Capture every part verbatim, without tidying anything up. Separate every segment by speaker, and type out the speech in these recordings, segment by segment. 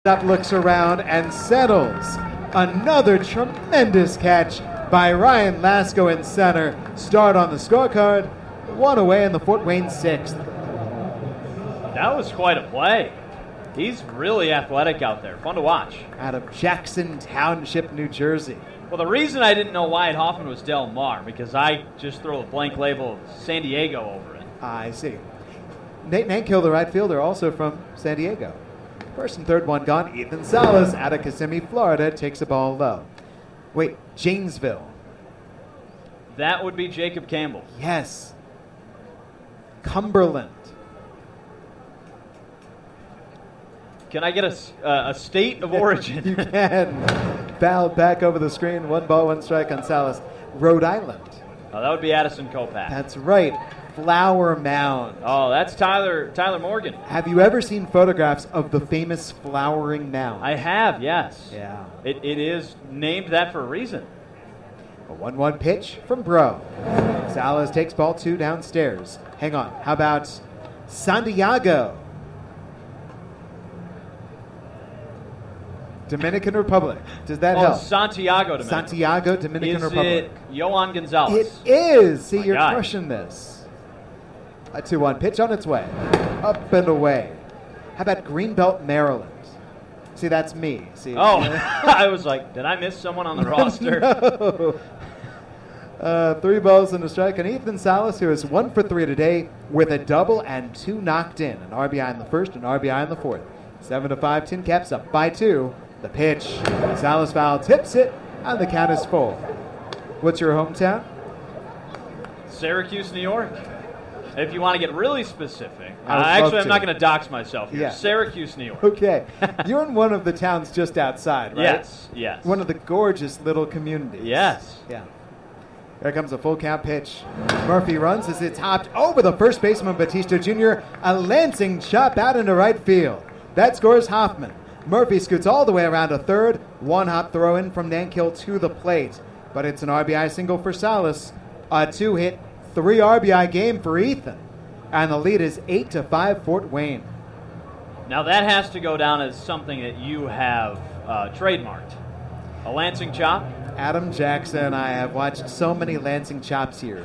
Speaker 1: Up, looks around and settles. Another tremendous catch by Ryan Lasko in center. Start on the scorecard. One away in the Fort Wayne sixth.
Speaker 2: That was quite a play. He's really athletic out there. Fun to watch.
Speaker 1: Out of Jackson Township, New Jersey.
Speaker 2: Well, the reason I didn't know Wyatt Hoffman was Del Mar, because I just throw a blank label of San Diego over it.
Speaker 1: I see. Nate Nankill, the right fielder, also from San Diego. First and third, one gone. Ethan Salas out of Kissimmee, Florida, takes a ball low. Wait, Janesville.
Speaker 2: That would be Jacob Campbell.
Speaker 1: Yes. Cumberland.
Speaker 2: Can I get a, uh, a state of origin?
Speaker 1: You can. Foul back over the screen. One ball, one strike on Salas. Rhode Island.
Speaker 2: Oh, that would be Addison Kopak.
Speaker 1: That's right. Flower Mound.
Speaker 2: Oh, that's Tyler Tyler Morgan.
Speaker 1: Have you ever seen photographs of the famous flowering mound?
Speaker 2: I have, yes.
Speaker 1: Yeah.
Speaker 2: It, it is named that for a reason.
Speaker 1: A one one pitch from Bro. Salas takes ball two downstairs. Hang on. How about Santiago? Dominican Republic. Does that
Speaker 2: oh,
Speaker 1: help?
Speaker 2: Santiago, Dominican.
Speaker 1: Santiago, Dominican
Speaker 2: is
Speaker 1: Republic.
Speaker 2: Is it Yohan Gonzalez?
Speaker 1: It is. See,
Speaker 2: My
Speaker 1: you're
Speaker 2: God.
Speaker 1: crushing this. A two one pitch on its way. Up and away. How about Greenbelt, Maryland? See, that's me. See.
Speaker 2: Oh, I was like, did I miss someone on the roster?
Speaker 1: No. Uh, three balls and a strike. And Ethan Salas, who is one for three today with a double and two knocked in. An R B I in the first, an R B I in the fourth. Seven to five, Tin Caps up by two. The pitch. Salas foul tips it, and the count is full. What's your hometown?
Speaker 2: Syracuse, New York. If you want to get really specific.
Speaker 1: I
Speaker 2: Uh,
Speaker 1: would love
Speaker 2: actually, I'm
Speaker 1: to.
Speaker 2: not going to dox myself here.
Speaker 1: Yeah.
Speaker 2: Syracuse, New York.
Speaker 1: Okay. You're in one of the towns just outside, right?
Speaker 2: Yes, yes.
Speaker 1: One of the gorgeous little communities.
Speaker 2: Yes.
Speaker 1: Yeah. Here comes a full count pitch. Murphy runs as it's hopped over the first baseman, Batista Junior A lancing chop out into right field. That scores Hoffman. Murphy scoots all the way around to third. One hop throw in from Nankill to the plate. But it's an R B I single for Salas. A two-hit, three R B I game for Ethan. And the lead is eight to five Fort Wayne.
Speaker 2: Now that has to go down as something that you have uh, trademarked. A Lansing chop.
Speaker 1: Adam Jackson and I have watched so many Lansing chops here.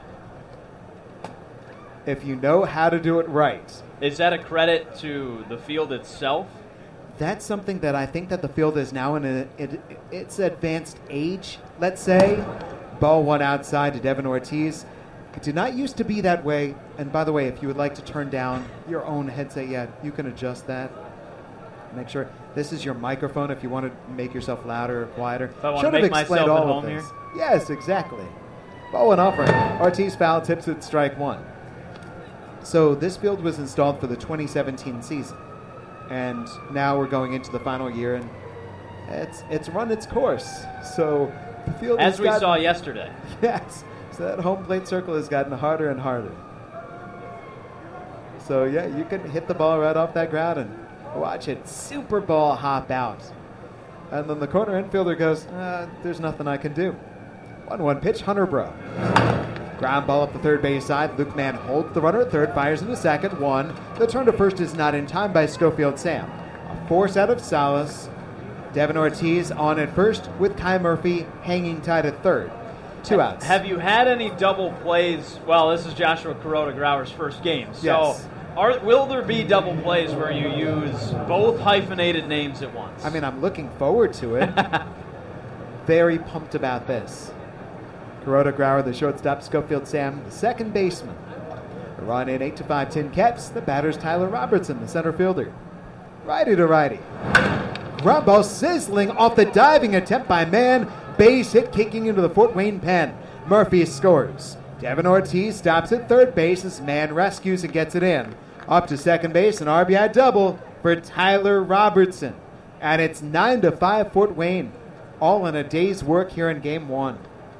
Speaker 1: If you know how to do it right.
Speaker 2: Is that a credit to the field itself?
Speaker 1: That's something that I think that the field is now in a, it, its advanced age, let's say. Ball one outside to Devin Ortiz. It did not used to be that way. And by the way, if you would like to turn down your own headset, yeah, you can adjust that. Make sure this is your microphone if you want to make yourself louder or quieter.
Speaker 2: If I want
Speaker 1: Should
Speaker 2: to
Speaker 1: have
Speaker 2: make
Speaker 1: explained
Speaker 2: myself at
Speaker 1: all of
Speaker 2: home
Speaker 1: this.
Speaker 2: here.
Speaker 1: Yes, exactly. Ball one offering. Ortiz foul tips at strike one. So this field was installed for the twenty seventeen season. And now we're going into the final year, and it's it's run its course. So the field
Speaker 2: As
Speaker 1: has
Speaker 2: we
Speaker 1: gotten,
Speaker 2: saw yesterday.
Speaker 1: Yes. So that home plate circle has gotten harder and harder. So yeah, you can hit the ball right off that ground and watch it super ball hop out. And then the corner infielder goes, uh, there's nothing I can do. one one pitch, Hunter Bro. Ground ball up the third base side. Luke Mann holds the runner at third, fires into second. One. The turn to first is not in time by Schofield Sam. A force out of Salas. Devin Ortiz on at first with Kai Murphy hanging tight at third. Two outs.
Speaker 2: Have you had any double plays? Well, this is Joshua Kuroda Grauer's first game. So
Speaker 1: Yes.
Speaker 2: are, will there be double plays where you use both hyphenated names at once?
Speaker 1: I mean, I'm looking forward to it. Very pumped about this. Kuroda Grauer, the shortstop, Schofield Sam, the second baseman. A run in eight to five Tin Caps. The batter's Tyler Robertson, the center fielder. Righty to righty. Ground ball sizzling off the diving attempt by Mann. Base hit kicking into the Fort Wayne pen. Murphy scores. Devin Ortiz stops at third base as Mann rescues and gets it in. Up to second base, an R B I double for Tyler Robertson. And it's nine to five Fort Wayne. All in a day's work here in game one.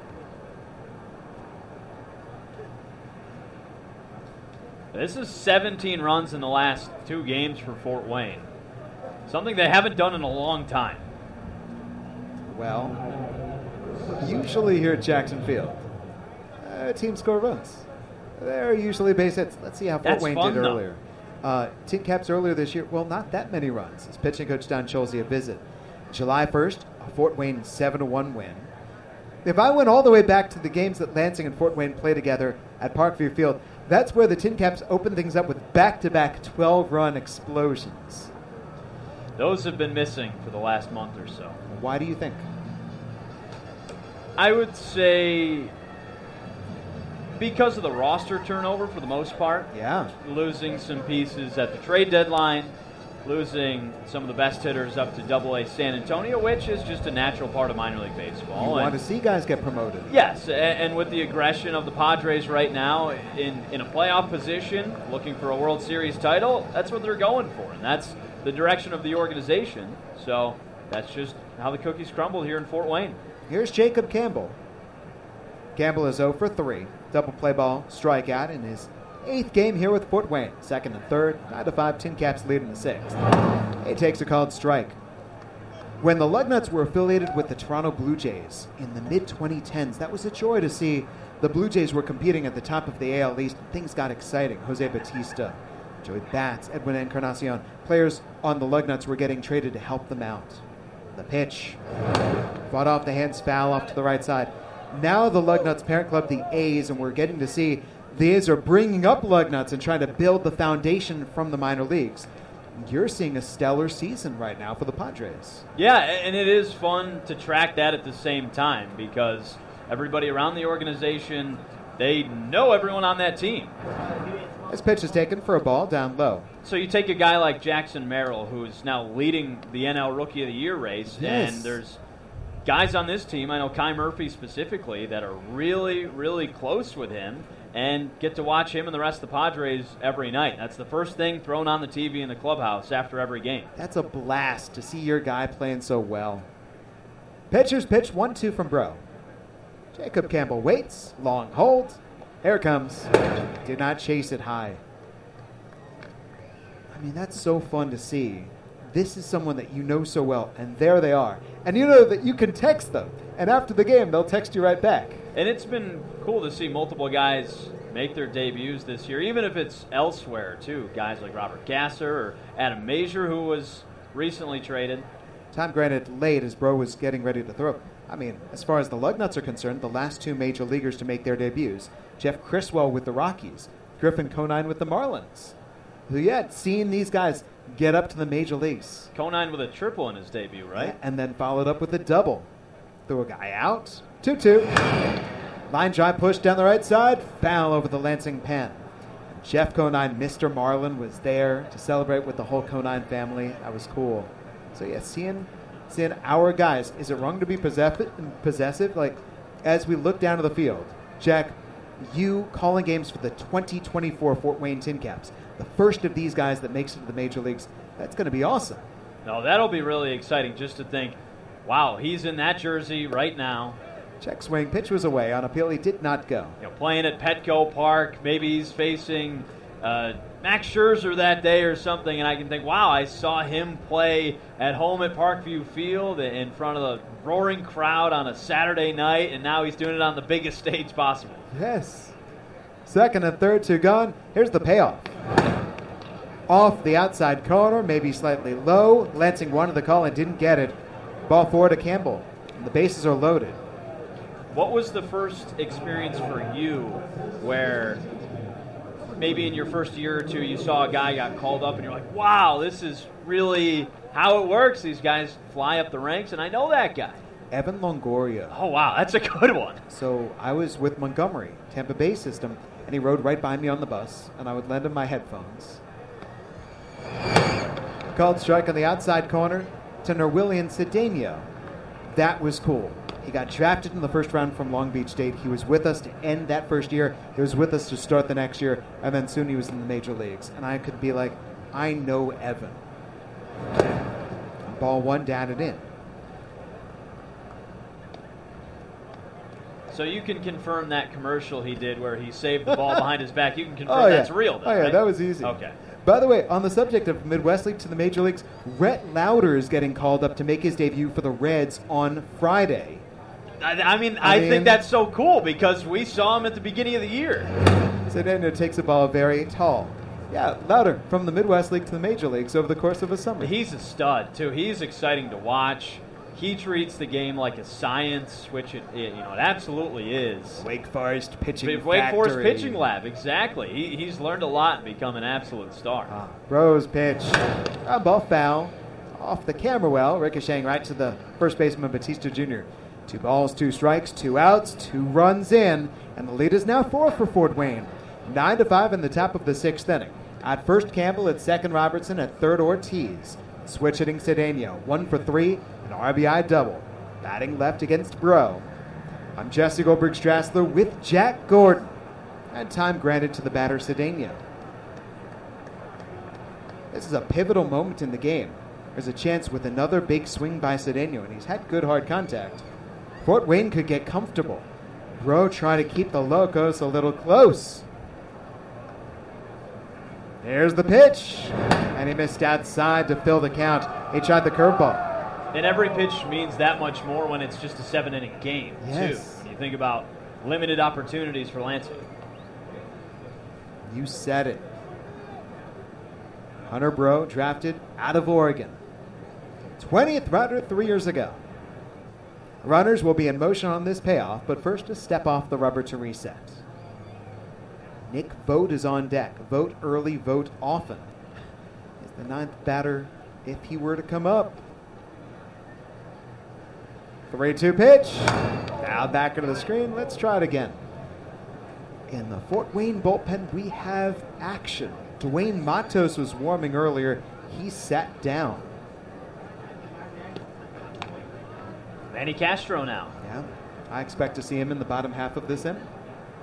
Speaker 2: This is seventeen runs in the last two games for Fort Wayne. Something they haven't done in a long time.
Speaker 1: Well, usually here at Jackson Field, uh, teams score runs. They're usually base hits. Let's see how Fort
Speaker 2: That's
Speaker 1: Wayne
Speaker 2: fun,
Speaker 1: did
Speaker 2: though.
Speaker 1: earlier. Uh, Tin Caps earlier this year, well, not that many runs. As pitching coach Don Scholze a visit. July first, a Fort Wayne seven to one win. If I went all the way back to the games that Lansing and Fort Wayne play together at Parkview Field, that's where the Tin Caps open things up with back-to-back twelve-run explosions.
Speaker 2: Those have been missing for the last month or so.
Speaker 1: Why do you think?
Speaker 2: I would say because of the roster turnover for the most part.
Speaker 1: Yeah.
Speaker 2: Losing some pieces at the trade deadline, losing some of the best hitters up to Double A San Antonio, which is just a natural part of minor league baseball.
Speaker 1: You want to see guys get promoted.
Speaker 2: Yes, and, and with the aggression of the Padres right now in, in a playoff position, looking for a World Series title, that's what they're going for, and that's the direction of the organization. So that's just how the cookies crumble here in Fort Wayne.
Speaker 1: Here's Jacob Campbell. Campbell is zero for three. Double play ball, strikeout in his eighth game here with Fort Wayne. Second and third, nine to five, Tin Caps lead in the sixth. He takes a called strike. When the Lugnuts were affiliated with the Toronto Blue Jays in the mid twenty tens, that was a joy to see. The Blue Jays were competing at the top of the A L East. Things got exciting. Jose Batista, Joey Bats, Edwin Encarnacion. Players on the Lugnuts were getting traded to help them out. The pitch. Fought off the hands, foul off to the right side. Now the Lugnuts parent club, the A's, and we're getting to see the A's are bringing up Lugnuts and trying to build the foundation from the minor leagues. You're seeing a stellar season right now for the Padres.
Speaker 2: Yeah, and it is fun to track that at the same time because everybody around the organization, they know everyone on that team.
Speaker 1: This pitch is taken for a ball down low.
Speaker 2: So you take a guy like Jackson Merrill, who is now leading the N L Rookie of the Year race,
Speaker 1: Yes.
Speaker 2: and there's guys on this team, I know Kai Murphy specifically, that are really, really close with him and get to watch him and the rest of the Padres every night. That's the first thing thrown on the T V in the clubhouse after every game.
Speaker 1: That's a blast to see your guy playing so well. Pitcher's pitch, one two from Bro. Jacob Campbell waits, long hold. Here it comes. Did not chase it high. I mean, that's so fun to see. This is someone that you know so well, and there they are. And you know that you can text them, and after the game, they'll text you right back.
Speaker 2: And it's been cool to see multiple guys make their debuts this year, even if it's elsewhere, too. Guys like Robert Gasser or Adam Mazur, who was recently traded.
Speaker 1: Time granted late as Bro was getting ready to throw. I mean, as far as the Lugnuts are concerned, the last two major leaguers to make their debuts, Jeff Criswell with the Rockies, Griffin Conine with the Marlins. So yeah, seeing these guys get up to the major leagues.
Speaker 2: Conine with a triple in his debut, right?
Speaker 1: Yeah, and then followed up with a double. Threw a guy out. two two. Line drive push down the right side. Foul over the Lansing pen. Jeff Conine, Mister Marlin, was there to celebrate with the whole Conine family. That was cool. So yeah, seeing seeing our guys. Is it wrong to be possessive? Possessive? Like, as we look down to the field, Jack, you calling games for the twenty twenty-four Fort Wayne Tin Caps. The first of these guys that makes it to the major leagues. That's going to be awesome.
Speaker 2: No, that'll be really exciting just to think, wow, he's in that jersey right now.
Speaker 1: Check swing, pitch was away. On appeal, he did not go.
Speaker 2: You know, playing at Petco Park, maybe he's facing uh, Max Scherzer that day or something, and I can think, wow, I saw him play at home at Parkview Field in front of the roaring crowd on a Saturday night, and now he's doing it on the biggest stage possible.
Speaker 1: Yes. Second and third, two gone. Here's the payoff. Off the outside corner, maybe slightly low. Lansing wanted the call and didn't get it. Ball forward to Campbell. And the bases are loaded.
Speaker 2: What was the first experience for you where maybe in your first year or two you saw a guy got called up and you're like, wow, this is really how it works. These guys fly up the ranks, and I know that guy.
Speaker 1: Evan Longoria.
Speaker 2: Oh, wow, that's a good one.
Speaker 1: So I was with Montgomery, Tampa Bay system, and he rode right by me on the bus, and I would lend him my headphones. Called strike on the outside corner to Norwillian Cedeno. That was cool. He got drafted in the first round from Long Beach State. He was with us to end that first year. He was with us to start the next year, and then soon he was in the major leagues. And I could be like, I know Evan. Ball one, down and in.
Speaker 2: So you can confirm that commercial he did where he saved the ball behind his back. You can confirm
Speaker 1: oh, yeah.
Speaker 2: that's real, though,
Speaker 1: Oh, yeah,
Speaker 2: right?
Speaker 1: that was easy.
Speaker 2: Okay.
Speaker 1: By the way, on the subject of Midwest League to the Major Leagues, Rhett Lauder is getting called up to make his debut for the Reds on Friday.
Speaker 2: I, I, mean,
Speaker 1: I
Speaker 2: I
Speaker 1: mean,
Speaker 2: think that's so cool because we saw him at the beginning of the year.
Speaker 1: Cedeno takes the ball very tall. Yeah, louder. From the Midwest League to the Major Leagues over the course of a summer.
Speaker 2: He's a stud, too. He's exciting to watch. He treats the game like a science, which it, it you know it absolutely is.
Speaker 1: Wake Forest pitching
Speaker 2: Wake
Speaker 1: factory.
Speaker 2: Forest pitching lab, exactly. He, he's learned a lot and become an absolute star.
Speaker 1: Ah, Bros pitch. A ball foul off the camera well, ricocheting right to the first baseman Batista Junior Two balls, two strikes, two outs, two runs in, and the lead is now four for Fort Wayne. Nine to five in the top of the sixth inning. At first, Campbell. At second, Robertson. At third, Ortiz. Switch hitting Cedeno. One for three, an R B I double. Batting left against Bro. I'm Jesse Goldberg Strassler with Jack Gordon. And time granted to the batter Cedeno. This is a pivotal moment in the game. There's a chance with another big swing by Cedeno, and he's had good hard contact. Fort Wayne could get comfortable. Bro trying to keep the Locos a little close. There's the pitch, and he missed outside to fill the count. He tried the curveball.
Speaker 2: And every pitch means that much more when it's just a seven-inning game,
Speaker 1: yes.
Speaker 2: too. When you think about limited opportunities for Lansing.
Speaker 1: You said it. Hunter Bro, drafted out of Oregon. twentieth rounder three years ago. Runners will be in motion on this payoff, but first a step off the rubber to reset. Nick Vogt is on deck. Vote early, vote often. Is the ninth batter if he were to come up. three two pitch. Now back into the screen. Let's try it again. In the Fort Wayne bullpen, we have action. Dwayne Matos was warming earlier. He sat down.
Speaker 2: Manny Castro now.
Speaker 1: Yeah, I expect to see him in the bottom half of this inning.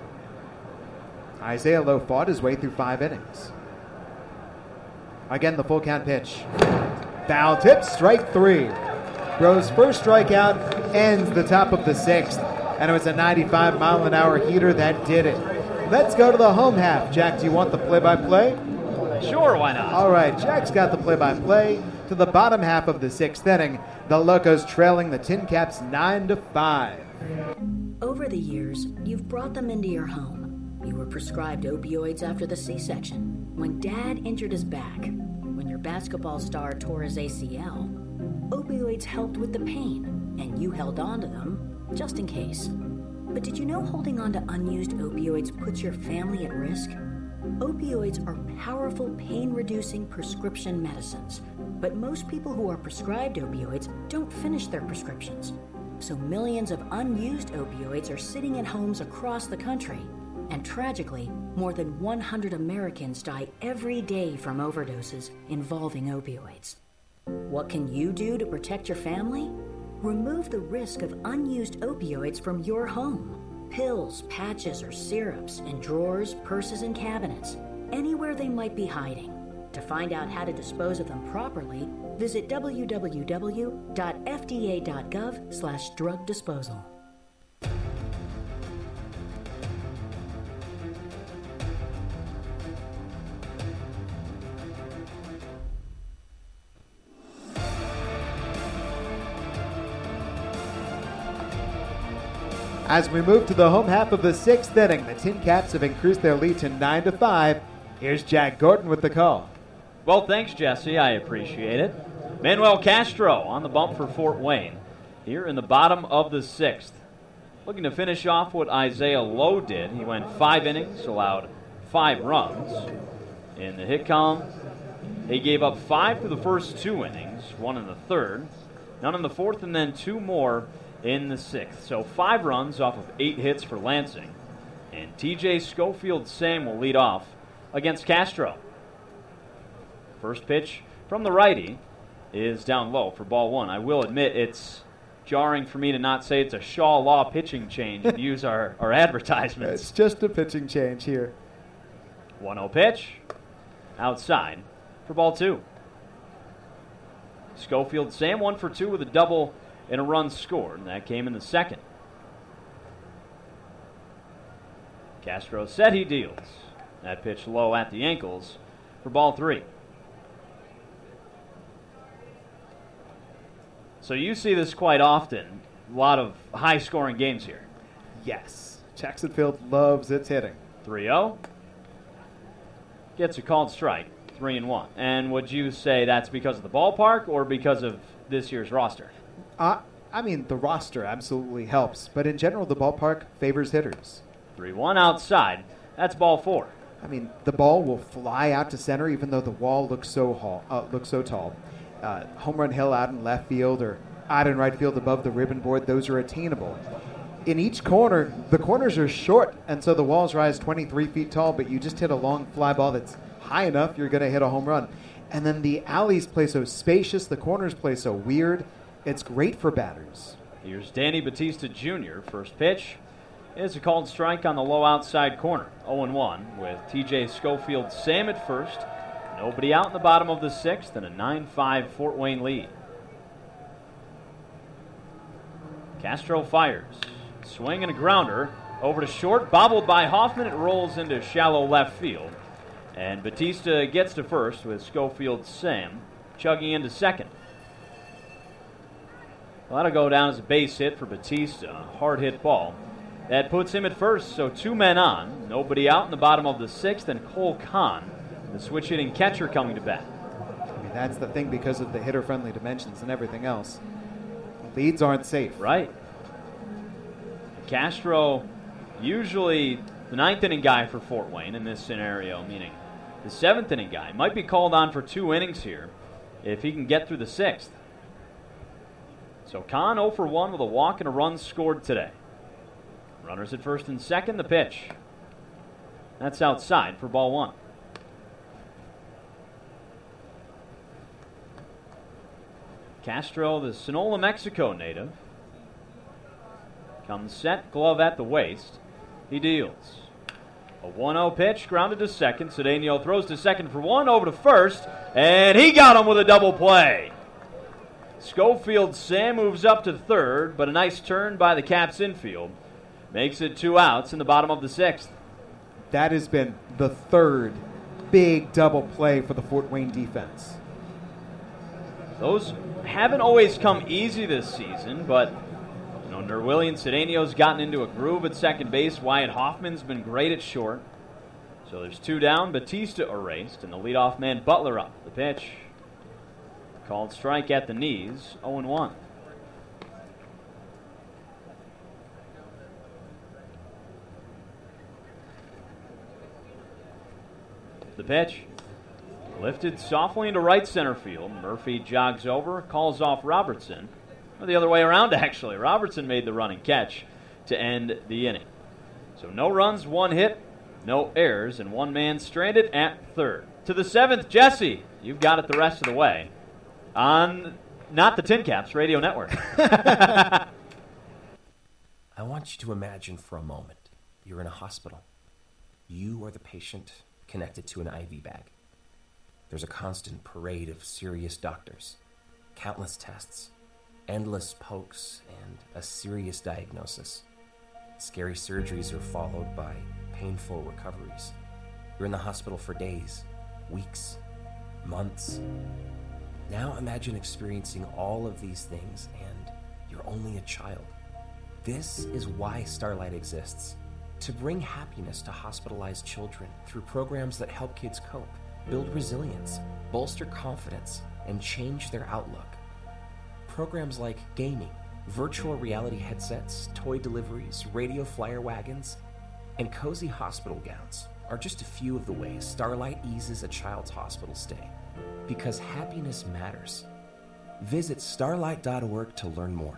Speaker 1: Isaiah Lowe fought his way through five innings. Again, the full count pitch. Foul tip, strike three. Bro's first strikeout ends the top of the sixth, and it was a ninety-five mile an hour heater that did it. Let's go to the home half. Jack, do you want the play-by-play?
Speaker 2: Sure, why not?
Speaker 1: All right, Jack's got the play-by-play to the bottom half of the sixth inning. The Locos trailing the Tin Caps nine to five.
Speaker 3: Over the years, you've brought them into your home. You were prescribed opioids after the C-section, when Dad injured his back, when your basketball star tore his A C L. Opioids helped with the pain, and you held on to them just in case. But did you know holding on to unused opioids puts your family at risk? Opioids are powerful pain-reducing prescription medicines, but most people who are prescribed opioids don't finish their prescriptions. So millions of unused opioids are sitting in homes across the country. And tragically, more than one hundred Americans die every day from overdoses involving opioids. What can you do to protect your family? Remove the risk of unused opioids from your home. Pills, patches, or syrups in drawers, purses, and cabinets, anywhere they might be hiding. To find out how to dispose of them properly, visit w w w dot f d a dot gov slash drug disposal.
Speaker 1: As we move to the home half of the sixth inning, the Tin Caps have increased their lead to nine to five. Here's Jack Gordon with the call.
Speaker 2: Well, thanks, Jesse. I appreciate it. Manuel Castro on the bump for Fort Wayne here in the bottom of the sixth. Looking to finish off what Isaiah Lowe did. He went five innings, allowed five runs. In the hit column, he gave up five through the first two innings, one in the third, none in the fourth, and then two more in the sixth. So five runs off of eight hits for Lansing. And T J Schofield Sam will lead off against Castro. First pitch from the righty is down low for ball one. I will admit it's jarring for me to not say it's a Shaw Law pitching change and use our, our advertisements.
Speaker 1: It's just a pitching change here.
Speaker 2: one oh pitch outside for ball two. Schofield Sam one for two with a double and a run scored, and that came in the second. Castro said he deals. That pitch low at the ankles for ball three. So you see this quite often. A lot of high-scoring games here.
Speaker 1: Yes. Jacksonville loves its hitting.
Speaker 2: three oh. gets a called strike, three and one. And would you say that's because of the ballpark or because of this year's roster?
Speaker 1: Uh, I mean, the roster absolutely helps, but in general, the ballpark favors hitters.
Speaker 2: three one outside. That's ball four.
Speaker 1: I mean, the ball will fly out to center even though the wall looks so, hall, uh, looks so tall. Uh, home run hill out in left field or out in right field above the ribbon board, those are attainable. In each corner, the corners are short, and so the walls rise twenty-three feet tall, but you just hit a long fly ball that's high enough, you're going to hit a home run. And then the alleys play so spacious, the corners play so weird, it's great for batters.
Speaker 2: Here's Danny Batista Junior First pitch is a called strike on the low outside corner. oh and one with T J Schofield Sam at first. Nobody out in the bottom of the sixth, and a nine five Fort Wayne lead. Castro fires. Swing and a grounder over to short, bobbled by Hoffman. It rolls into shallow left field. And Batista gets to first with Schofield Sam chugging into second. Well, that'll go down as a base hit for Batista. Hard hit ball. That puts him at first, so two men on. Nobody out in the bottom of the sixth, and Cole Kahn, the switch hitting catcher, coming to bat.
Speaker 1: I mean, that's the thing because of the hitter-friendly dimensions and everything else. Leads aren't safe.
Speaker 2: Right. Castro, usually the ninth inning guy for Fort Wayne in this scenario, meaning the seventh inning guy, might be called on for two innings here if he can get through the sixth. So Kahn oh for one with a walk and a run scored today. Runners at first and second, the pitch. That's outside for ball one. Castro, the Sonora, Mexico native, comes set, glove at the waist. He deals. A one oh pitch, grounded to second. Cedeno throws to second for one, over to first, and he got him with a double play. Schofield Sam moves up to third, but a nice turn by the Caps infield makes it two outs in the bottom of the sixth.
Speaker 1: That has been the third big double play for the Fort Wayne defense.
Speaker 2: Those haven't always come easy this season, but you know, Nerwillian Cedeno's gotten into a groove at second base. Wyatt Hoffman's been great at short. So there's two down, Batista erased, and the leadoff man Butler up. The pitch, called strike at the knees, oh and one. The pitch, lifted softly into right center field. Murphy jogs over, calls off Robertson. Or the other way around, actually. Robertson made the running catch to end the inning. So no runs, one hit, no errors, and one man stranded at third. To the seventh, Jesse. You've got it the rest of the way. On, not the Tin Caps Radio Network.
Speaker 4: I want you to imagine for a moment you're in a hospital. You are the patient connected to an I V bag. There's a constant parade of serious doctors, countless tests, endless pokes, and a serious diagnosis. Scary surgeries are followed by painful recoveries. You're in the hospital for days, weeks, months. Now imagine experiencing all of these things and you're only a child. This is why Starlight exists. To bring happiness to hospitalized children through programs that help kids cope, build resilience, bolster confidence, and change their outlook. Programs like gaming, virtual reality headsets, toy deliveries, radio flyer wagons, and cozy hospital gowns are just a few of the ways Starlight eases a child's hospital stay. Because happiness matters. Visit starlight dot org to learn more.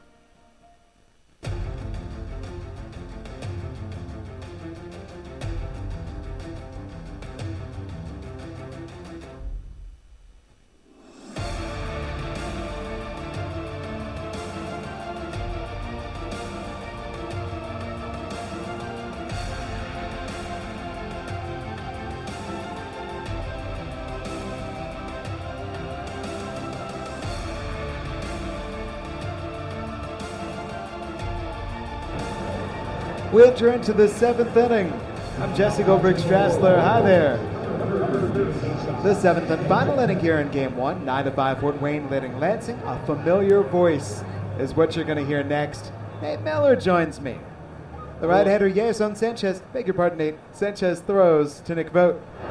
Speaker 1: We enter into the seventh inning. I'm Jesse Goldberg Strassler. Hi there. The seventh and final inning here in Game One. Nine to five, Fort Wayne leading Lansing. A familiar voice is what you're going to hear next. Nate Miller joins me. The right-hander Jason Sanchez. Beg your pardon, Nate. Sanchez throws to Nick Vogt.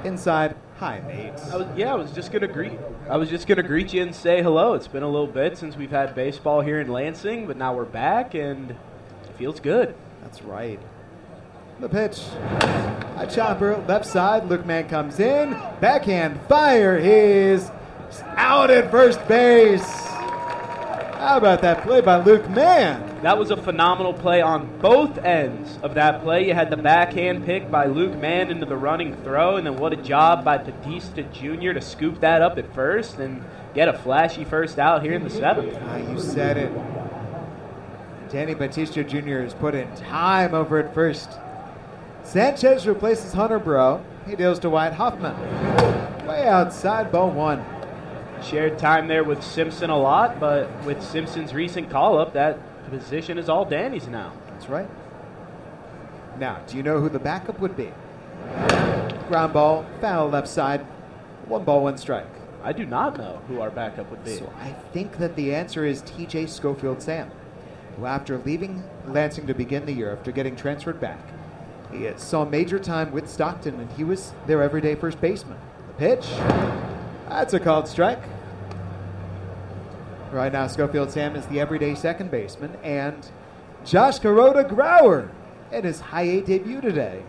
Speaker 1: inside. Hi, mate.
Speaker 5: I was, yeah, I was just gonna greet. I was just gonna greet you and say hello. It's been a little bit since we've had baseball here in Lansing, but now we're back and it feels good.
Speaker 1: That's right. The pitch. A chopper, left side. Luke Mann comes in. Backhand fire. He's out at first base. How about that play by Luke Mann?
Speaker 5: That was a phenomenal play on both ends of that play. You had the backhand pick by Luke Mann into the running throw, and then what a job by Batista Junior to scoop that up at first and get a flashy first out here in the seventh.
Speaker 1: Ah, you said it. Danny Batista Junior has put in time over at first. Sanchez replaces Hunter Bro. He deals to Wyatt Hoffman. Way outside, ball one.
Speaker 5: Shared time there with Simpson a lot, but with Simpson's recent call-up, that position is all Danny's now.
Speaker 1: That's right. Now, do you know who the backup would be? Ground ball, foul left side, one ball, one strike.
Speaker 5: I do not know who our backup would be.
Speaker 1: So I think that the answer is T J Schofield Sam, who after leaving Lansing to begin the year, after getting transferred back, he saw major time with Stockton, and he was their everyday first baseman. The pitch, that's a called strike. Right now, Schofield Sam is the everyday second baseman, and Josh Kuroda Grauer in his high A debut today.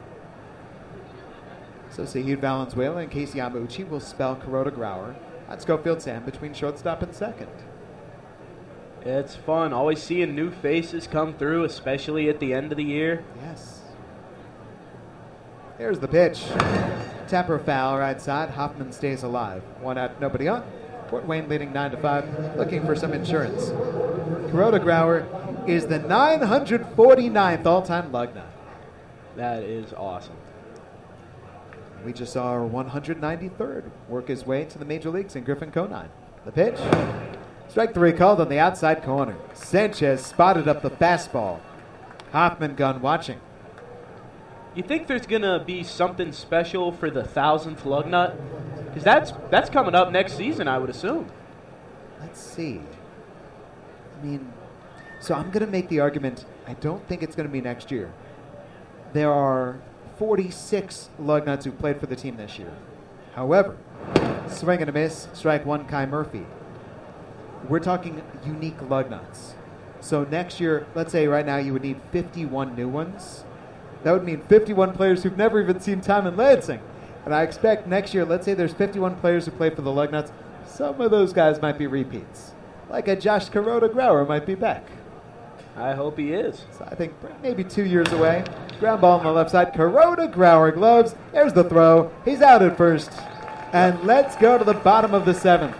Speaker 1: So Sahid Valenzuela and Casey Yamauchi will spell Kuroda Grauer at Schofield Sam between shortstop and second.
Speaker 5: It's fun. Always seeing new faces come through, especially at the end of the year.
Speaker 1: Yes. Here's the pitch. Tapper foul right side. Hoffman stays alive. One out, nobody on. Fort Wayne leading nine to five, looking for some insurance. Kuroda Grauer is the nine hundred forty-ninth all-time lug nut.
Speaker 5: That is awesome.
Speaker 1: We just saw our one hundred ninety-third work his way to the major leagues in Griffin Conine. The pitch. Strike three called on the outside corner. Sanchez spotted up the fastball. Hoffman gun watching.
Speaker 5: You think there's going to be something special for the thousandth lug nut? Because that's, that's coming up next season, I would assume.
Speaker 1: Let's see. I mean, so I'm going to make the argument, I don't think it's going to be next year. There are forty-six lug nuts who played for the team this year. However, swing and a miss, strike one, Kai Murphy. We're talking unique lug nuts. So next year, let's say right now you would need fifty-one new ones. That would mean fifty-one players who've never even seen time in Lansing. And I expect next year, let's say there's fifty-one players who play for the lug nuts. Some of those guys might be repeats. Like a Josh Kuroda Grauer might be back.
Speaker 5: I hope he is.
Speaker 1: So I think maybe two years away. Ground ball on the left side. Kuroda Grauer gloves. There's the throw. He's out at first. And let's go to the bottom of the seventh.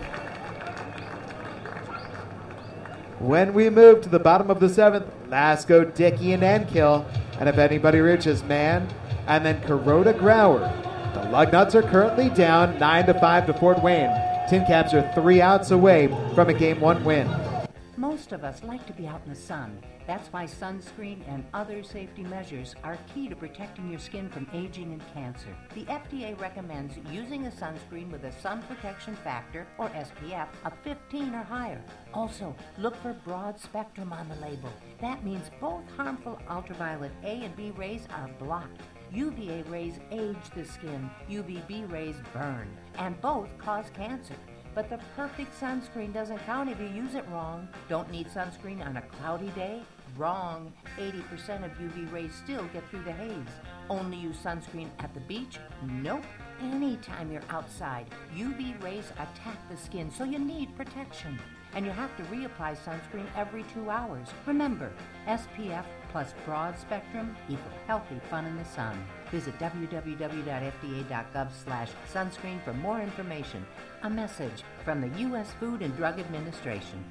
Speaker 1: When we move to the bottom of the seventh, Lasco, Dickey, and Ankill. And if anybody reaches Mann, and then Kuroda Grauer. The Lugnuts are currently down nine to five to Fort Wayne. Tin Caps are three outs away from a game one win.
Speaker 6: Most of us like to be out in the sun. That's why sunscreen and other safety measures are key to protecting your skin from aging and cancer. The F D A recommends using a sunscreen with a sun protection factor, or S P F, of fifteen or higher. Also, look for broad spectrum on the label. That means both harmful ultraviolet A and B rays are blocked. U V A rays age the skin, U V B rays burn, and both cause cancer. But the perfect sunscreen doesn't count if you use it wrong. Don't need sunscreen on a cloudy day? Wrong. eighty percent of U V rays still get through the haze. Only use sunscreen at the beach? Nope. Anytime you're outside, U V rays attack the skin, so you need protection. And you have to reapply sunscreen every two hours. Remember, S P F plus broad spectrum equal healthy fun in the sun. Visit w w w dot f d a dot gov slash sunscreen for more information. A message from the U S Food and Drug Administration.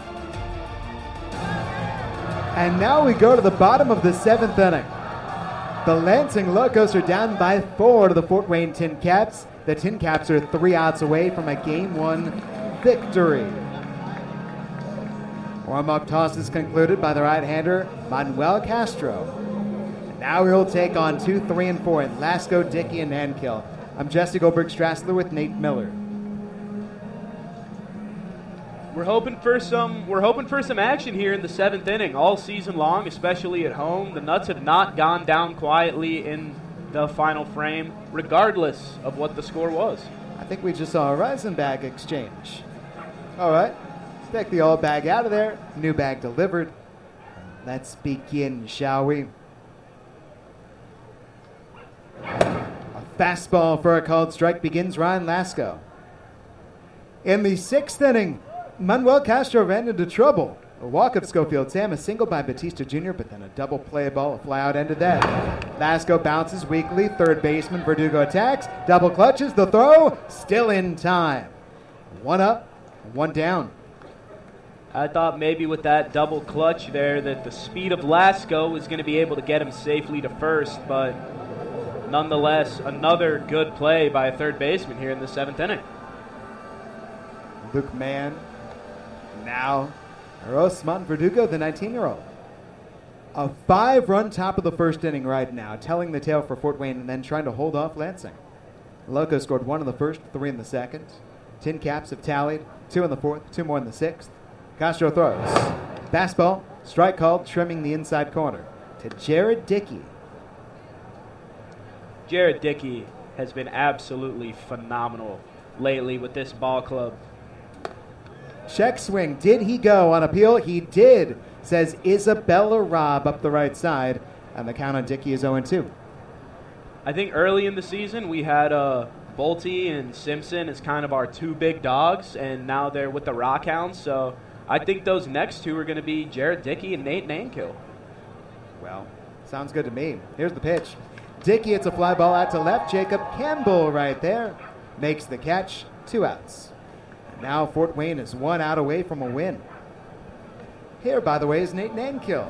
Speaker 1: And now we go to the bottom of the seventh inning. The Lansing Locos are down by four to the Fort Wayne Tin Caps. The Tin Caps are three outs away from a game one victory. Warm-up toss is concluded by the right-hander, Manuel Castro. And now he'll take on two, three, and four in Lasco, Dickey, and Nankill. I'm Jesse Goldberg-Strassler with Nate Miller.
Speaker 5: We're hoping for some. We're hoping for some action here in the seventh inning, all season long, especially at home. The Nuts have not gone down quietly in the final frame, regardless of what the score was.
Speaker 1: I think we just saw a Rising bag exchange. All right, let's take the old bag out of there. New bag delivered. Let's begin, shall we? A fastball for a called strike begins Ryan Lasco. In the sixth inning, Manuel Castro ran into trouble. A walk of Schofield Sam, a single by Batista Junior, but then a double play ball, a fly out ended that. Lasco bounces weakly, third baseman Verdugo attacks, double clutches, the throw, still in time. One up, one down.
Speaker 5: I thought maybe with that double clutch there that the speed of Lasco was going to be able to get him safely to first, but nonetheless, another good play by a third baseman here in the seventh inning.
Speaker 1: Luke Mann, now Osman Verdugo, the nineteen-year-old. A five-run top of the first inning right now, telling the tale for Fort Wayne and then trying to hold off Lansing. Loco scored one in the first, three in the second. Tin Caps have tallied, two in the fourth, two more in the sixth. Castro throws. Fastball, strike called, trimming the inside corner to Jared Dickey.
Speaker 5: Jared Dickey has been absolutely phenomenal lately with this ball club.
Speaker 1: Check swing. Did he go on appeal? He did, says Isabella Robb up the right side. And the count on Dickey is oh and two.
Speaker 5: I think early in the season we had uh, Bolte and Simpson as kind of our two big dogs, and now they're with the Rockhounds. So I think those next two are going to be Jared Dickey and Nate Nankill.
Speaker 1: Well, sounds good to me. Here's the pitch. Dickey hits a fly ball out to left. Jacob Campbell right there makes the catch. Two outs. Now Fort Wayne is one out away from a win. Here, by the way, is Nate Nankill.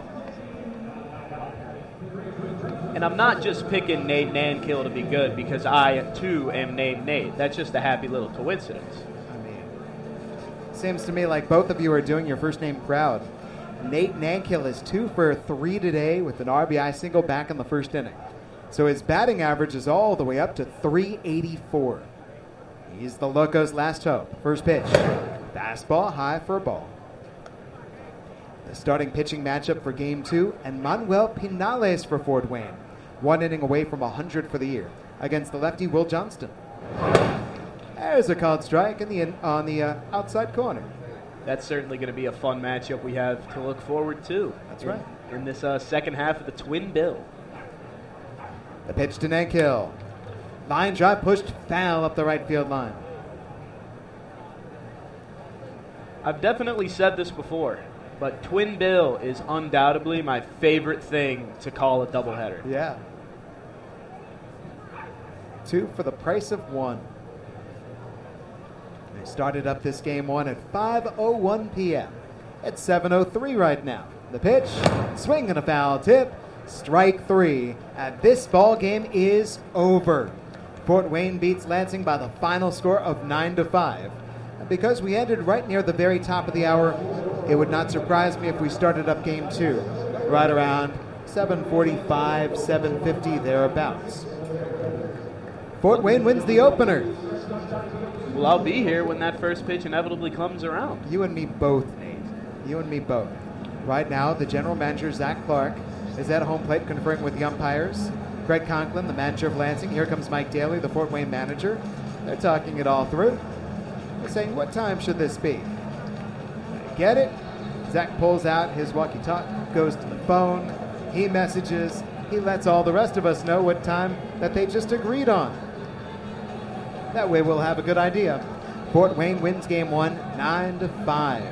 Speaker 5: And I'm not just picking Nate Nankill to be good because I, too, am named Nate. That's just a happy little coincidence.
Speaker 1: I mean, seems to me like both of you are doing your first name proud. Nate Nankill is two for three today with an R B I single back in the first inning. So his batting average is all the way up to three eighty-four. He's the Locos' last hope. First pitch. Fastball high for a ball. The starting pitching matchup for game two, and Manuel Pinales for Fort Wayne. One inning away from one hundred for the year against the lefty Will Johnston. There's a called strike in the in, on the uh, outside corner.
Speaker 5: That's certainly going to be a fun matchup we have to look forward to.
Speaker 1: That's
Speaker 5: in,
Speaker 1: right.
Speaker 5: In this uh, second half of the Twin Bill.
Speaker 1: The pitch to Nankill. Line drive pushed foul up the right field line.
Speaker 5: I've definitely said this before, but Twin Bill is undoubtedly my favorite thing to call a doubleheader.
Speaker 1: Yeah. Two for the price of one. They started up this game one at five oh one p.m. It's seven oh three right now. The pitch, swing and a foul tip, strike three. And this ball game is over. Fort Wayne beats Lansing by the final score of nine to five. And because we ended right near the very top of the hour, it would not surprise me if we started up game two right around seven forty-five, seven fifty, thereabouts. Fort Wayne wins the opener.
Speaker 5: Well, I'll be here when that first pitch inevitably comes around.
Speaker 1: You and me both, Nate. You and me both. Right now, the general manager, Zach Clark, is at home plate conferring with the umpires. Greg Conklin, the manager of Lansing. Here comes Mike Daly, the Fort Wayne manager. They're talking it all through. They're saying, what time should this be? Get it? Zach pulls out his walkie-talkie, goes to the phone. He messages. He lets all the rest of us know what time that they just agreed on. That way we'll have a good idea. Fort Wayne wins game one, nine to five.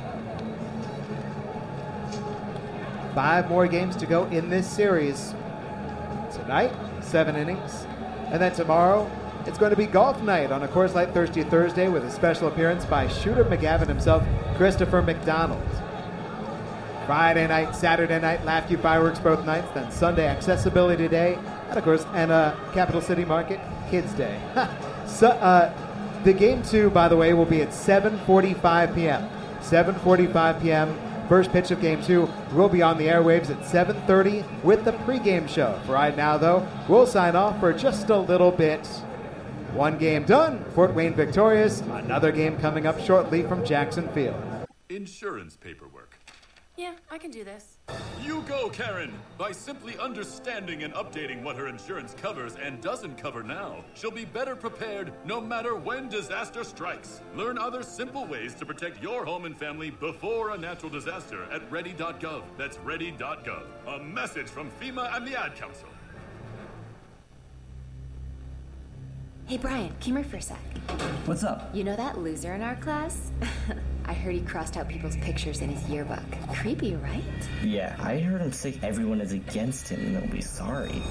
Speaker 1: Five more games to go in this series. Tonight, seven innings. And then tomorrow, it's going to be golf night on a Coors Light Thirsty Thursday with a special appearance by Shooter McGavin himself, Christopher McDonald. Friday night, Saturday night, LaughQ Fireworks both nights, then Sunday Accessibility Day, and of course, and uh, Capital City Market Kids Day. so, uh, the game two, by the way, will be at seven forty-five p.m. seven forty-five p.m. First pitch of game two will be on the airwaves at seven thirty with the pregame show. For right now, though, we'll sign off for just a little bit. One game done, Fort Wayne victorious. Another game coming up shortly from Jackson Field.
Speaker 7: Insurance paperwork.
Speaker 8: Yeah, I can do this.
Speaker 7: You go, Karen! By simply understanding and updating what her insurance covers and doesn't cover now, she'll be better prepared no matter when disaster strikes. Learn other simple ways to protect your home and family before a natural disaster at ready dot gov. That's ready dot gov. A message from FEMA and the Ad Council.
Speaker 8: Hey, Brian, come here for a sec.
Speaker 9: What's up?
Speaker 8: You know that loser in our class? I heard he crossed out people's pictures in his yearbook. Creepy, right?
Speaker 9: Yeah, I heard him say everyone is against him and they'll be sorry.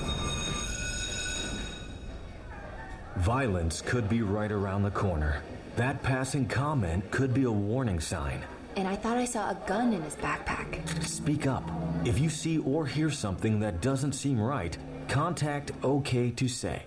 Speaker 10: Violence could be right around the corner. That passing comment could be a warning sign.
Speaker 8: And I thought I saw a gun in his backpack.
Speaker 10: Speak up. If you see or hear something that doesn't seem right, contact OK to Say.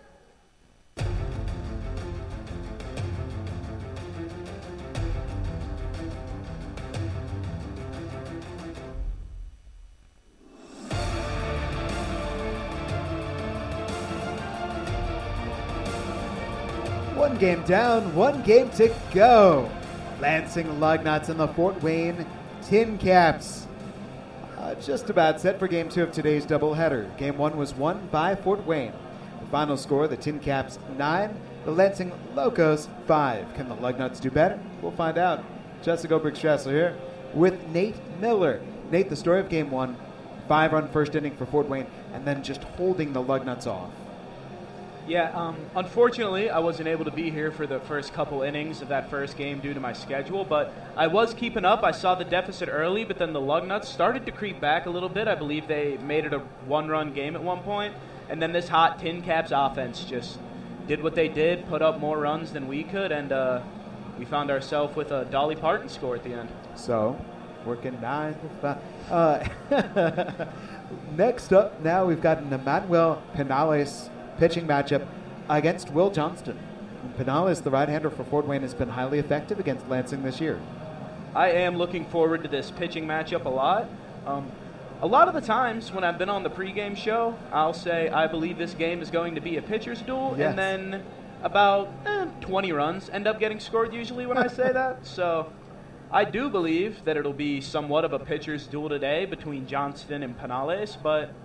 Speaker 1: One game down, one game to go. Lansing Lugnuts and the Fort Wayne Tin Caps. Uh, just about set for game two of today's doubleheader. Game one was won by Fort Wayne. The final score, the Tin Caps nine, the Lansing Locos five. Can the Lugnuts do better? We'll find out. Jesse Goldberg-Strassler here with Nate Miller. Nate, the story of game one, five-run first inning for Fort Wayne, and then just holding the Lugnuts off.
Speaker 5: Yeah, um, unfortunately, I wasn't able to be here for the first couple innings of that first game due to my schedule, but I was keeping up. I saw the deficit early, but then the Lugnuts started to creep back a little bit. I believe they made it a one-run game at one point, and then this hot Tin Caps offense just did what they did, put up more runs than we could, and uh, we found ourselves with a Dolly Parton score at the end.
Speaker 1: So, working nine to five. Uh, next up now, we've got an Emmanuel Pinales pitching matchup against Will Johnston. Pinales, the right-hander for Fort Wayne, has been highly effective against Lansing this year.
Speaker 5: I am looking forward to this pitching matchup a lot. Um, a lot of the times when I've been on the pregame show, I'll say I believe this game is going to be a pitcher's duel,
Speaker 1: yes.
Speaker 5: and then about eh, twenty runs end up getting scored usually when I say that. So I do believe that it'll be somewhat of a pitcher's duel today between Johnston and Pinales, but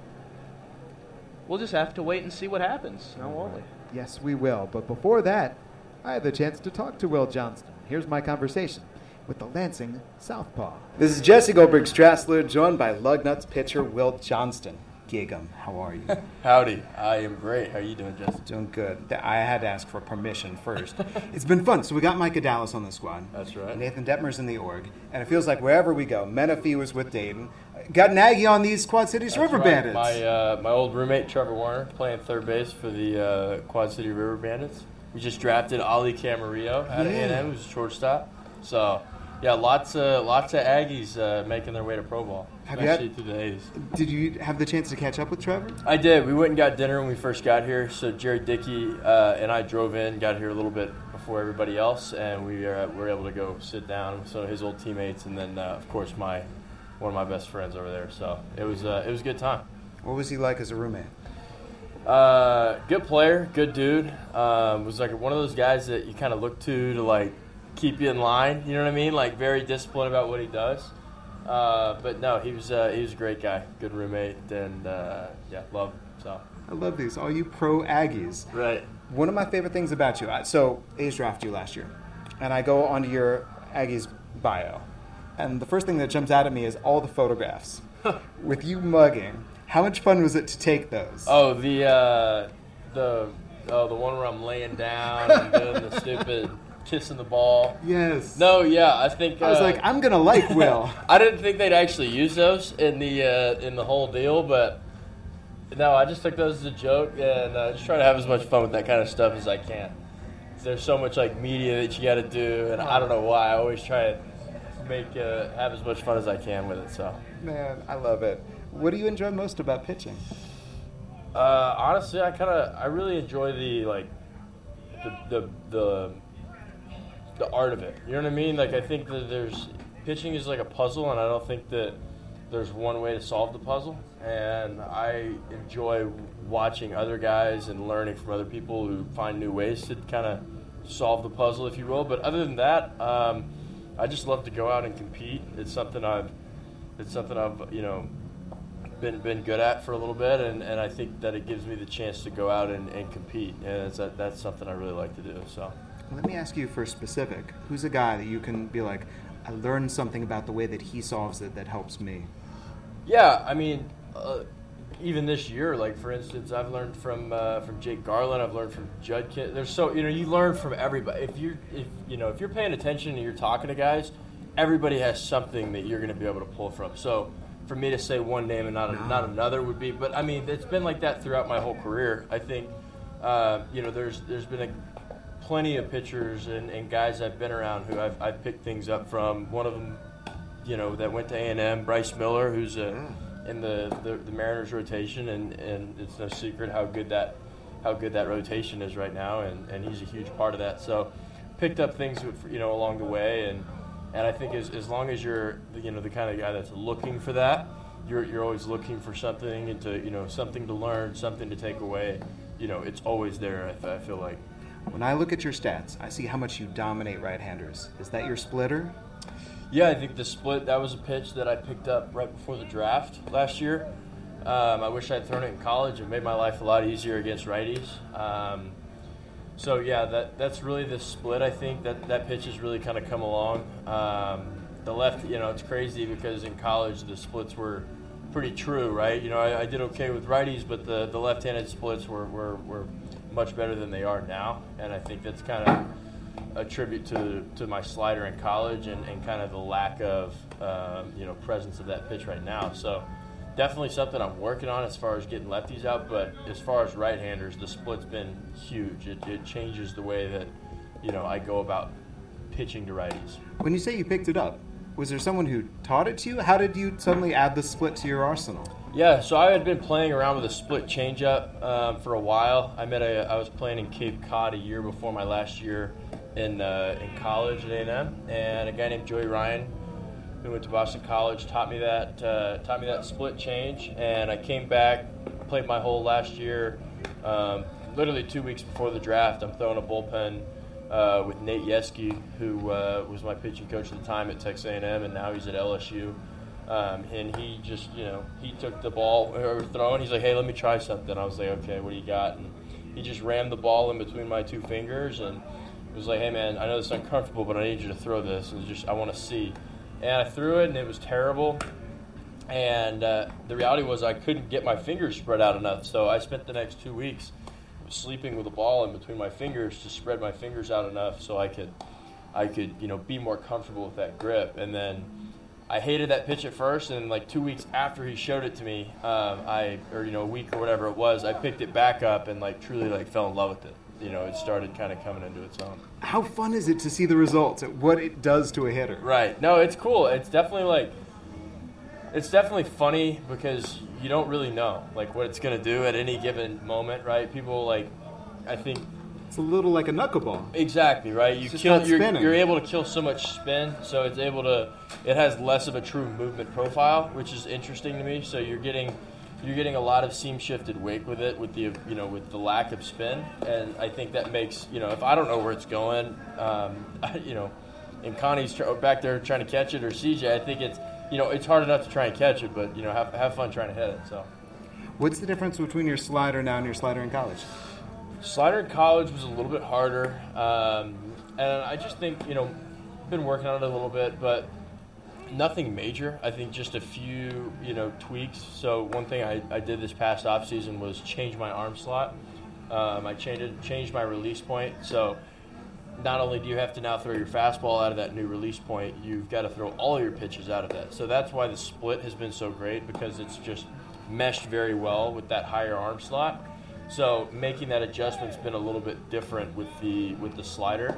Speaker 5: we'll just have to wait and see what happens, now won't we?
Speaker 1: Yes, we will. But before that, I had the chance to talk to Will Johnston. Here's my conversation with the Lansing Southpaw. This is Jesse Goldberg-Strassler, joined by Lugnuts pitcher Will Johnston. Gig'em, how are you?
Speaker 11: Howdy. I am great. How are you doing, Jesse?
Speaker 1: Doing good. I had to ask for permission first. It's been fun. So we got Micah Dallas on the squad.
Speaker 11: That's right.
Speaker 1: Nathan Detmer's in the org. And it feels like wherever we go, Menifee was with Dayton. Got Nagy on these Quad Cities
Speaker 11: That's
Speaker 1: River
Speaker 11: right.
Speaker 1: Bandits.
Speaker 11: My uh, my old roommate, Trevor Warner, playing third base for the uh, Quad City River Bandits. We just drafted Ali Camarillo out of
Speaker 1: Yeah.
Speaker 11: A and M, who's a shortstop. So, yeah, lots of, lots of Aggies uh, making their way to Pro Ball,
Speaker 1: Have you
Speaker 11: especially
Speaker 1: had-
Speaker 11: through the eighties.
Speaker 1: Did you have the chance to catch up with Trevor?
Speaker 11: I did. We went and got dinner when we first got here. So Jerry Dickey uh, and I drove in, got here a little bit before everybody else, and we uh, were able to go sit down with some of his old teammates, and then, uh, of course, my one of my best friends over there. So it was uh, it was a good time.
Speaker 1: What was he like as a roommate?
Speaker 11: Uh, good player, good dude. Um, was like one of those guys that you kind of look to to like keep you in line. You know what I mean? Like very disciplined about what he does. Uh, but no, he was uh, he was a great guy, good roommate, and uh, yeah, love him. So
Speaker 1: I love these. All you pro Aggies.
Speaker 11: right.
Speaker 1: One of my favorite things about you, I- so A's drafted you last year, and I go onto your Aggies bio, and the first thing that jumps out at me is all the photographs with you mugging. How much fun was it to take those?
Speaker 11: Oh, the uh, the oh the one where I'm laying down and doing the stupid kissing the ball.
Speaker 1: Yes.
Speaker 11: No, yeah, I think
Speaker 1: I was
Speaker 11: uh,
Speaker 1: like, I'm gonna like Will.
Speaker 11: I didn't think they'd actually use those in the uh, in the whole deal, but no, I just took those as a joke and uh, just try to have as much fun with that kind of stuff as I can. There's so much like media that you got to do, and I don't know why. I always try to make uh, have as much fun as I can with it. So,
Speaker 12: man, I love it. What do you enjoy most about pitching?
Speaker 11: Uh, honestly, I kind of I really enjoy the like the, the the the art of it. You know what I mean? Like I think that there's pitching is like a puzzle, and I don't think that there's one way to solve the puzzle. And I enjoy watching other guys and learning from other people who find new ways to kind of solve the puzzle, if you will. But other than that, um, I just love to go out and compete. It's something I've it's something I've you know. been been good at for a little bit, and, and I think that it gives me the chance to go out and, and compete, and it's, that, that's something I really like to do. So,
Speaker 12: let me ask you for specific. Who's a guy that you can be like, I learned something about the way that he solves it that helps me?
Speaker 11: Yeah, I mean, uh, even this year, like for instance, I've learned from uh, from Jake Garland. I've learned from Judkins. There's so you know you learn from everybody. If you if you know if you're paying attention and you're talking to guys, everybody has something that you're going to be able to pull from. So. For me to say one name and not a, not another would be, but I mean, it's been like that throughout my whole career. I think, uh, you know, there's there's been a, plenty of pitchers and, and guys I've been around who I've, I've picked things up from. One of them, you know, that went to A and M, Bryce Miller, who's a, in the, the, the Mariners rotation, and, and it's no secret how good that how good that rotation is right now, and, and he's a huge part of that. So, picked up things, you know, along the way, and. And I think as as long as you're you know the kind of guy that's looking for that, you're you're always looking for something and to you know something to learn, something to take away. You know, it's always there. I, I feel like.
Speaker 12: When I look at your stats, I see how much you dominate right-handers. Is that your splitter?
Speaker 11: Yeah, I think the split, that was a pitch that I picked up right before the draft last year. Um, I wish I'd thrown it in college. It made my life a lot easier against righties. Um, So yeah, that that's really the split. I think that that pitch has really kind of come along. Um, the left, you know, it's crazy because in college the splits were pretty true, right? You know, I, I did okay with righties, but the, the left-handed splits were, were, were much better than they are now, and I think that's kind of a tribute to to my slider in college and, and kind of the lack of um, you know presence of that pitch right now. So. Definitely something I'm working on as far as getting lefties out, but as far as right-handers, the split's been huge. It, it changes the way that, you know, I go about pitching to righties.
Speaker 12: When you say you picked it up, was there someone who taught it to you? How did you suddenly add the split to your arsenal?
Speaker 11: Yeah, so I had been playing around with a split changeup um, for a while. I met a, I was playing in Cape Cod a year before my last year in uh, in college at A and M, and a guy named Joey Ryan, who went to Boston College, taught me that uh, taught me that split change, and I came back, played my whole last year. Um, literally two weeks before the draft, I'm throwing a bullpen uh, with Nate Yeske, who uh, was my pitching coach at the time at Texas A and M, and now he's at L S U. Um, and he just, you know, he took the ball or throwing. He's like, "Hey, let me try something." I was like, "Okay, what do you got?" And he just rammed the ball in between my two fingers, and it was like, "Hey, man, I know this is uncomfortable, but I need you to throw this, and just I want to see." And I threw it, and it was terrible. And uh, the reality was I couldn't get my fingers spread out enough. So I spent the next two weeks sleeping with a ball in between my fingers to spread my fingers out enough so I could, I could, you know, be more comfortable with that grip. And then I hated that pitch at first, and like two weeks after he showed it to me, um, I, or you know, a week or whatever it was, I picked it back up and like truly like fell in love with it. You know, it started kind of coming into its own.
Speaker 12: How fun is it to see the results, what it does to a hitter?
Speaker 11: Right. No, it's cool. It's definitely like, it's definitely funny because you don't really know like what it's going to do at any given moment, right? People like, I think.
Speaker 12: It's a little like a knuckleball.
Speaker 11: Exactly, right? You
Speaker 12: it's just
Speaker 11: kill,
Speaker 12: not
Speaker 11: you're,
Speaker 12: spinning.
Speaker 11: you're able to kill so much spin, so it's able to, it has less of a true movement profile, which is interesting to me. So you're getting, you're getting a lot of seam shifted wake with it, with the, you know, with the lack of spin, and I think that makes, you know, if I don't know where it's going, um, you know, and Connie's tr- back there trying to catch it, or C J, I think it's, you know, it's hard enough to try and catch it, but you know, have have fun trying to hit it. So,
Speaker 12: what's the difference between your slider now and your slider in college?
Speaker 11: Slider in college was a little bit harder, um, and I just think, you know, been working on it a little bit, but nothing major. I think just a few, you know, tweaks. So one thing I, I did this past offseason was change my arm slot. Um, I changed changed my release point. So not only do you have to now throw your fastball out of that new release point, you've got to throw all your pitches out of that. So that's why the split has been so great, because it's just meshed very well with that higher arm slot. So making that adjustment's been a little bit different with the with the slider.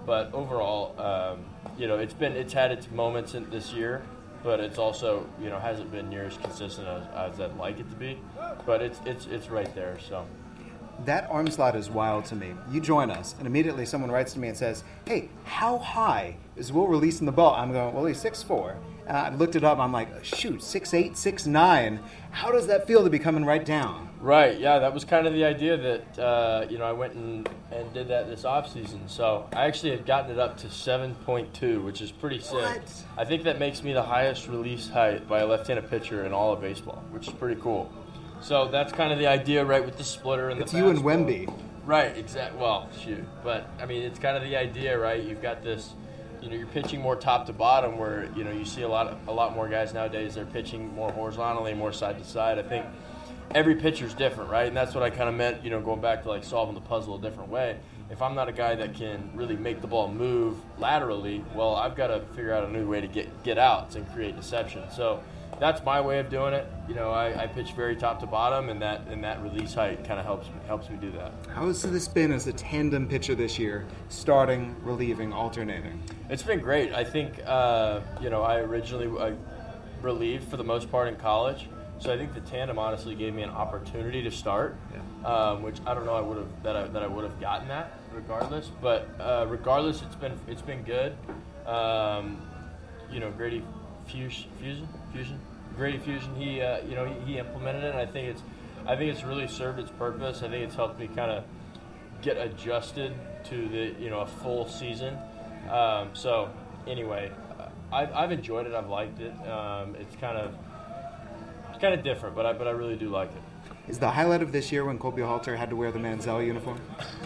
Speaker 11: but overall, um, you know, it's been it's had its moments in this year, but it's also, you know, hasn't been near as consistent as, as I'd like it to be. But it's it's it's right there. So
Speaker 12: that arm slot is wild to me. You join us, and immediately someone writes to me and says, "Hey, how high is Will releasing the ball?" I'm going, "Well, he's six foot four." Uh, I looked it up. And I'm like, "Shoot, six eight, six nine. How does that feel to be coming right down?"
Speaker 11: Right, yeah, that was kind of the idea that, uh, you know, I went and, and did that this offseason. So I actually had gotten it up to seven point two, which is pretty sick.
Speaker 12: What?
Speaker 11: I think that makes me the highest release height by a left-handed pitcher in all of baseball, which is pretty cool. So that's kind of the idea, right, with the splitter and
Speaker 12: it's
Speaker 11: the
Speaker 12: you and
Speaker 11: fastball.
Speaker 12: Wemby.
Speaker 11: Right, exactly. Well, shoot. But, I mean, it's kind of the idea, right? You've got this, you know, you're pitching more top to bottom where, you know, you see a lot of, a lot more guys nowadays, they're pitching more horizontally, more side to side. I think every pitcher's different, right? And that's what I kind of meant, you know, going back to, like, solving the puzzle a different way. If I'm not a guy that can really make the ball move laterally, well, I've got to figure out a new way to get, get outs and create deception. So that's my way of doing it. You know, I, I pitch very top to bottom, and that and that release height kind of helps me, helps me do that.
Speaker 12: How has this been as a tandem pitcher this year, starting, relieving, alternating?
Speaker 11: It's been great. I think, uh, you know, I originally I relieved for the most part in college. So I think the tandem honestly gave me an opportunity to start, yeah. um, which I don't know I would have that I that I would have gotten that regardless. But uh, regardless, it's been it's been good. Um, you know, Grady Fusion, Fusion, Fusion, Grady Fusion. He uh, you know he, he implemented it. And I think it's I think it's really served its purpose. I think it's helped me kind of get adjusted to the you know a full season. Um, so anyway, I've I've enjoyed it. I've liked it. Um, it's kind of kind of different, but I but I really do like it.
Speaker 12: Is the highlight of this year when Colby Halter had to wear the Manziel uniform?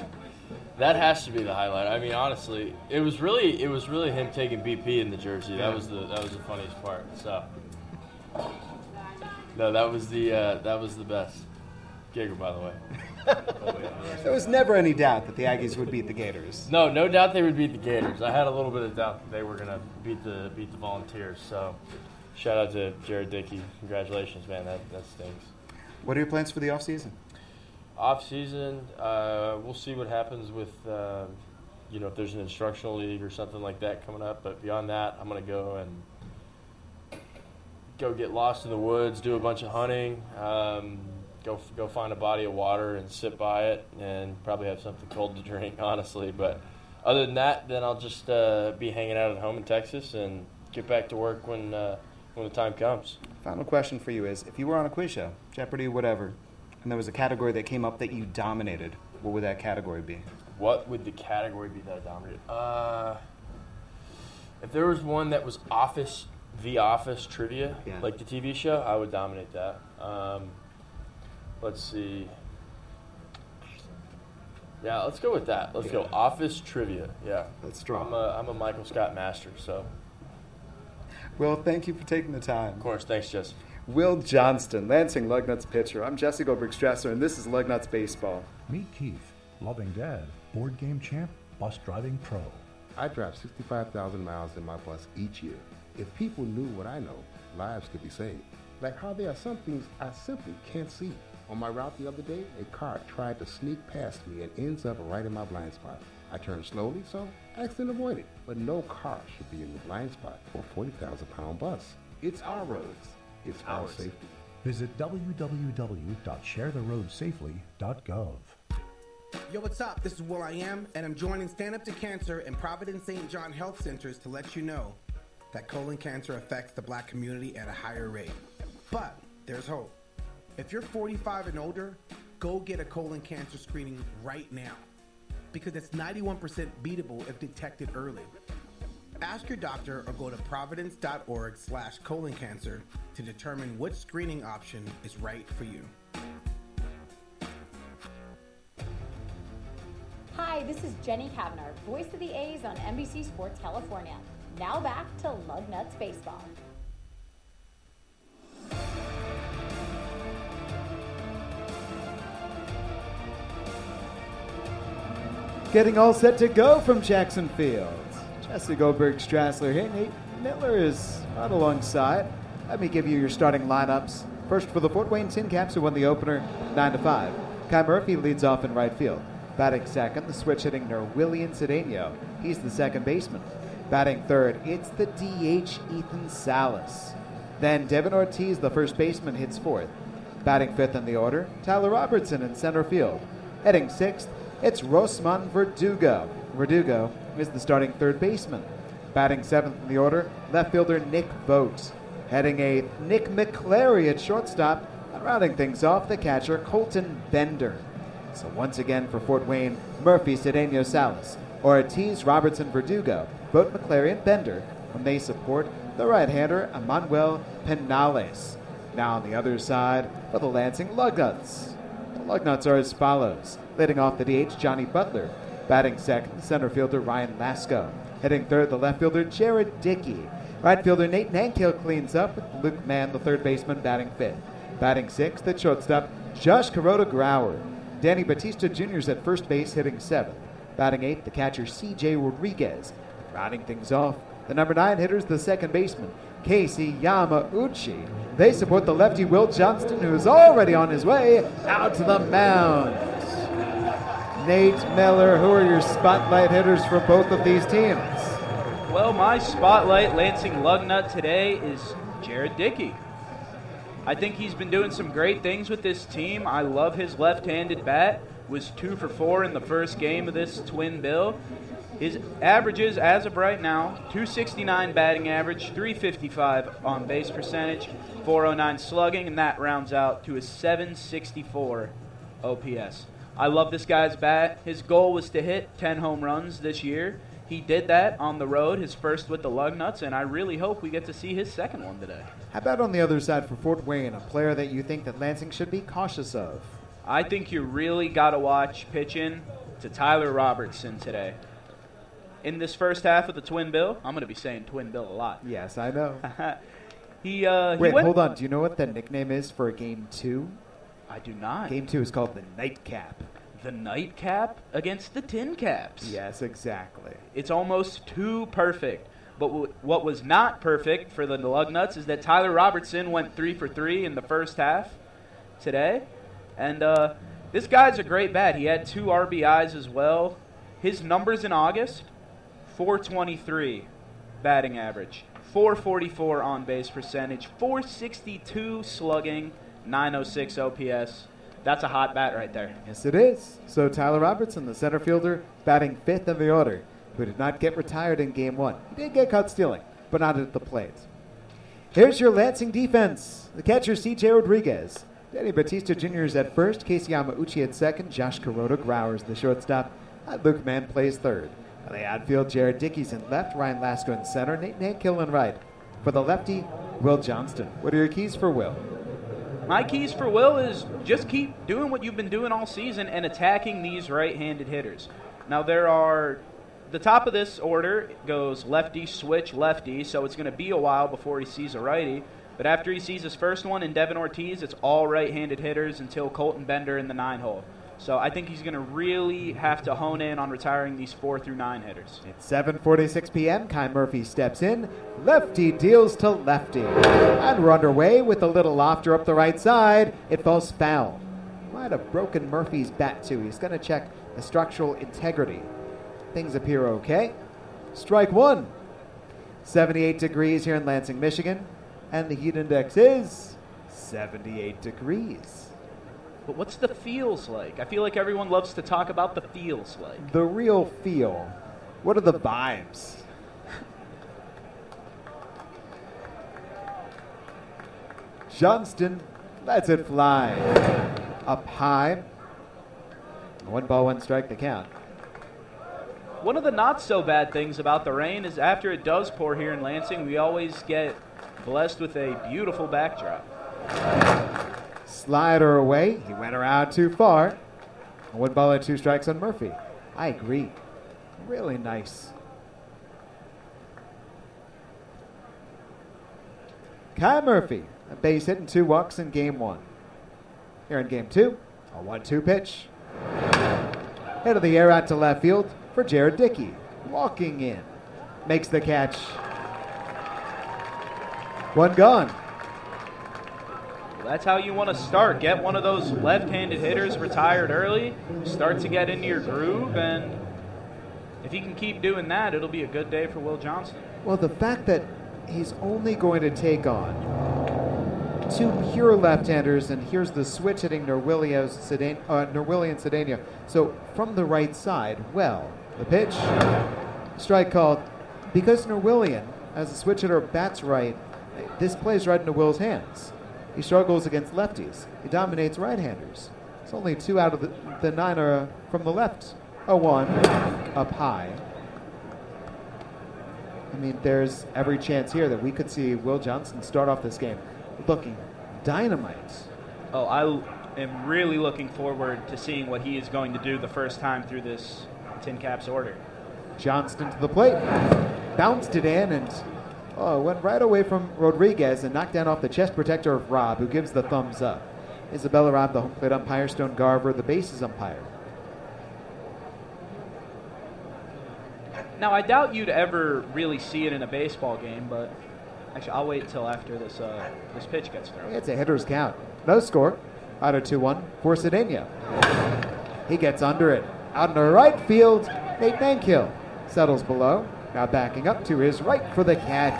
Speaker 11: That has to be the highlight. I mean, honestly, it was really it was really him taking B P in the jersey.
Speaker 12: Yeah.
Speaker 11: That was the that was the funniest part. So no, that was the uh, that was the best. Giggle, by the way.
Speaker 12: There was never any doubt that the Aggies would beat the Gators.
Speaker 11: No, no doubt they would beat the Gators. I had a little bit of doubt that they were going to beat the beat the Volunteers. So. Shout out to Jared Dickey. Congratulations, man. That that stinks.
Speaker 12: What are your plans for the offseason?
Speaker 11: Off-season, uh, we'll see what happens with, uh, you know, if there's an instructional league or something like that coming up. But beyond that, I'm going to go and go get lost in the woods, do a bunch of hunting, um, go go find a body of water and sit by it, and probably have something cold to drink, honestly. But other than that, then I'll just uh, be hanging out at home in Texas and get back to work when uh, when the time comes.
Speaker 12: Final question for you is, if you were on a quiz show, Jeopardy, whatever, and there was a category that came up that you dominated, what would that category be?
Speaker 11: What would the category be that I dominated? Uh, if there was one that was Office, The Office trivia,
Speaker 12: yeah.
Speaker 11: like the T V show, I would dominate that. Um, let's see. Yeah, let's go with that. Let's yeah. go Office trivia. Yeah.
Speaker 12: Let's draw.
Speaker 11: I'm a, I'm a Michael Scott master, so.
Speaker 12: Well, thank you for taking the time.
Speaker 11: Of course. Thanks, Jesse.
Speaker 12: Will Johnston, Lansing Lugnuts pitcher. I'm Jesse Goldberg-Strasser, and this is Lugnuts Baseball.
Speaker 13: Meet Keith, loving dad, board game champ, bus driving pro.
Speaker 14: I drive sixty-five thousand miles in my bus each year. If people knew what I know, lives could be saved. Like how there are some things I simply can't see. On my route the other day, a car tried to sneak past me and ends up right in my blind spot. I turned slowly, so accident avoided. But no car should be in the blind spot for a forty thousand pound bus. It's our roads. It's our safety.
Speaker 13: Visit w w w dot share the road safely dot gov.
Speaker 15: Yo, what's up? This is Will I Am, and I'm joining Stand Up to Cancer and Providence Saint John Health Centers to let you know that colon cancer affects the black community at a higher rate. But there's hope. If you're forty-five and older, go get a colon cancer screening right now, because it's ninety-one percent beatable if detected early. Ask your doctor or go to providence.org slash colon cancer to determine which screening option is right for you.
Speaker 16: Hi, this is Jenny Kavanaugh, voice of the A's on N B C Sports California. Now back to Lugnuts Baseball.
Speaker 1: Getting all set to go from Jackson Field. Jesse Goldberg-Strasser here. Nate Miller is right alongside. Let me give you your starting lineups. First for the Fort Wayne Tin Caps, who won the opener nine to five. Kai Murphy leads off in right field. Batting second, the switch hitting Nerwillian Cedeno. He's the second baseman. Batting third, it's the D H Ethan Salas. Then Devin Ortiz, the first baseman, hits fourth. Batting fifth in the order, Tyler Robertson in center field. Hitting sixth, it's Rosman Verdugo. Verdugo is the starting third baseman. Batting seventh in the order, left fielder Nick Vogt. Heading eighth, Nick McClary at shortstop. And rounding things off, the catcher Colton Bender. So once again for Fort Wayne, Murphy, Cedeno, Salas, Ortiz, Robertson, Verdugo, Vogt, McClary, and Bender when they support the right-hander Emmanuel Penales. Now on the other side for the Lansing Lugnuts. The Lugnuts are as follows. Leading off the D H, Johnny Butler. Batting second, the center fielder Ryan Lasco. Hitting third, the left fielder Jared Dickey. Right fielder Nate Nankill cleans up with Luke Mann, the third baseman, batting fifth. Batting sixth, the shortstop Josh Kuroda Grauer. Danny Batista Junior is at first base, hitting seventh. Batting eighth, the catcher C J Rodriguez. Rounding things off, the number nine hitter's the second baseman, Casey Yamauchi. They support the lefty Will Johnston, who is already on his way out to the mound. Nate Miller, who are your spotlight hitters for both of these teams?
Speaker 5: Well, my spotlight Lansing Lugnut today is Jared Dickey. I think he's been doing some great things with this team. I love his left-handed bat. Was two for four in the first game of this twin bill. His averages as of right now, two sixty-nine batting average, three fifty-five on base percentage, four oh nine slugging, and that rounds out to a seven sixty-four O P S. I love this guy's bat. His goal was to hit ten home runs this year. He did that on the road, his first with the Lugnuts, and I really hope we get to see his second one today.
Speaker 1: How about on the other side for Fort Wayne, a player that you think that Lansing should be cautious of?
Speaker 5: I think you really got to watch pitching to Tyler Robertson today. In this first half of the twin bill, I'm going to be saying twin bill a lot.
Speaker 1: Yes, I know.
Speaker 5: he uh,
Speaker 1: Wait,
Speaker 5: he went,
Speaker 1: hold on. Do you know what the nickname is for game two?
Speaker 5: I do not.
Speaker 1: Game two is called the Nightcap.
Speaker 5: The Nightcap against the Tin Caps.
Speaker 1: Yes, exactly.
Speaker 5: It's almost too perfect. But w- what was not perfect for the Lugnuts is that Tyler Robertson went three for three in the first half today. And uh, this guy's a great bat. He had two R B Is as well. His numbers in August, four twenty-three batting average, four forty-four on base percentage, four sixty-two slugging, nine oh six O P S. That's a hot bat right there.
Speaker 1: Yes, it is. So Tyler Robertson, the center fielder, batting fifth in the order, who did not get retired in game one. He did get caught stealing, but not at the plate. Here's your Lansing defense. The catcher, C J Rodriguez. Danny Batista Junior is at first. Casey Yamauchi at second. Josh Kuroda Grauer the shortstop. Luke Mann plays third. On the outfield, Jared Dickey's in left. Ryan Lasco in center. Nate Nankill in right. For the lefty, Will Johnston. What are your keys for Will?
Speaker 5: My keys for Will is just keep doing what you've been doing all season and attacking these right-handed hitters. Now, there are the top of this order goes lefty, switch, lefty, so it's going to be a while before he sees a righty. But after he sees his first one in Devin Ortiz, it's all right-handed hitters until Colton Bender in the nine hole. So I think he's going to really have to hone in on retiring these four through nine hitters.
Speaker 1: It's seven forty-six p.m. Kai Murphy steps in. Lefty deals to lefty. And we're underway with a little lofter up the right side. It falls foul. Might have broken Murphy's bat, too. He's going to check the structural integrity. Things appear okay. Strike one. seventy-eight degrees here in Lansing, Michigan. And the heat index is seventy-eight degrees.
Speaker 5: But what's the feels like? I feel like everyone loves to talk about the feels like.
Speaker 1: The real feel. What are the vibes? Johnston lets it fly. Up high. One ball, one strike, the count.
Speaker 5: One of the not so bad things about the rain is after it does pour here in Lansing, we always get blessed with a beautiful backdrop.
Speaker 1: Slider away. He went around too far. One ball and two strikes on Murphy. I agree. Really nice. Kai Murphy, a base hit and two walks in game one. Here in game two, a one two pitch. Head of the air out to left field for Jared Dickey. Walking in. Makes the catch. One gone.
Speaker 5: Well, That's how you want to start. Get one of those left-handed hitters retired early, start to get into your groove, and if he can keep doing that, it'll be a good day for Will Johnston.
Speaker 1: Well, the fact that he's only going to take on two pure left-handers, and here's the switch hitting Norwillian Cedeno. So from the right side, well, the pitch, strike called. Because Norwillian, as a switch hitter, bats right, this plays right into Will's hands. He struggles against lefties. He dominates right-handers. It's only two out of the, the nine are from the left. oh one, up high. I mean, there's every chance here that we could see Will Johnston start off this game looking dynamite.
Speaker 5: Oh, I am really looking forward to seeing what he is going to do the first time through this Tin Caps order.
Speaker 1: Johnston to the plate. Bounced it in and oh, went right away from Rodriguez and knocked down off the chest protector of Robb, who gives the thumbs up. Isabella Robb, the home plate umpire, Stone Garver, the bases umpire.
Speaker 5: Now, I doubt you'd ever really see it in a baseball game, but actually, I'll wait until after this uh, this pitch gets thrown.
Speaker 1: It's a hitter's count. No score. Out of two one for Cedeno. He gets under it. Out in the right field, Nate Mankill settles below. Now backing up to his right for the catch.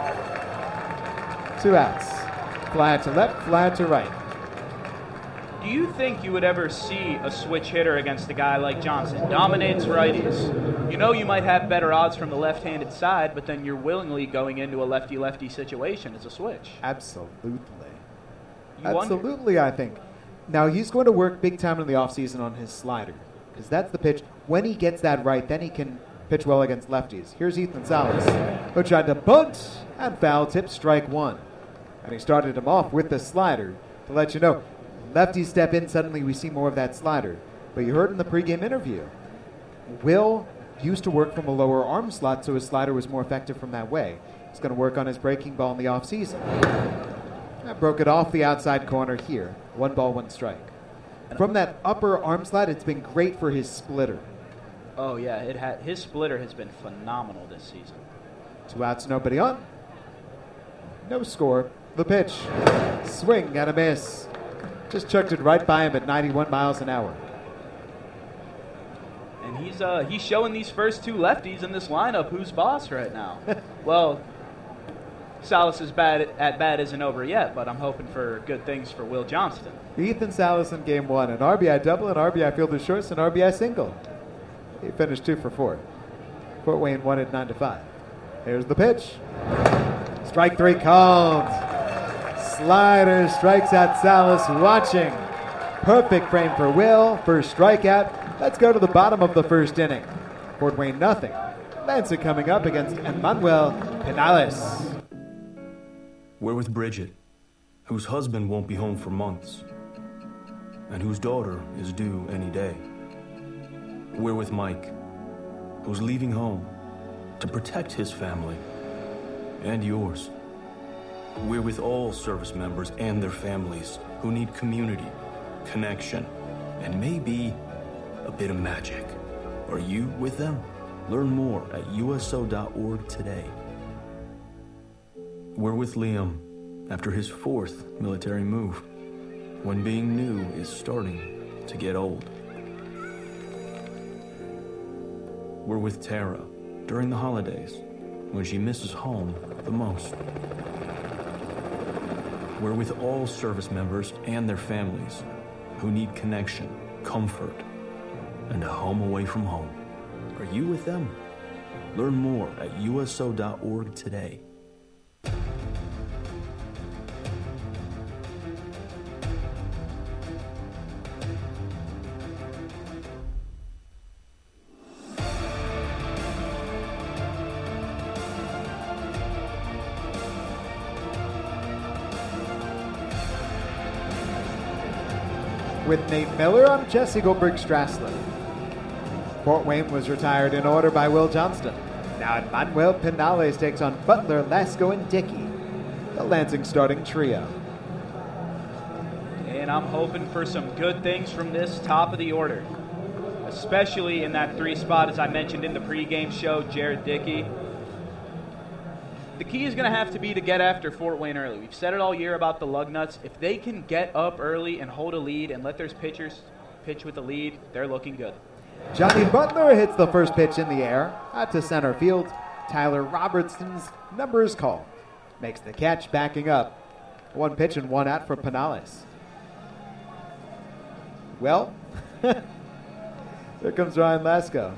Speaker 1: Two outs. Fly to left, fly to right.
Speaker 5: Do you think you would ever see a switch hitter against a guy like Johnson? Dominates righties. You know you might have better odds from the left-handed side, but then you're willingly going into a lefty-lefty situation as a switch.
Speaker 1: Absolutely.
Speaker 5: You
Speaker 1: Absolutely, wonder? I think. Now, he's going to work big time in the offseason on his slider, because that's the pitch. When he gets that right, then he can pitch well against lefties. Here's Ethan Salas, who tried to bunt and foul tip strike one. And he started him off with the slider to let you know, lefties step in, suddenly we see more of that slider. But you heard in the pregame interview, Will used to work from a lower arm slot, so his slider was more effective from that way. He's going to work on his breaking ball in the offseason. I broke it off the outside corner here. One ball, one strike. From that upper arm slot, it's been great for his splitter.
Speaker 5: Oh, yeah. It ha- his splitter has been phenomenal this season.
Speaker 1: Two outs, nobody on. No score. The pitch. Swing and a miss. Just chucked it right by him at ninety-one miles an hour.
Speaker 5: And he's uh, he's showing these first two lefties in this lineup who's boss right now. Well, Salas' bad at bat isn't over yet, but I'm hoping for good things for Will Johnston.
Speaker 1: Ethan Salas in game one, an R B I double, an R B I fielder shorts, an R B I single. He finished two for four. Fort Wayne won it nine to five. Here's the pitch. Strike three called. Slider strikes out Salas, watching. Perfect frame for Will. First strikeout. Let's go to the bottom of the first inning. Fort Wayne nothing. Lansing coming up against Emmanuel Pinales.
Speaker 17: We're with Bridget, whose husband won't be home for months, and whose daughter is due any day. We're with Mike, who's leaving home to protect his family and yours. We're with all service members and their families who need community, connection, and maybe a bit of magic. Are you with them? Learn more at U S O dot org today. We're with Liam after his fourth military move, when being new is starting to get old. We're with Tara during the holidays, when she misses home the most. We're with all service members and their families who need connection, comfort, and a home away from home. Are you with them? Learn more at U S O dot org today.
Speaker 1: With Nate Miller, I'm Jesse Goldberg Strassler. Fort Wayne was retired in order by Will Johnston. Now Emmanuel Pinales takes on Butler, Lasco, and Dickey, the Lansing starting trio.
Speaker 5: And I'm hoping for some good things from this top of the order, especially in that three spot, as I mentioned in the pregame show, Jared Dickey. the key is going to have to be to get after Fort Wayne early. We've said it all year about the Lugnuts. If they can get up early and hold a lead and let their pitchers pitch with the lead, they're looking good.
Speaker 1: Johnny Butler hits the first pitch in the air out to center field. Tyler Robertson's number is called. Makes the catch, backing up. One pitch and one out for Penales. Well, there comes Ryan Lasko.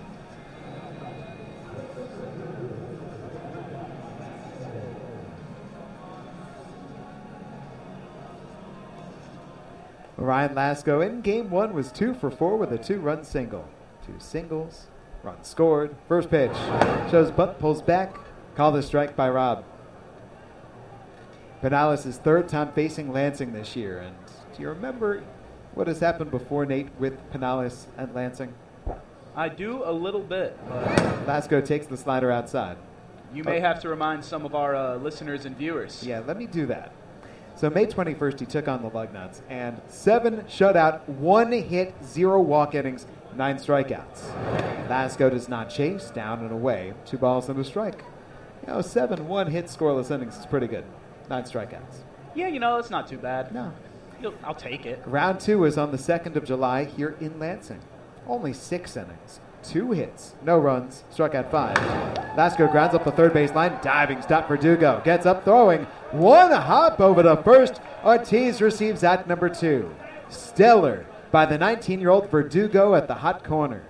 Speaker 1: Ryan Lasko in game one was two for four with a two-run single. Two singles, run scored. First pitch shows bunt, pulls back. Called a strike by Rob. Penales' third time facing Lansing this year. And do you remember what has happened before, Nate, with Penales and Lansing?
Speaker 5: I do a little bit.
Speaker 1: Lasko takes the slider outside.
Speaker 5: You may
Speaker 1: oh.
Speaker 5: have to remind some of our uh, listeners and viewers.
Speaker 1: Yeah, let me do that. So May twenty-first, he took on the Lugnuts, and seven shutout, one hit, zero walk innings, nine strikeouts. Lasko does not chase, down and away, two balls and a strike. You know, seven one hit scoreless innings is pretty good. Nine strikeouts.
Speaker 5: Yeah, you know, it's not too bad.
Speaker 1: No.
Speaker 5: You'll, I'll take it.
Speaker 1: Round two is on the second of July here in Lansing. Only six innings, two hits, no runs, struck out five. Lasko grounds up the third base line, diving stop for Dugo. Gets up throwing, one hop over to first. Ortiz receives at number two. Stellar by the nineteen-year-old Verdugo at the hot corner.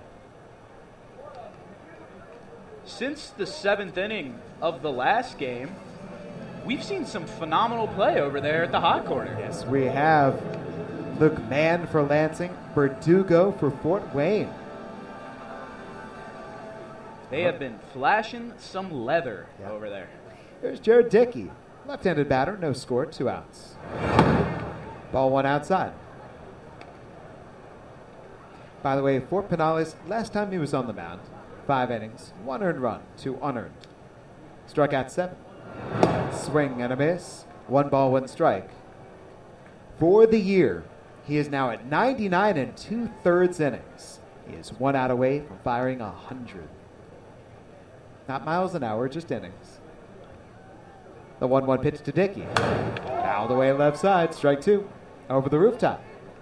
Speaker 5: Since the seventh inning of the last game, we've seen some phenomenal play over there at the hot corner.
Speaker 1: Yes, we have Luke Mann for Lansing, Verdugo for Fort Wayne.
Speaker 5: They have been flashing some leather
Speaker 1: yeah.
Speaker 5: over there.
Speaker 1: There's Jared Dickey, left-handed batter, no score, two outs. Ball one outside. By the way, Fort Penales, last time he was on the mound, five innings, one earned run, two unearned. Struck out seven. Swing and a miss, one ball, one strike. For the year, he is now at ninety-nine and two-thirds innings. He is one out away from firing one hundred. Not miles an hour, just innings. The one one pitch to Dickey. Fouled away left side, strike two. Over the rooftop.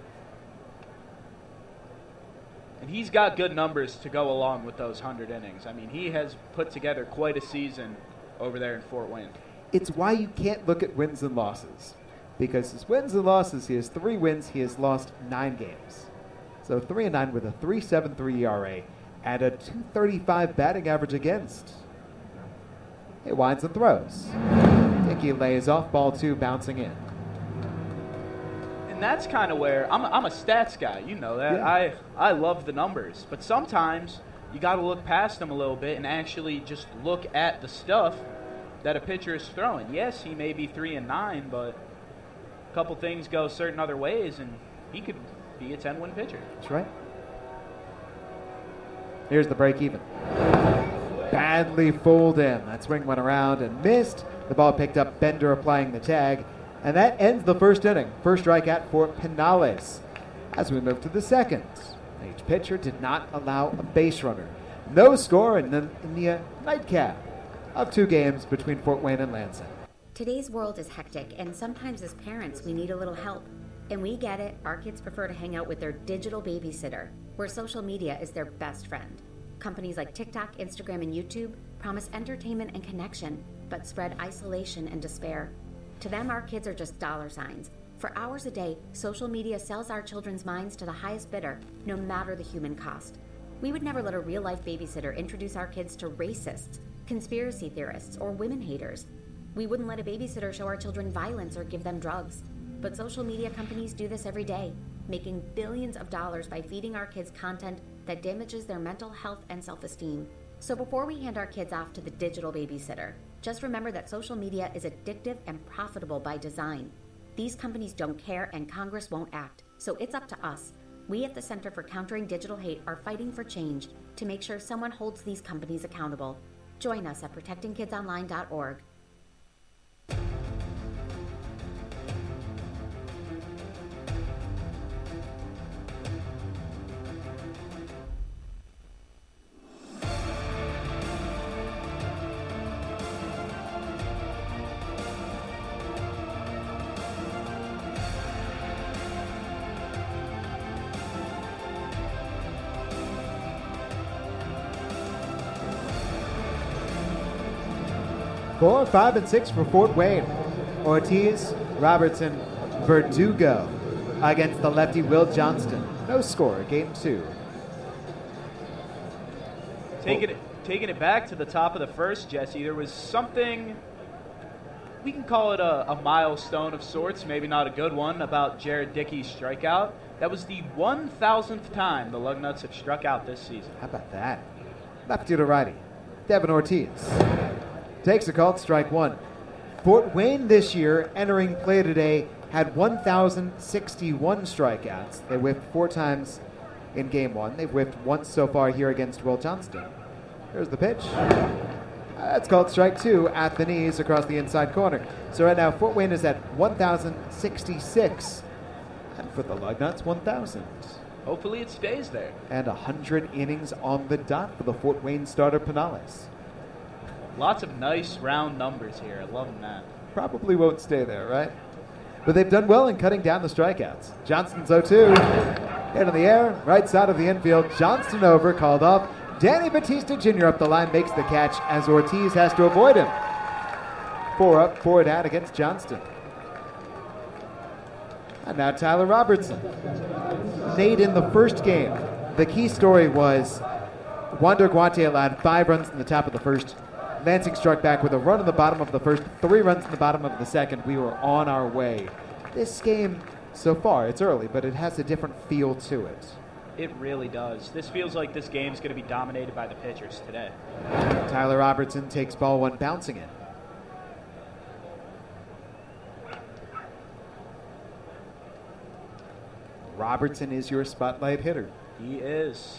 Speaker 5: And he's got good numbers to go along with those one hundred innings. I mean, he has put together quite a season over there in Fort Wayne.
Speaker 1: It's why you can't look at wins and losses. Because his wins and losses, he has three wins, he has lost nine games. So three and nine with a three point seven three E R A and a two thirty-five batting average against. He winds and throws. Dickey lays off, ball two, bouncing in.
Speaker 5: And that's kind of where I'm. I'm a stats guy, you know that.
Speaker 1: Yeah.
Speaker 5: I I love the numbers, but sometimes you got to look past them a little bit and actually just look at the stuff that a pitcher is throwing. Yes, he may be three and nine, but a couple things go certain other ways, and he could be a ten-win pitcher.
Speaker 1: That's right. Here's the break even. Badly fooled in. That swing went around and missed. The ball picked up, Bender applying the tag. And that ends the first inning. First strikeout for Penales. As we move to the second, each pitcher did not allow a base runner. No score in the, in the uh, nightcap of two games between Fort Wayne and Lansing.
Speaker 18: Today's world is hectic, and sometimes as parents we need a little help. And we get it, our kids prefer to hang out with their digital babysitter, where social media is their best friend. Companies like TikTok, Instagram, and YouTube promise entertainment and connection, but spread isolation and despair. To them, our kids are just dollar signs. For hours a day, social media sells our children's minds to the highest bidder, no matter the human cost. We would never let a real-life babysitter introduce our kids to racists, conspiracy theorists, or women haters. We wouldn't let a babysitter show our children violence or give them drugs. But social media companies do this every day, making billions of dollars by feeding our kids content that damages their mental health and self-esteem. So before we hand our kids off to the digital babysitter, just remember that social media is addictive and profitable by design. These companies don't care and Congress won't act, so it's up to us. We at the Center for Countering Digital Hate are fighting for change to make sure someone holds these companies accountable. Join us at protecting kids online dot org.
Speaker 1: Four, five, and six for Fort Wayne. Ortiz, Robertson, Verdugo against the lefty Will Johnston. No score, game two.
Speaker 5: Taking it, taking it back to the top of the first, Jesse, there was something, we can call it a, a milestone of sorts, maybe not a good one, about Jared Dickey's strikeout. That was the one thousandth time the Lugnuts have struck out this season.
Speaker 1: How about that? Lefty to righty. Devin Ortiz takes a called strike one. Fort Wayne this year, entering play today, had one thousand sixty-one strikeouts. They whiffed four times in game one. They've whiffed once so far here against Will Johnston. Here's the pitch. That's called strike two at the knees across the inside corner. So right now, Fort Wayne is at one thousand sixty-six. And for the Lugnuts, one thousand.
Speaker 5: Hopefully it stays there.
Speaker 1: And one hundred innings on the dot for the Fort Wayne starter, Penales.
Speaker 5: Lots of nice round numbers here. I love that.
Speaker 1: Probably won't stay there, right? But they've done well in cutting down the strikeouts. Johnston's oh two. Hit in the air, right side of the infield. Johnston over, called off. Danny Batista Junior up the line makes the catch as Ortiz has to avoid him. Four up, four down against Johnston. And now Tyler Robertson. Nate, in the first game, the key story was Wander Guante allowed five runs in the top of the first. Lansing struck back with a run in the bottom of the first, three runs in the bottom of the second. We were on our way. This game, so far, it's early, but it has a different feel to it.
Speaker 5: It really does. This feels like this game's going to be dominated by the pitchers today.
Speaker 1: Tyler Robertson takes ball one, bouncing it. Robertson is your spotlight hitter.
Speaker 5: He is.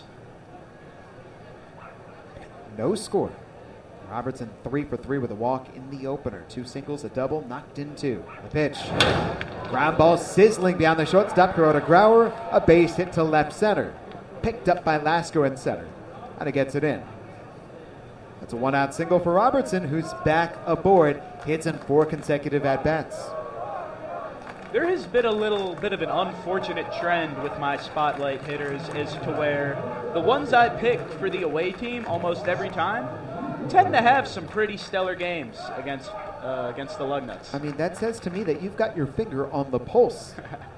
Speaker 1: No score. Robertson three for three with a walk in the opener. Two singles, a double, knocked in two. The pitch. Ground ball sizzling beyond the shortstop. Kuroda Grauer, a base hit to left center. Picked up by Lasko in center. And it gets it in. That's a one-out single for Robertson, who's back aboard. Hits in four consecutive at-bats.
Speaker 5: There has been a little bit of an unfortunate trend with my spotlight hitters as to where the ones I pick for the away team almost every time tend to have some pretty stellar games against uh, against the Lugnuts.
Speaker 1: I mean, that says to me that you've got your finger on the pulse.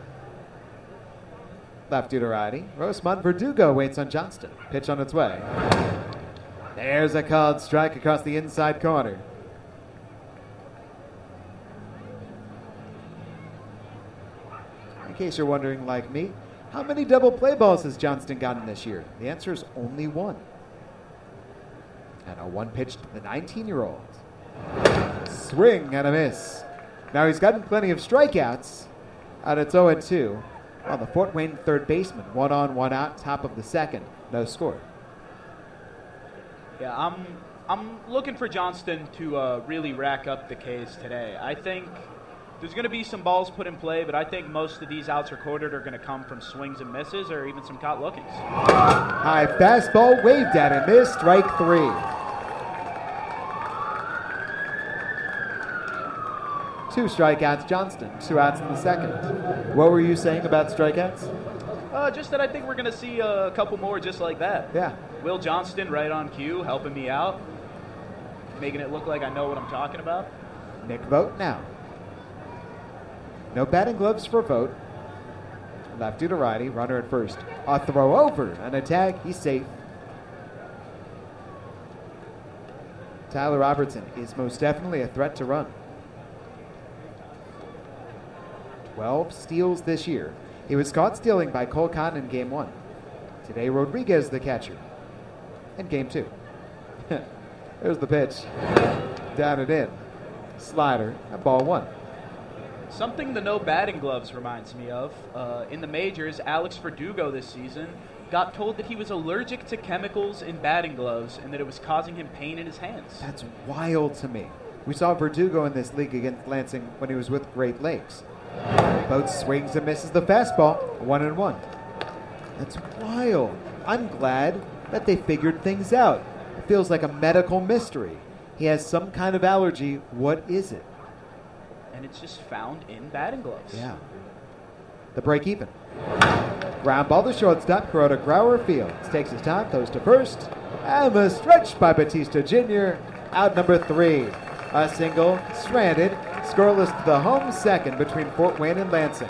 Speaker 1: Lefty to righty. Rosemont Verdugo waits on Johnston. Pitch on its way. There's a called strike across the inside corner. In case you're wondering, like me, how many double play balls has Johnston gotten this year? The answer is only one. And a one pitch to the nineteen-year-old. Swing and a miss. Now he's gotten plenty of strikeouts, and it's oh two. On the Fort Wayne third baseman, one on, one out, top of the second, no score.
Speaker 5: Yeah, I'm I'm looking for Johnston to uh, really rack up the Ks today. I think there's going to be some balls put in play, but I think most of these outs recorded are going to come from swings and misses or even some caught lookings.
Speaker 1: High fastball waved at and missed, strike three. Two strikeouts, Johnston. Two outs in the second. What were you saying about strikeouts?
Speaker 5: Uh, just that I think we're going to see a couple more just like that.
Speaker 1: Yeah.
Speaker 5: Will Johnston right on cue, helping me out, making it look like I know what I'm talking about.
Speaker 1: Nick Vogt now. No batting gloves for Vogt. Lefty to righty, runner at first. A throw over and a tag. He's safe. Tyler Robertson is most definitely a threat to run. twelve steals this year. He was caught stealing by Cole Cotton in game one. Today, Rodriguez the catcher. In game two. There's the pitch. Down and in. Slider and ball one.
Speaker 5: Something the no batting gloves reminds me of. Uh, in the majors, Alex Verdugo this season got told that he was allergic to chemicals in batting gloves and that it was causing him pain in his hands.
Speaker 1: That's wild to me. We saw Verdugo in this league against Lansing when he was with Great Lakes. Both swings and misses the fastball, one and one. That's wild. I'm glad that they figured things out. It feels like a medical mystery. He has some kind of allergy. What is it?
Speaker 5: And it's just found in batting gloves.
Speaker 1: Yeah. The break even. Ground ball to shortstop. Kuroda Grauer fields. Takes his time, throws to first. And the stretch by Batista Junior Out number three. A single, stranded, scoreless to the home second between Fort Wayne and Lansing.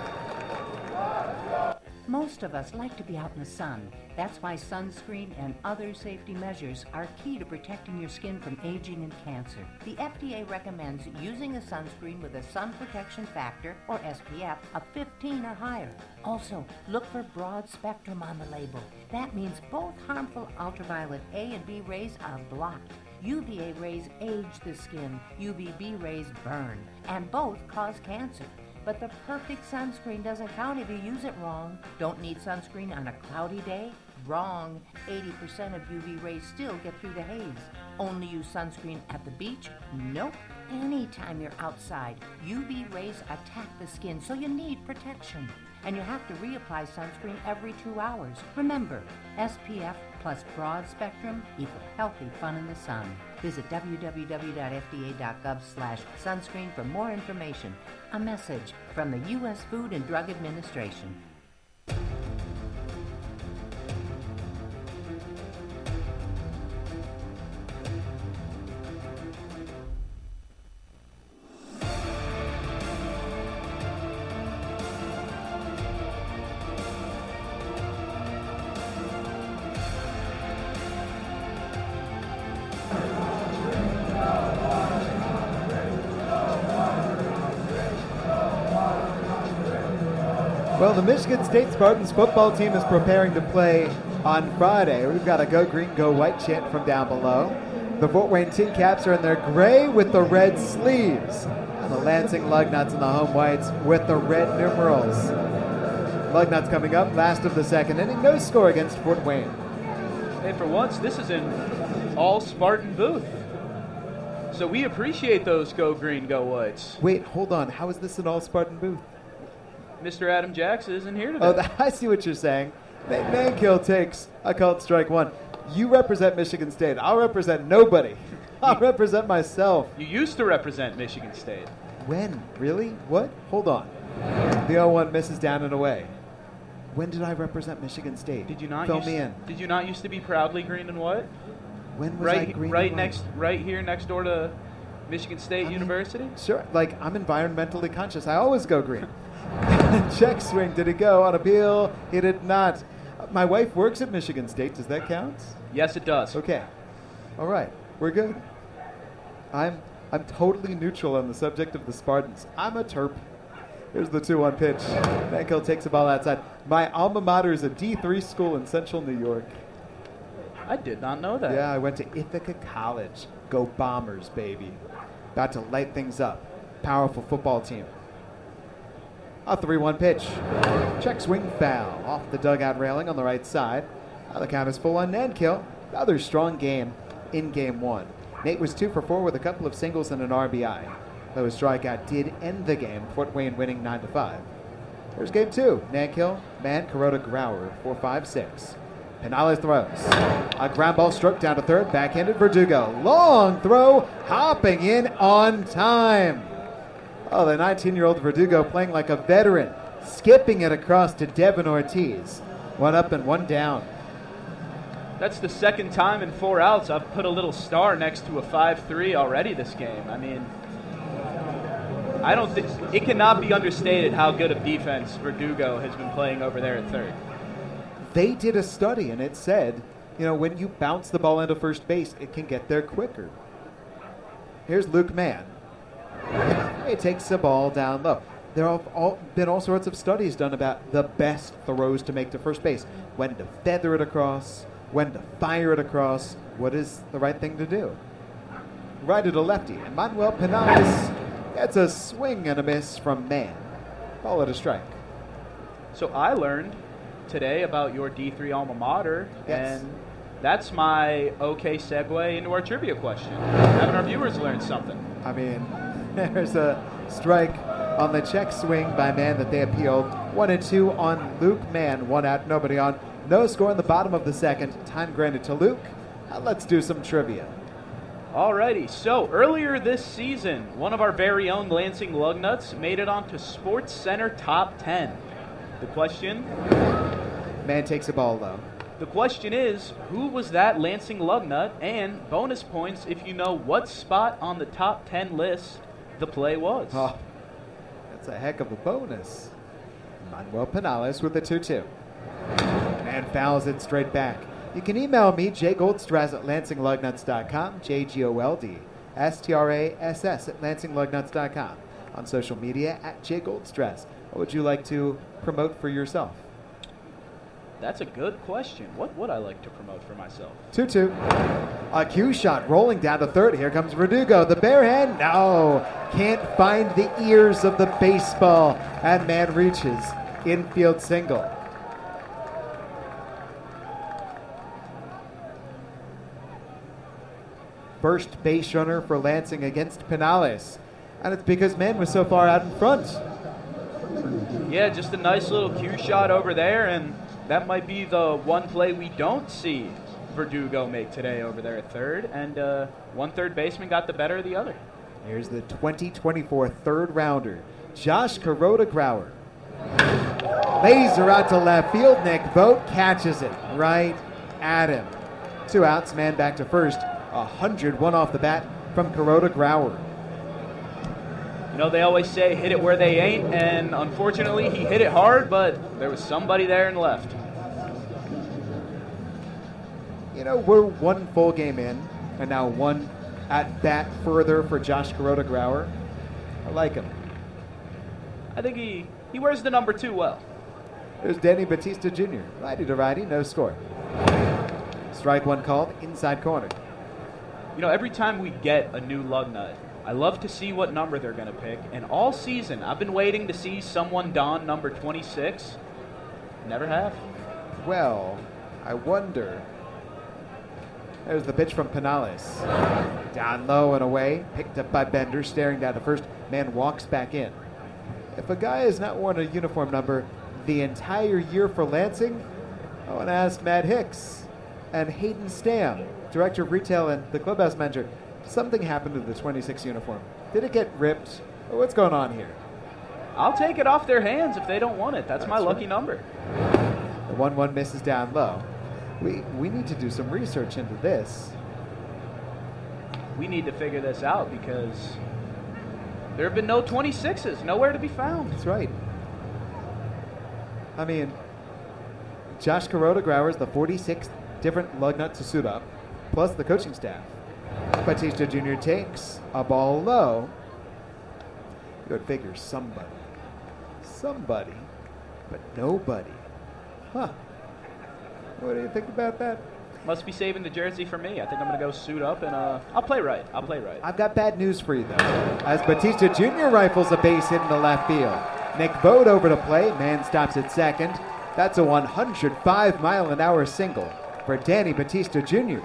Speaker 6: Most of us like to be out in the sun. That's why sunscreen and other safety measures are key to protecting your skin from aging and cancer. The F D A recommends using a sunscreen with a sun protection factor, or S P F, of fifteen or higher. Also, look for broad spectrum on the label. That means both harmful ultraviolet A and B rays are blocked. U V A rays age the skin, U V B rays burn, and both cause cancer. But the perfect sunscreen doesn't count if you use it wrong. Don't need sunscreen on a cloudy day? Wrong. eighty percent of U V rays still get through the haze. Only use sunscreen at the beach? Nope. Anytime you're outside, U V rays attack the skin, so you need protection. And you have to reapply sunscreen every two hours. Remember, S P F plus broad spectrum equal healthy fun in the sun. Visit w w w dot f d a dot gov slash sunscreen for more information. A message from the U S Food and Drug Administration.
Speaker 1: Well, the Michigan State Spartans football team is preparing to play on Friday. We've got a Go Green, Go White chant from down below. The Fort Wayne Tin Caps are in their gray with the red sleeves. And the Lansing Lugnuts in the home whites with the red numerals. Lugnuts coming up, last of the second inning. No score against Fort Wayne.
Speaker 5: Hey, for once, this is an all-Spartan booth. So we appreciate those Go Green, Go Whites.
Speaker 1: Wait, hold on. How is this an all-Spartan booth?
Speaker 5: Mister Adam Jackson isn't here today.
Speaker 1: Oh, that, I see what you're saying. Man- Mankill takes a called strike one. You represent Michigan State. I'll represent nobody. I'll represent myself.
Speaker 5: You used to represent Michigan State.
Speaker 1: When? Really? What? Hold on. The oh one misses down and away. When did I represent Michigan State?
Speaker 5: Did you not?
Speaker 1: Fill
Speaker 5: used,
Speaker 1: me in.
Speaker 5: Did you not used to be proudly green and white?
Speaker 1: When was
Speaker 5: right,
Speaker 1: I green
Speaker 5: right
Speaker 1: and
Speaker 5: next,
Speaker 1: white?
Speaker 5: right here next door to Michigan State
Speaker 1: I mean,
Speaker 5: University.
Speaker 1: Sure. Like, I'm environmentally conscious. I always go green. Check swing. Did it go on appeal? He did not. My wife works at Michigan State. Does that count?
Speaker 5: Yes, it does.
Speaker 1: Okay. All right. We're good. I'm I'm totally neutral on the subject of the Spartans. I'm a Terp. Here's the two one pitch. Mankill takes the ball outside. My alma mater is a D three school in central New York.
Speaker 5: I did not know that.
Speaker 1: Yeah, I went to Ithaca College. Go Bombers, baby. About to light things up. Powerful football team. A three one pitch. Check swing foul. Off the dugout railing on the right side. Now the count is full on Nankill. Another strong game in game one. Nate was two for four with a couple of singles and an R B I. Though his strikeout did end the game, Fort Wayne winning nine to five. Here's game two. Nankill, Man, Kuroda, Grauer, four five six. Penales throws. A ground ball struck down to third. Backhanded Verdugo. Long throw. Hopping in on time. Oh, the nineteen-year-old Verdugo playing like a veteran. Skipping it across to Devin Ortiz. One up and one down.
Speaker 5: That's the second time in four outs I've put a little star next to a five three already this game. I mean, I don't think it cannot be understated how good of defense Verdugo has been playing over there at third.
Speaker 1: They did a study, and it said, you know, when you bounce the ball into first base, it can get there quicker. Here's Luke Mann. He takes the ball down low. There have all, been all sorts of studies done about the best throws to make to first base. When to feather it across, when to fire it across, what is the right thing to do? Right to lefty, and Manuel Penales gets a swing and a miss from Mann. Ball at a strike.
Speaker 5: So I learned today about your D three alma mater,
Speaker 1: Yes.
Speaker 5: and that's my okay segue into our trivia question. Having our viewers learn something.
Speaker 1: I mean, there's a strike on the check swing by Mann that they appealed. One and two on Luke Mann. One out, nobody on. No score in the bottom of the second. Time granted to Luke. Now let's do some trivia.
Speaker 5: Alrighty, so earlier this season, one of our very own Lansing Lugnuts made it onto Sports Center Top ten. The question?
Speaker 1: Mann takes the ball low.
Speaker 5: The question is, who was that Lansing Lugnut? And bonus points if you know what spot on the top ten list the play was.
Speaker 1: Oh, that's a heck of a bonus. Manuel Penales with the two two. And fouls it straight back. You can email me, Jay Goldstrass at lansing lugnuts dot com, J G O L D S T R A S S at lansing lugnuts dot com. On social media, at Jay Goldstrass. What would you like to promote for yourself?
Speaker 5: That's a good question. What would I like to promote for myself?
Speaker 1: two two. A cue shot rolling down to third. Here comes Verdugo. The bare hand. No. Can't find the ears of the baseball. And man reaches. Infield single. First base runner for Lansing against Penales. And it's because man was so far out in front.
Speaker 5: Yeah, just a nice little cue shot over there, and that might be the one play we don't see Verdugo make today over there at third, and uh, one third baseman got the better of the other.
Speaker 1: Here's the twenty twenty-four third rounder, Josh Kuroda Grauer. Laser out to left field. Nick Vogt catches it right at him. Two outs, man back to first. one hundred one off the bat from Kuroda Grauer.
Speaker 5: You know, they always say hit it where they ain't, and unfortunately he hit it hard, but there was somebody there and left.
Speaker 1: You know, we're one full game in, and now one at bat further for Josh Kuroda Grauer. I like him.
Speaker 5: I think he, he wears the number two well.
Speaker 1: There's Danny Batista Junior Righty to righty, no score. Strike one called, inside corner.
Speaker 5: You know, every time we get a new Lugnut, I love to see what number they're going to pick. And all season, I've been waiting to see someone don number twenty-six. Never have.
Speaker 1: Well, I wonder. There's the pitch from Penales. Down low and away. Picked up by Bender, staring down to first. Man walks back in. If a guy has not worn a uniform number the entire year for Lansing, I want to ask Matt Hicks and Hayden Stam, Director of Retail and the clubhouse manager. Something happened to the twenty-six uniform. Did it get ripped? Or what's going on here?
Speaker 5: I'll take it off their hands if they don't want it. That's, That's my lucky
Speaker 1: right.
Speaker 5: number.
Speaker 1: The one one misses down low. We we need to do some research into this.
Speaker 5: We need to figure this out because there have been no twenty-sixes, nowhere to be found.
Speaker 1: That's right. I mean, Josh Kuroda Grauer is the forty-sixth different Lugnut to suit up, plus the coaching staff. Batista Junior takes a ball low. You would figure somebody. Somebody, but nobody. Huh. What do you think about that?
Speaker 5: Must be saving the jersey for me. I think I'm going to go suit up and uh, I'll play right. I'll play right.
Speaker 1: I've got bad news for you, though. As Batista Junior rifles a base hit into left field. Nick Vogt over to play. Man stops at second. That's a one hundred five mile an hour single for Danny Batista Junior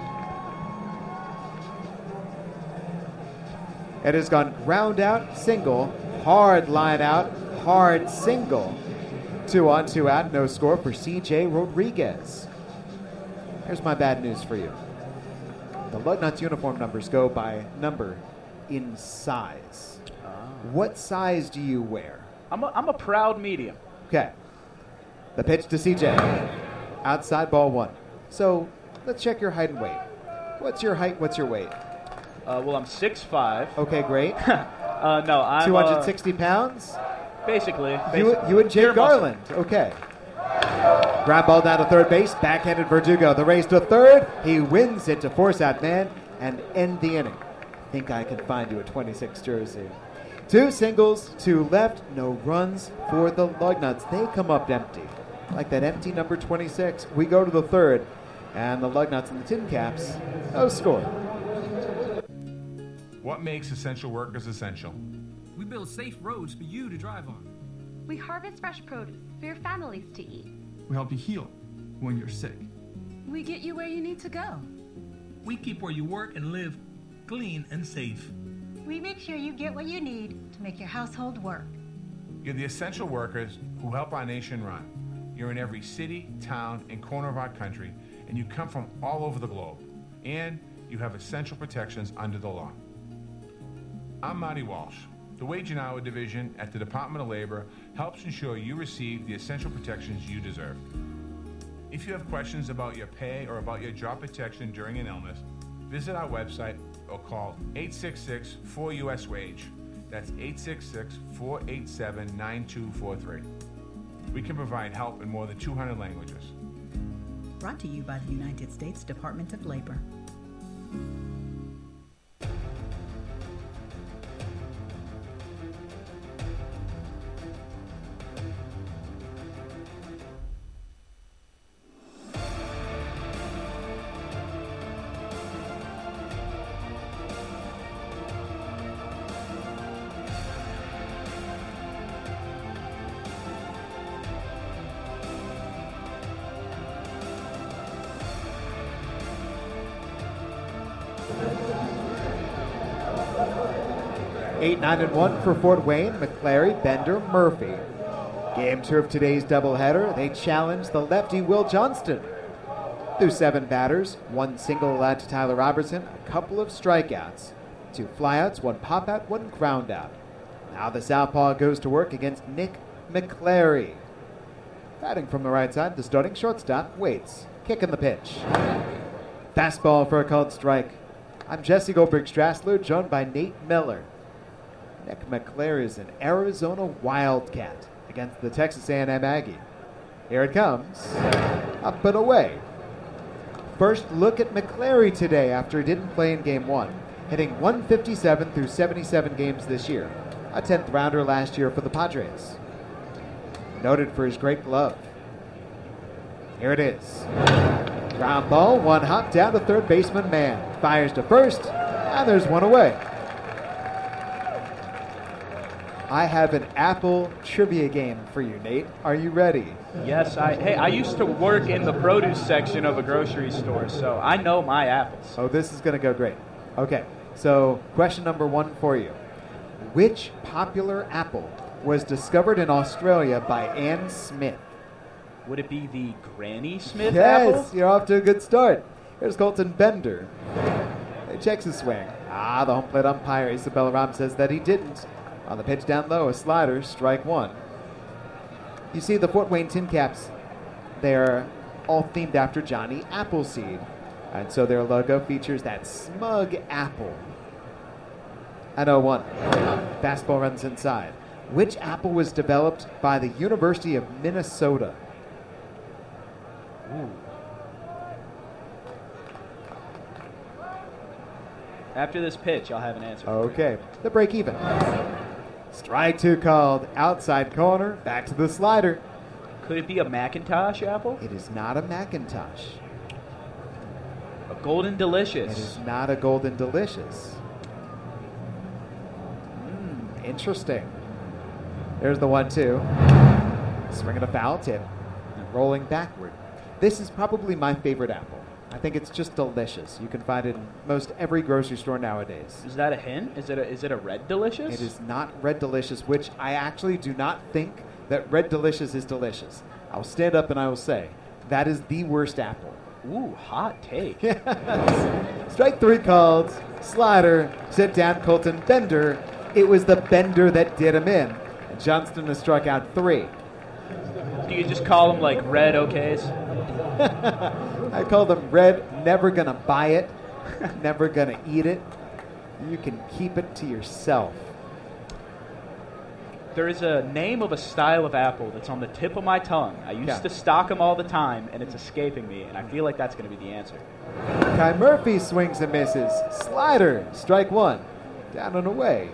Speaker 1: It has gone ground out, single, hard line out, hard single. Two on, two out, no score for C J Rodriguez. Here's my bad news for you. The Lugnuts uniform numbers go by number in size.
Speaker 5: Oh.
Speaker 1: What size do you wear?
Speaker 5: I'm a, I'm a proud medium.
Speaker 1: Okay. The pitch to C J. Outside ball one. So let's check your height and weight. What's your height? What's your weight?
Speaker 5: Uh, well, I'm six five.
Speaker 1: Okay, great.
Speaker 5: uh, no, I'm
Speaker 1: two hundred sixty uh, pounds?
Speaker 5: Basically. basically.
Speaker 1: You, you and Jake Garland. Muscle. Okay. Ground ball down to third base. Backhanded Verdugo. The race to third. He wins it to force out man and end the inning. Think I can find you a twenty-six jersey. Two singles, two left. No runs for the Lugnuts. They come up empty. Like that empty number twenty-six. We go to the third. And the Lugnuts and the Tin Caps, no score.
Speaker 19: What makes essential workers essential?
Speaker 20: We build safe roads for you to drive on.
Speaker 21: We harvest fresh produce for your families to eat.
Speaker 20: We help you heal when you're sick.
Speaker 21: We get you where you need to go.
Speaker 20: We keep where you work and live clean and safe.
Speaker 22: We make sure you get what you need to make your household work.
Speaker 19: You're the essential workers who help our nation run. You're in every city, town, and corner of our country, and you come from all over the globe. And you have essential protections under the law. I'm Marty Walsh. The Wage and Hour Division at the Department of Labor helps ensure you receive the essential protections you deserve. If you have questions about your pay or about your job protection during an illness, visit our website or call eight six six four U S wage. That's eight six six four eight seven nine two four three. We can provide help in more than two hundred languages.
Speaker 2: Brought to you by the United States Department of Labor.
Speaker 1: eight nine and one for Fort Wayne, McClary, Bender, Murphy. Game two of today's doubleheader, they challenge the lefty Will Johnston. Through seven batters, one single allowed to Tyler Robertson, a couple of strikeouts. Two flyouts, one pop-out, one ground-out. Now the southpaw goes to work against Nick McClary. Batting from the right side, the starting shortstop waits. Kicking the pitch. Fastball for a called strike. I'm Jesse Goldberg-Strassler, joined by Nate Miller. Nick McClary is an Arizona Wildcat against the Texas A and M Aggie. Here it comes. Up and away. First look at McClary today after he didn't play in game one, hitting one fifty-seven through seventy-seven games this year, a tenth rounder last year for the Padres. Noted for his great glove. Here it is. Ground ball, one hop down to third baseman Mann. Fires to first, and there's one away. I have an apple trivia game for you, Nate. Are you ready?
Speaker 5: Yes, I. Hey, I used to work in the produce section of a grocery store, so I know my apples.
Speaker 1: Oh, this is going to go great. Okay, so question number one for you. Which popular apple was discovered in Australia by Anne Smith?
Speaker 5: Would it be the Granny Smith
Speaker 1: yes,
Speaker 5: apple?
Speaker 1: Yes, you're off to a good start. Here's Colton Bender. He checks his swing. Ah, the home plate umpire, Isabella Ram, says that he didn't. On the pitch down low, a slider, strike one. You see the Fort Wayne Tin Caps, they're all themed after Johnny Appleseed. And so their logo features that smug apple. And oh one. Fastball runs inside. Which apple was developed by the University of Minnesota?
Speaker 5: Ooh. After this pitch, I'll have an answer.
Speaker 1: Okay. The break even. Strike two called. Outside corner. Back to the slider.
Speaker 5: Could it be a Macintosh apple?
Speaker 1: It is not a Macintosh.
Speaker 5: A Golden Delicious.
Speaker 1: It is not a Golden Delicious. Mm, interesting. There's the one two. Swinging a foul tip. And rolling backward. This is probably my favorite apple. I think it's just delicious. You can find it in most every grocery store nowadays.
Speaker 5: Is that a hint? Is it a, is it a Red Delicious?
Speaker 1: It is not Red Delicious, which I actually do not think that Red Delicious is delicious. I'll stand up and I will say, that is the worst apple.
Speaker 5: Ooh, hot take.
Speaker 1: Strike three called. Slider. Sit down, Colton Bender. It was the Bender that did him in. And Johnston has struck out three.
Speaker 5: Do you just call them like red okays?
Speaker 1: I call them red, never gonna buy it, never gonna eat it. You can keep it to yourself.
Speaker 5: There is a name of a style of apple that's on the tip of my tongue. I used
Speaker 1: Yeah.
Speaker 5: to stock them all the time, and it's escaping me, and I feel like that's going to be the answer.
Speaker 1: Kai Murphy swings and misses. Slider, strike one. Down and away.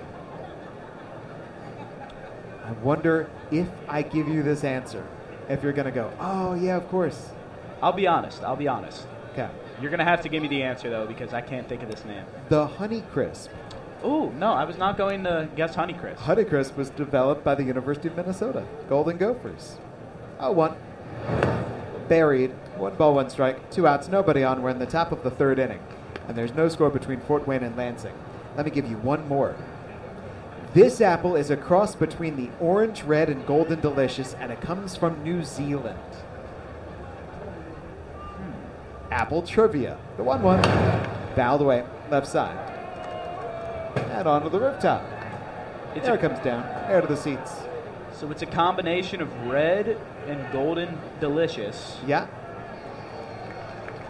Speaker 1: I wonder if I give you this answer, if you're going to go, oh, yeah, of course.
Speaker 5: I'll be honest. I'll be honest.
Speaker 1: Okay.
Speaker 5: You're going to have to give me the answer, though, because I can't think of this name.
Speaker 1: The Honeycrisp.
Speaker 5: Ooh, no, I was not going to guess Honeycrisp.
Speaker 1: Honeycrisp was developed by the University of Minnesota. Golden Gophers. Oh, one. Buried. One ball, one strike. Two outs, nobody on. We're in the top of the third inning. And there's no score between Fort Wayne and Lansing. Let me give you one more. This apple is a cross between the Orange Red and Golden Delicious, and it comes from New Zealand. Hmm. Apple trivia. The one one. Fouled away. Left side. And onto the rooftop.
Speaker 5: It's
Speaker 1: there
Speaker 5: a,
Speaker 1: it comes down. Air to the seats.
Speaker 5: So it's a combination of red and golden delicious.
Speaker 1: Yeah.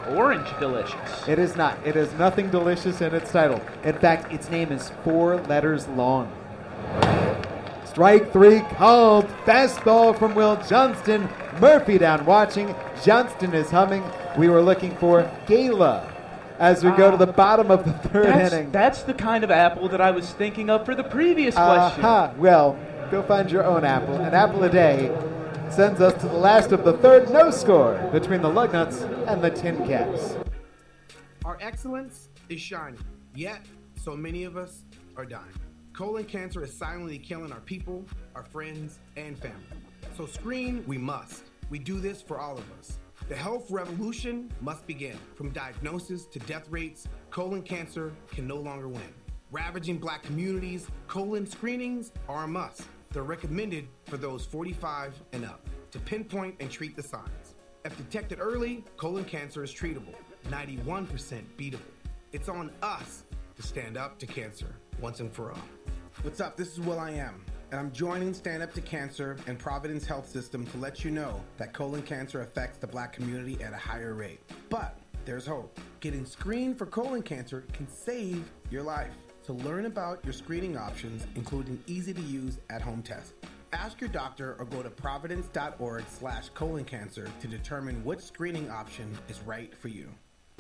Speaker 5: orange delicious.
Speaker 1: It is not. It is nothing delicious in its title. In fact, its name is four letters long. Strike three called. Fastball from Will Johnston. Murphy down watching. Johnston is humming. We were looking for Gala as we go to the bottom of the third
Speaker 5: That's,
Speaker 1: inning.
Speaker 5: that's the kind of apple that I was thinking of for the previous question.
Speaker 1: Aha. Well, go find your own apple. An apple a day sends us to the last of the third. No score between the Lugnuts and the Tin Caps.
Speaker 15: Our excellence is shining, yet so many of us are dying. Colon cancer is silently killing our people, our friends, and family. So screen we must. We do this for all of us. The health revolution must begin. From diagnosis to death rates, colon cancer can no longer win. Ravaging black communities, colon screenings are a must. They're recommended for those forty-five and up to pinpoint and treat the signs. If detected early, colon cancer is treatable, ninety-one percent beatable. It's on us to stand up to cancer once and for all. What's up? This is Will I Am, and I'm joining Stand Up to Cancer and Providence Health System to let you know that colon cancer affects the black community at a higher rate. But there's hope. Getting screened for colon cancer can save your life. So learn about your screening options, including easy-to-use at-home tests. Ask your doctor or go to providence.org slash colon cancer to determine which screening option is right for you.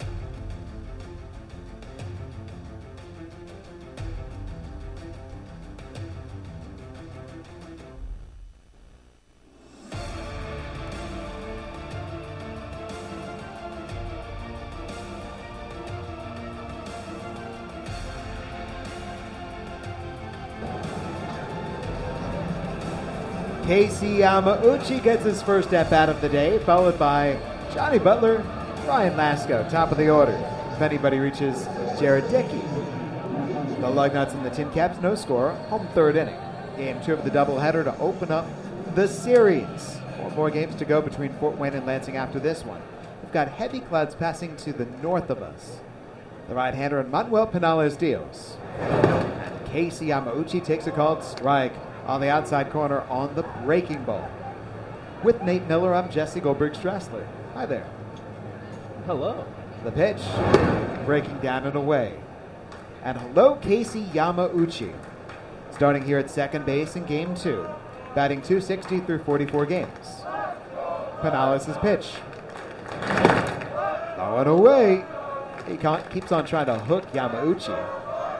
Speaker 1: Casey Yamauchi gets his first at-bat of the day, followed by Johnny Butler, Ryan Lasco, top of the order. If anybody reaches, Jared Dickey. The Lugnuts and the Tin Caps, no score, home third inning. Game two of the doubleheader to open up the series. Four more games to go between Fort Wayne and Lansing after this one. We've got heavy clouds passing to the north of us. The right-hander and Manuel Pinales Dios. And Casey Yamauchi takes a called strike on the outside corner on the breaking ball. With Nate Miller, I'm Jesse Goldberg-Strassler. Hi there.
Speaker 5: Hello.
Speaker 1: The pitch, breaking down and away. And hello, Casey Yamauchi. Starting here at second base in game two. Batting two sixty through forty-four games. Pinales' pitch. Low and away. He keeps on trying to hook Yamauchi.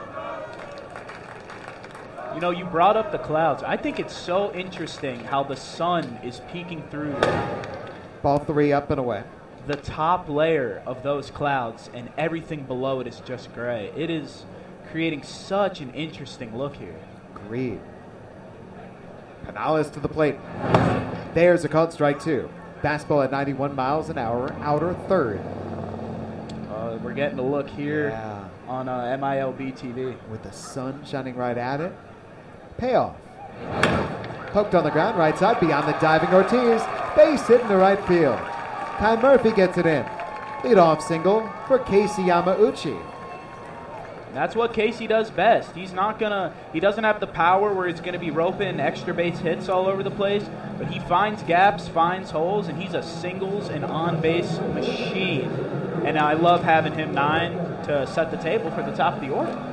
Speaker 5: You know, you brought up the clouds. I think it's so interesting how the sun is peeking through
Speaker 1: Ball three up and away.
Speaker 5: the top layer of those clouds, and everything below it is just gray. It is creating such an interesting look here.
Speaker 1: Agreed. Pinales to the plate. There's a called strike two. Fastball at ninety-one miles an hour, outer third.
Speaker 5: Uh, we're getting a look here
Speaker 1: Yeah.
Speaker 5: on uh, M I L B T V.
Speaker 1: With the sun shining right at it. Payoff. Poked on the ground, right side, beyond the diving Ortiz. Base hit in the right field. Ty Murphy gets it in. Leadoff single for Casey Yamauchi.
Speaker 5: That's what Casey does best. He's not gonna, he doesn't have the power where he's gonna be roping extra base hits all over the place, but he finds gaps, finds holes, and he's a singles and on-base machine. And I love having him nine to set the table for the top of the order.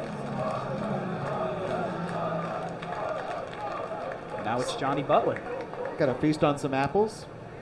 Speaker 5: Now it's Johnny Butler.
Speaker 1: Got to feast on some apples.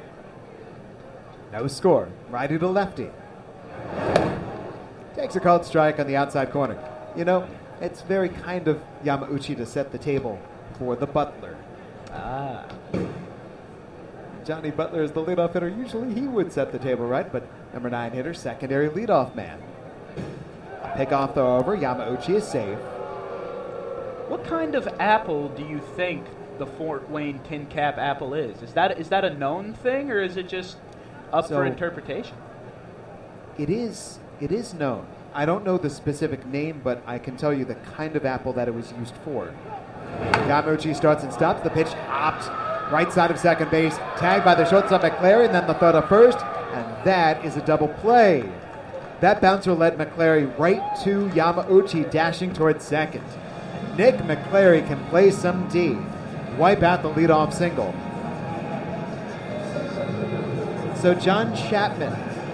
Speaker 1: No score. Righty to lefty. Takes a called strike on the outside corner. You know, it's very kind of Yamauchi to set the table for the Butler.
Speaker 5: Ah.
Speaker 1: Johnny Butler is the leadoff hitter. Usually he would set the table, right? But number nine hitter, secondary leadoff man. A pickoff throw over. Yamauchi is safe.
Speaker 5: What kind of apple do you think the Fort Wayne Tin Cap apple is? Is that is that a known thing, or is it just up
Speaker 1: So-
Speaker 5: for interpretation?
Speaker 1: It is it is known. I don't know the specific name, but I can tell you the kind of apple that it was used for. Yamauchi starts and stops. The pitch hopped right side of second base, tagged by the shortstop McClary, and then the throw to first, and that is a double play. That bouncer led McClary right to Yamauchi, dashing towards second. Nick McClary can play some D. Wipe out the leadoff single. So John Chapman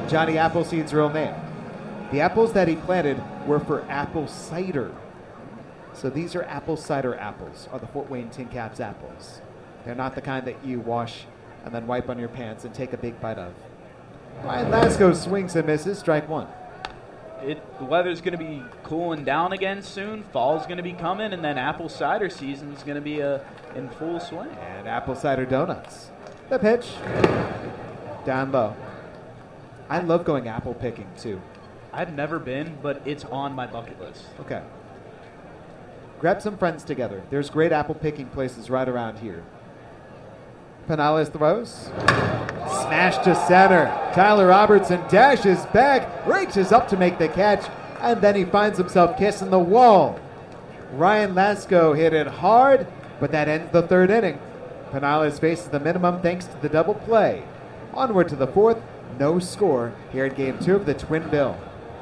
Speaker 1: Johnny Appleseed's real name. The apples that he planted were for apple cider. So these are apple cider apples, are the Fort Wayne Tin Caps apples. They're not the kind that you wash and then wipe on your pants and take a big bite of. Ryan Lasko swings and misses, strike one.
Speaker 5: It, the weather's going to be cooling down again soon. Fall's going to be coming, and then apple cider season's going to be uh, in full swing.
Speaker 1: And apple cider donuts. The pitch. Down low. I love going apple picking, too.
Speaker 5: I've never been, but it's on my bucket list.
Speaker 1: Okay. Grab some friends together. There's great apple picking places right around here. Penales throws. Smash to center. Tyler Robertson dashes back, reaches up to make the catch, and then he finds himself kissing the wall. Ryan Lasko hit it hard, but that ends the third inning. Penales faces the minimum thanks to the double play. Onward to the fourth, no score here in game two of the Twin Bill.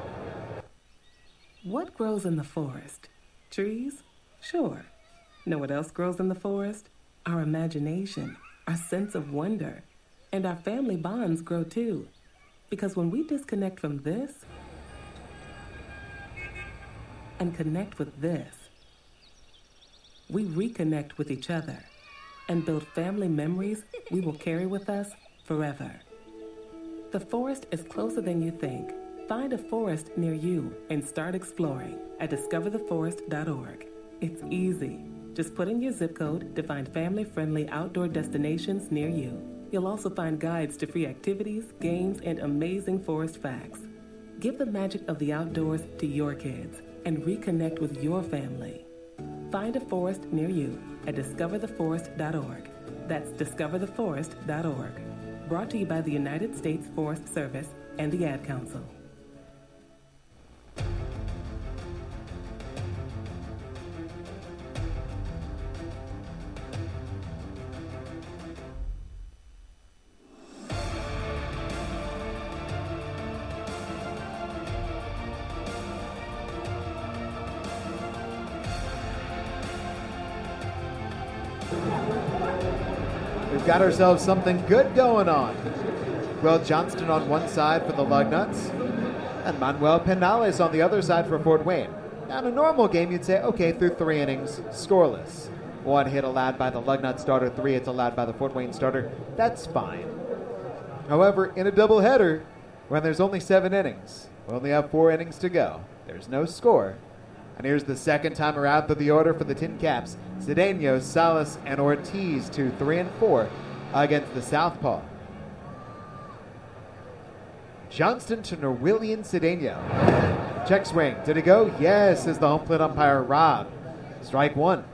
Speaker 3: What grows in the forest? Trees? Sure. Know what else grows in the forest? Our imagination, our sense of wonder, and our family bonds grow too. Because when we disconnect from this and connect with this, we reconnect with each other and build family memories we will carry with us forever. The forest is closer than you think. Find a forest near you and start exploring at discover the forest dot org. It's easy. Just put in your zip code to find family-friendly outdoor destinations near you. You'll also find guides to free activities, games, and amazing forest facts. Give the magic of the outdoors to your kids and reconnect with your family. Find a forest near you at discover the forest dot org. That's discover the forest dot org. Brought to you by the United States Forest Service and the Ad Council.
Speaker 1: We've got ourselves something good going on. Will Johnston on one side for the Lugnuts, and Manuel Penales on the other side for Fort Wayne. Now, in a normal game, you'd say, okay, through three innings, scoreless. One hit allowed by the Lugnut starter, three hits allowed by the Fort Wayne starter. That's fine. However, in a doubleheader, when there's only seven innings, we only have four innings to go. There's no score. And here's the second time around through the order for the Tin Caps. Cedeno, Salas, and Ortiz to three and four against the Southpaw. Johnston to Norwillian Cedeno. Check swing. Did it go? Yes, says the home plate umpire, Rob. Strike one.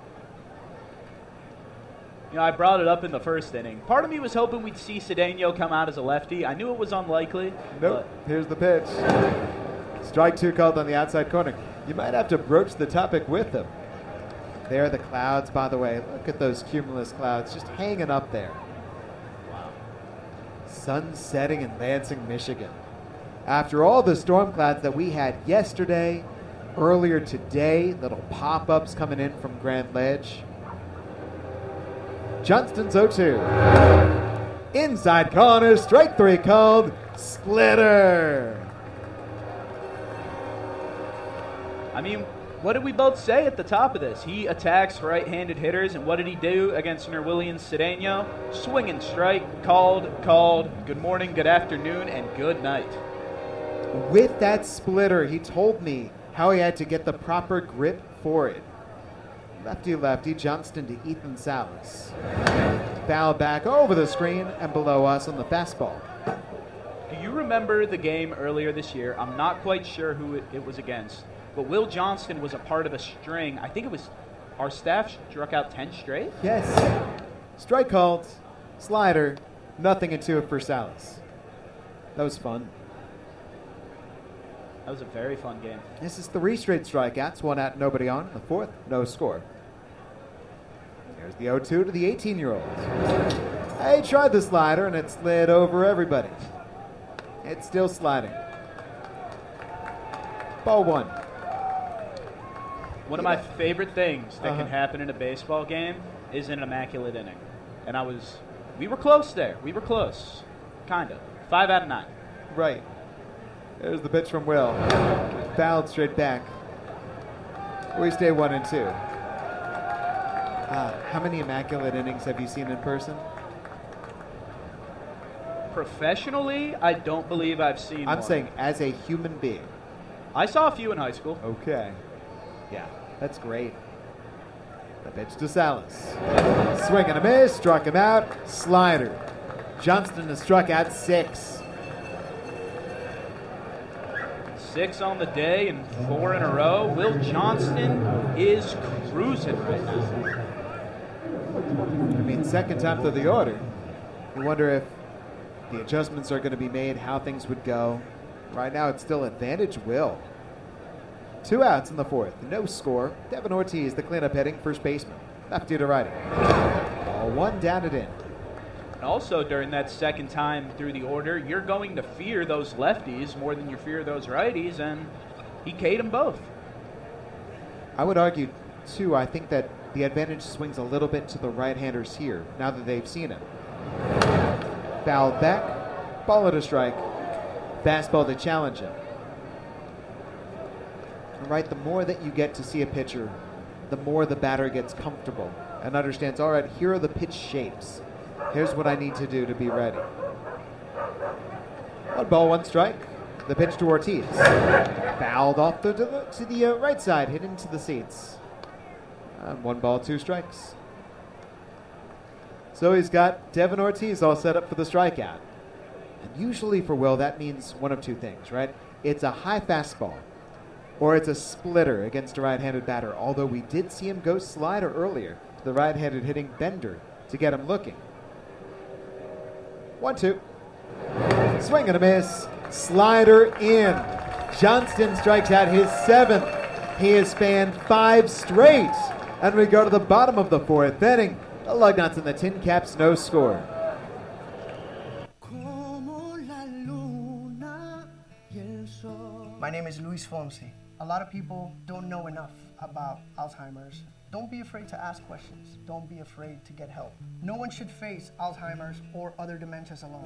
Speaker 5: You know, I brought it up in the first inning. Part of me was hoping we'd see Cedeno come out as a lefty. I knew it was unlikely.
Speaker 1: Nope. Here's the pitch. Strike two called on the outside corner. You might have to broach the topic with them. There are the clouds, by the way. Look at those cumulus clouds just hanging up there. Wow. Sun setting in Lansing, Michigan. After all the storm clouds that we had yesterday, earlier today, little pop-ups coming in from Grand Ledge. Johnston's oh two. Inside corner, strike three called. Splitter.
Speaker 5: I mean, what did we both say at the top of this? He attacks right-handed hitters, and what did he do against Norwillian Cedeno? Swing and strike, called, called, good morning, good afternoon, and good night.
Speaker 1: With that splitter, he told me how he had to get the proper grip for it. Lefty-lefty, Johnston to Ethan Salas. Foul back over the screen and below us on the fastball.
Speaker 5: Do you remember the game earlier this year? I'm not quite sure who it, it was against. But Will Johnston was a part of a string. I think it was our staff struck out ten straight.
Speaker 1: Yes. Strike called, slider, nothing into it for Salas. That was fun.
Speaker 5: That was a very fun game.
Speaker 1: This is three straight strikeouts, one out, nobody on. The fourth, no score. There's the oh two to the eighteen-year-old. I tried the slider, and it slid over everybody. It's still sliding. Ball one.
Speaker 5: One of my favorite things that
Speaker 1: Uh-huh.
Speaker 5: can happen in a baseball game is an immaculate inning. And I was, we were close there. We were close. Kind of. Five out of nine.
Speaker 1: Right. There's the pitch from Will. Fouled straight back. We stay one and two. Uh, how many immaculate innings have you seen in person?
Speaker 5: Professionally, I don't believe I've seen
Speaker 1: I'm
Speaker 5: one.
Speaker 1: saying as a human being.
Speaker 5: I saw a few in high school.
Speaker 1: Okay. Yeah, that's great. The pitch to Salas. Swing and a miss. Struck him out. Slider. Johnston has struck out six.
Speaker 5: Six on the day and four in a row. Will Johnston is cruising right now.
Speaker 1: I mean, second time through the order. You wonder if the adjustments are going to be made, how things would go. Right now, it's still advantage Will. Two outs in the fourth. No score. Devin Ortiz, the cleanup hitting first baseman. Lefty to righty. Ball one down and in.
Speaker 5: And also, during that second time through the order, you're going to fear those lefties more than you fear those righties, and he K'd them both.
Speaker 1: I would argue, too, I think that the advantage swings a little bit to the right-handers here, now that they've seen him. Fouled back, ball at a strike, fastball to challenge him. Right, the more that you get to see a pitcher, the more the batter gets comfortable and understands, all right, here are the pitch shapes. Here's what I need to do to be ready. One ball, one strike. The pitch to Ortiz. Fouled off the, to the, to the uh, right side, hit into the seats. And one ball, two strikes. So he's got Devin Ortiz all set up for the strikeout. And usually for Will, that means one of two things, right? It's a high fastball, or it's a splitter against a right-handed batter, although we did see him go slider earlier to the right-handed hitting Bender to get him looking. One, two. Swing and a miss. Slider in. Johnston strikes out his seventh. He has spanned five straight. And we go to the bottom of the fourth inning. The Lugnuts and the Tin Caps, no score.
Speaker 4: My name is Luis Fonsi. A lot of people don't know enough about Alzheimer's. Don't be afraid to ask questions. Don't be afraid to get help. No one should face Alzheimer's or other dementias alone.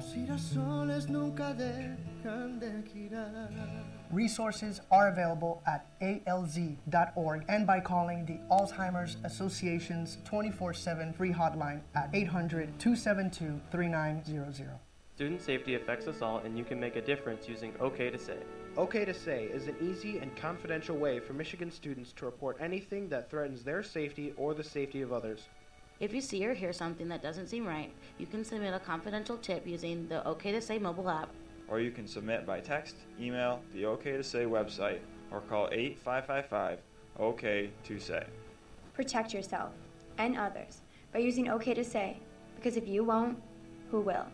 Speaker 4: Resources are available at A L Z dot org and by calling the Alzheimer's Association's twenty-four seven free hotline at eight hundred, two seven two, three nine zero zero.
Speaker 7: Student safety affects us all, and you can make a difference using OK to Say.
Speaker 23: OK to Say is an easy and confidential way for Michigan students to report anything that threatens their safety or the safety of others.
Speaker 24: If you see or hear something that doesn't seem right, you can submit a confidential tip using the OK to Say mobile app.
Speaker 25: Or you can submit by text, email, the OK to Say website, or call eight five five five, O K to Say.
Speaker 26: Protect yourself and others by using OK to Say, because if you won't, who will?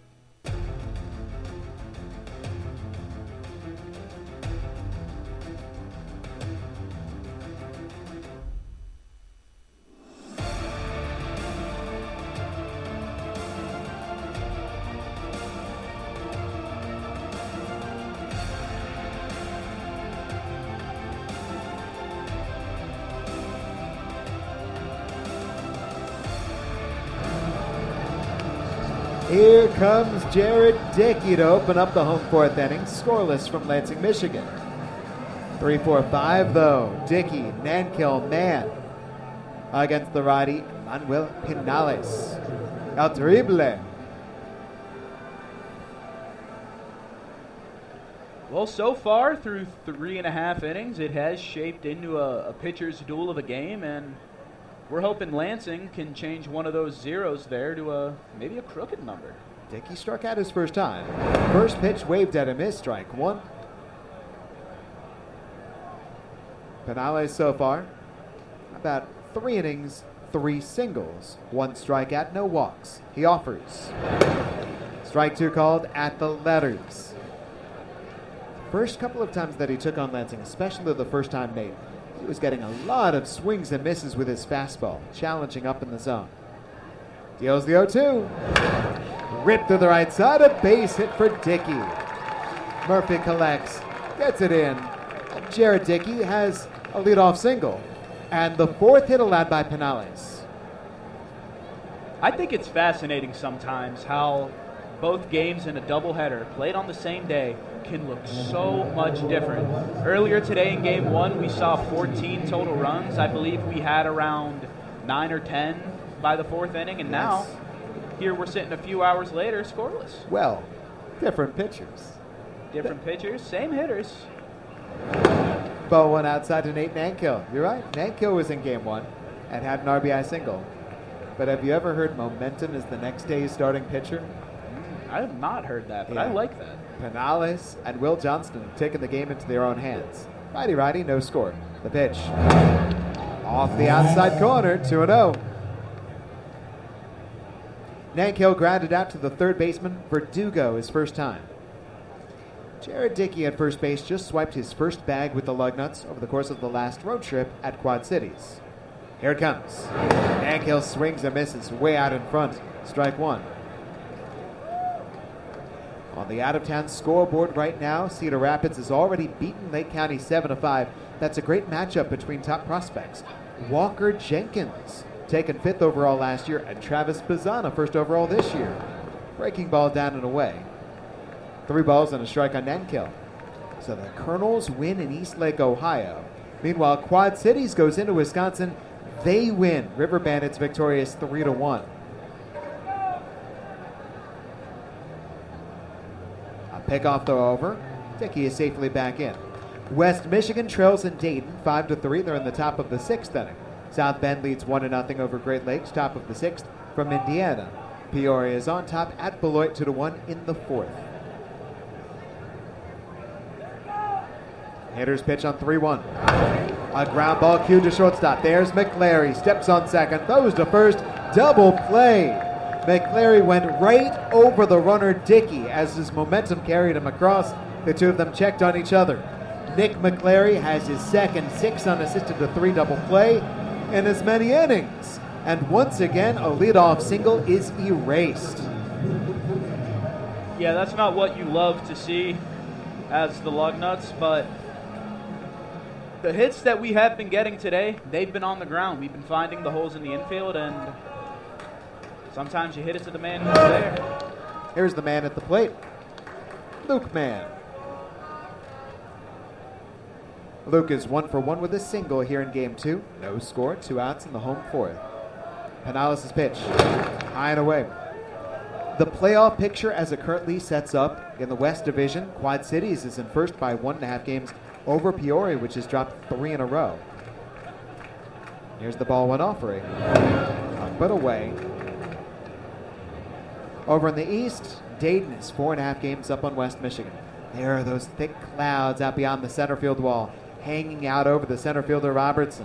Speaker 1: Here comes Jared Dickey to open up the home fourth inning, scoreless from Lansing, Michigan. three four five, though. Dickey, man-kill man against the righty Manuel Pinales. El Terrible.
Speaker 5: Well, so far through three and a half innings, it has shaped into a, a pitcher's duel of a game, and we're hoping Lansing can change one of those zeros there to a maybe a crooked number.
Speaker 1: Dickey struck out his first time. First pitch waved at him is strike one. Pinales so far, about three innings, three singles, one strikeout, no walks. He offers. Strike two called at the letters. First couple of times that he took on Lansing, especially the first time made, he was getting a lot of swings and misses with his fastball, challenging up in the zone. Deals the oh two. Ripped to the right side, a base hit for Dickey. Murphy collects, gets it in. And Jared Dickey has a leadoff single. And the fourth hit allowed by Pinales.
Speaker 5: I think it's fascinating sometimes how both games in a doubleheader played on the same day can look so much different. Earlier today in game one, we saw fourteen total runs. I believe we had around nine or ten by the fourth inning, and
Speaker 1: Yes.
Speaker 5: now here we're sitting a few hours later, scoreless.
Speaker 1: Well, different pitchers.
Speaker 5: Different pitchers, same hitters.
Speaker 1: Ball one outside to Nate Nankill. You're right. Nankill was in game one and had an R B I single. But have you ever heard momentum is the next day's starting pitcher?
Speaker 5: I have not heard that, but
Speaker 1: Yeah.
Speaker 5: I like that.
Speaker 1: Penales and Will Johnston have taken the game into their own hands. Righty-righty, no score. The pitch. Off the outside corner, two and oh. Nankill grounded out to the third baseman, Verdugo, his first time. Jared Dickey at first base just swiped his first bag with the Lugnuts over the course of the last road trip at Quad Cities. Here it comes. Nankill swings and misses way out in front. Strike one. On the out-of-town scoreboard right now, Cedar Rapids has already beaten Lake County seven to five. That's a great matchup between top prospects. Walker Jenkins, taken fifth overall last year, and Travis Pizzana, first overall this year. Breaking ball down and away. Three balls and a strike on Nankill. So the Colonels win in Eastlake, Ohio. Meanwhile, Quad Cities goes into Wisconsin. They win. River Bandits victorious three to one. Pickoff throw over. Dickey is safely back in. West Michigan trails in Dayton five to three. They're in the top of the sixth inning. South Bend leads one to nothing over Great Lakes, top of the sixth from Indiana. Peoria is on top at Beloit two to one in the fourth. Hitters pitch on three one. A ground ball cued to shortstop. There's McClary. Steps on second. Throws to first. Double play. McClary went right over the runner Dickey as his momentum carried him across. The two of them checked on each other. Nick McClary has his second six unassisted to three double play in as many innings. And once again, a leadoff single is erased.
Speaker 5: Yeah, that's not what you love to see as the Lugnuts, but the hits that we have been getting today, they've been on the ground. We've been finding the holes in the infield, and sometimes you hit it to the man who's there.
Speaker 1: Here's the man at the plate, Luke Mann. Luke is one for one with a single here in game two. No score, two outs in the home fourth. Penales' pitch, high and away. The playoff picture as it currently sets up in the West Division, Quad Cities is in first by one and a half games over Peoria, which has dropped three in a row. Here's the ball one offering. Up but away. Over in the East, Dayton is four and a half games up on West Michigan. There are those thick clouds out beyond the center field wall, hanging out over the center fielder Robertson.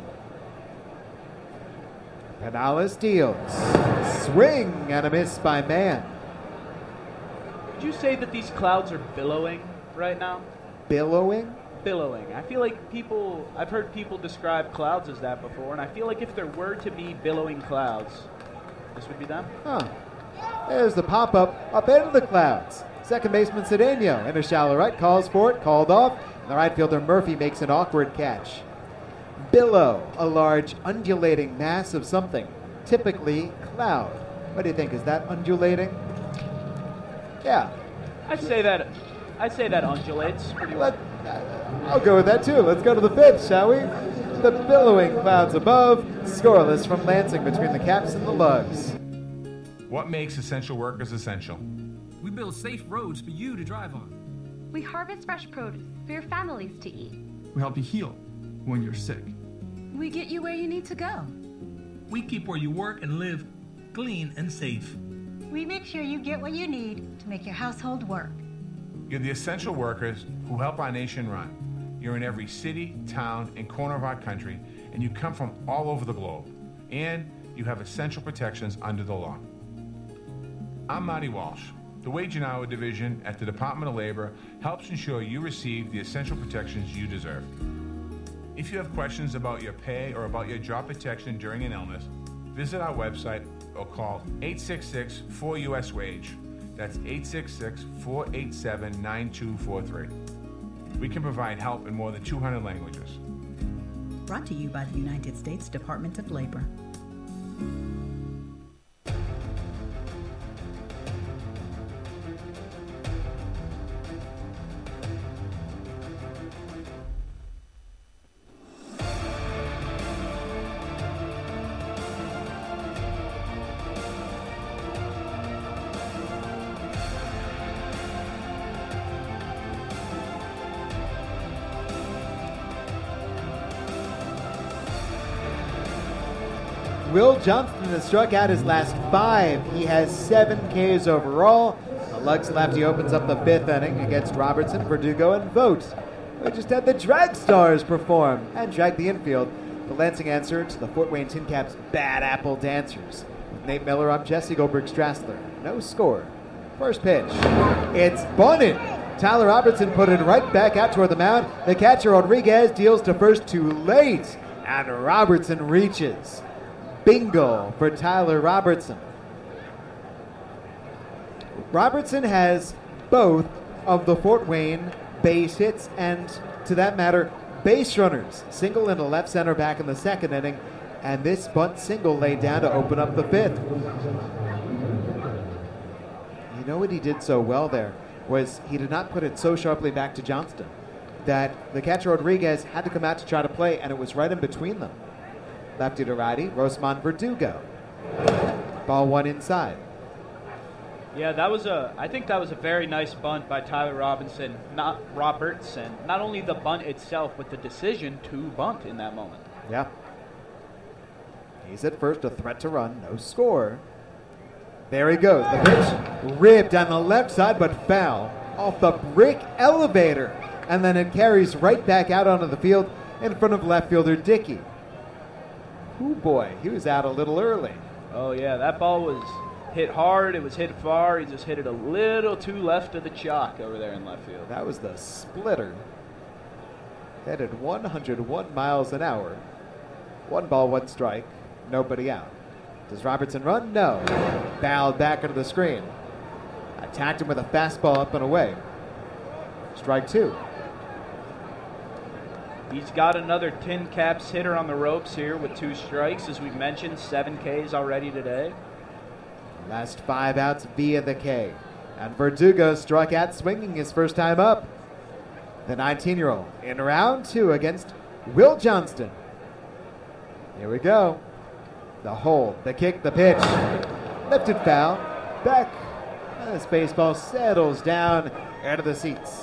Speaker 1: Penales deals. Swing and a miss by Mann.
Speaker 5: Would you say that these clouds are billowing right now?
Speaker 1: Billowing?
Speaker 5: Billowing. I feel like people, I've heard people describe clouds as that before, and I feel like if there were to be billowing clouds, this would be them.
Speaker 1: Huh. There's the pop-up up into the clouds. Second baseman Cedeno in a shallow right, calls for it, called off. And the right fielder Murphy makes an awkward catch. Billow, a large undulating mass of something, typically cloud. What do you think? Is that undulating? Yeah.
Speaker 5: I'd say that. I'd say that undulates pretty well.
Speaker 1: Let, I'll go with that too. Let's go to the pitch, shall we? The billowing clouds above, scoreless from Lansing between the Caps and the Lugs.
Speaker 19: What makes essential workers essential?
Speaker 20: We build safe roads for you to drive on.
Speaker 21: We harvest fresh produce for your families to eat.
Speaker 8: We help you heal when you're sick.
Speaker 22: We get you where you need to go.
Speaker 20: We keep where you work and live clean and safe.
Speaker 22: We make sure you get what you need to make your household work.
Speaker 19: You're the essential workers who help our nation run. You're in every city, town, and corner of our country, and you come from all over the globe. And you have essential protections under the law. I'm Marty Walsh. The Wage and Hour Division at the Department of Labor helps ensure you receive the essential protections you deserve. If you have questions about your pay or about your job protection during an illness, visit our website or call eight six six four U S wage. That's eight six six four eight seven nine two four three. We can provide help in more than two hundred languages.
Speaker 2: Brought to you by the United States Department of Labor.
Speaker 1: Will Johnston has struck out his last five. He has seven Ks overall. The Lux lefty opens up the fifth inning against Robertson, Verdugo, and Vogt. We just had the Drag Stars perform and drag the infield. The Lansing answer to the Fort Wayne Tin Caps' Bad Apple Dancers. With Nate Miller up, Jesse Goldberg Strassler. No score. First pitch. It's bunted. Tyler Robertson put it right back out toward the mound. The catcher Rodriguez deals to first too late, and Robertson reaches. Bingo for Tyler Robertson. Robertson has both of the Fort Wayne base hits and, to that matter, base runners. Single and a left center back in the second inning, and this bunt single laid down to open up the fifth. You know what he did so well there was he did not put it so sharply back to Johnston that the catcher Rodriguez had to come out to try to play, and it was right in between them. Lefty to righty, Rosman Verdugo. Ball one inside.
Speaker 5: Yeah, that was a. I think that was a very nice bunt by Tyler Robinson, not Robertson. Not only the bunt itself, but the decision to bunt in that moment.
Speaker 1: Yeah. He's at first, a threat to run, no score. There he goes. The pitch ripped on the left side, but foul off the brick elevator, and then it carries right back out onto the field in front of left fielder Dickey. Oh boy, he was out a little early.
Speaker 5: Oh yeah, that ball was hit hard. It was hit far. He just hit it a little too left of the chalk over there in left field.
Speaker 1: That was the splitter. Headed one hundred one miles an hour. One ball, one strike. Nobody out. Does Robertson run? No. Fouled back into the screen. Attacked him with a fastball up and away. Strike two.
Speaker 5: He's got another Tin Caps hitter on the ropes here with two strikes. As we mentioned, seven Ks already today.
Speaker 1: Last five outs via the K. And Verdugo struck out swinging his first time up. The nineteen-year-old in round two against Will Johnston. Here we go. The hold, the kick, the pitch. Lifted foul. Back. And this baseball settles down out of the seats.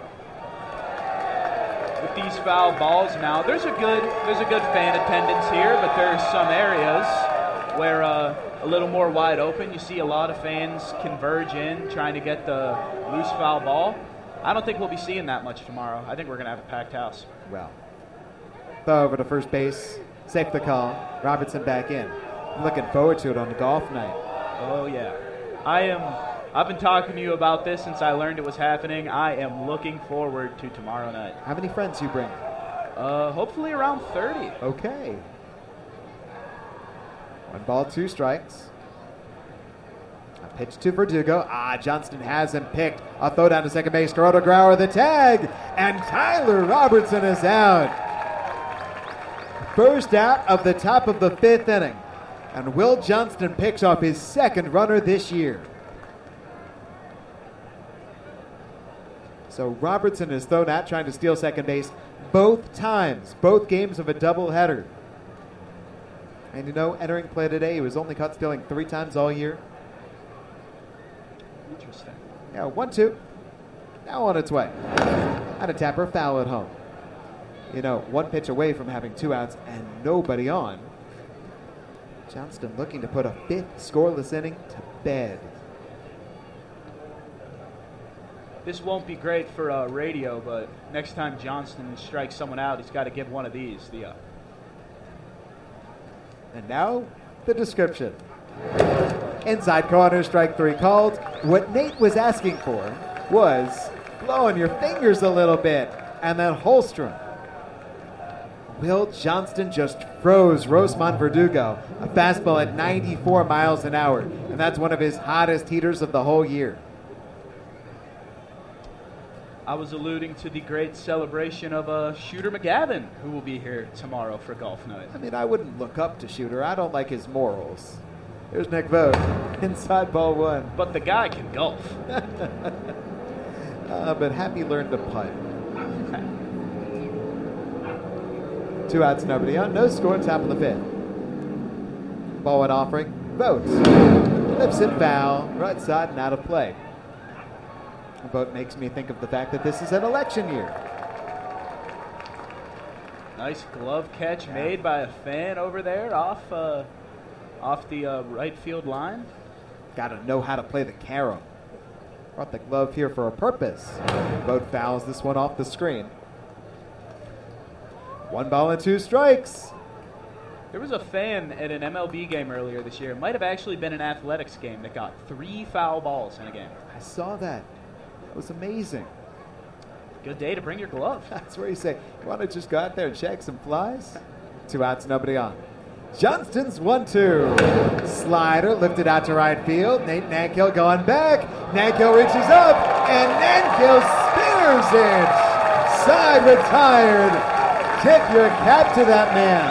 Speaker 5: With these foul balls now, there's a good there's a good fan attendance here, but there's some areas where uh, a little more wide open. You see a lot of fans converge in, trying to get the loose foul ball. I don't think we'll be seeing that much tomorrow. I think we're going to have a packed house.
Speaker 1: Well, throw over to first base. Safe the call. Robertson back in. I'm looking forward to it on the golf night.
Speaker 5: Oh, yeah. I am. I've been talking to you about this since I learned it was happening. I am looking forward to tomorrow night.
Speaker 1: How many friends you bring?
Speaker 5: Uh, hopefully around thirty.
Speaker 1: Okay. One ball, two strikes. A pitch to Verdugo. Ah, Johnston has him picked. A throw down to second base. Gerardo Grauer the tag. And Tyler Robertson is out. First out of the top of the fifth inning. And Will Johnston picks off his second runner this year. So Robertson is thrown out trying to steal second base both times, both games of a doubleheader. And you know, entering play today, he was only caught stealing three times all year.
Speaker 5: Interesting.
Speaker 1: Yeah, one, two. Now on its way. And a tapper foul at home. You know, one pitch away from having two outs and nobody on. Johnston looking to put a fifth scoreless inning to bed.
Speaker 5: This won't be great for uh, radio, but next time Johnston strikes someone out, he's got to give one of these the up.
Speaker 1: And now, the description. Inside corner, strike three called. What Nate was asking for was blowing your fingers a little bit. And then Holstrom. Will Johnston just froze Rosman Verdugo. A fastball at ninety-four miles an hour. And that's one of his hottest heaters of the whole year.
Speaker 5: I was alluding to the great celebration of uh, Shooter McGavin, who will be here tomorrow for golf night.
Speaker 1: I mean, I wouldn't look up to Shooter. I don't like his morals. Here's Nick Vogt. Inside ball one.
Speaker 5: But the guy can golf.
Speaker 1: uh, but Happy learned to putt. Two outs, nobody on. No score, top of the fifth. Ball one offering. Vogt. Lifts it foul. Right side and out of play. Vogt makes me think of the fact that this is an election year.
Speaker 5: Nice glove catch yeah. made by a fan over there off uh, off the uh, right field line.
Speaker 1: Got to know how to play the carom. Brought the glove here for a purpose. Both fouls this one off the screen. One ball and two strikes.
Speaker 5: There was a fan at an M L B game earlier this year. It might have actually been an athletics game that got three foul balls in a game.
Speaker 1: I saw that. That was amazing.
Speaker 5: Good day to bring your glove.
Speaker 1: That's where you say, you want to just go out there and check some flies? Two outs, nobody on. Johnston's one two. Slider lifted out to right field. Nate Nankill going back. Nankill reaches up, and Nankill spears it. Side retired. Tip your cap to that man.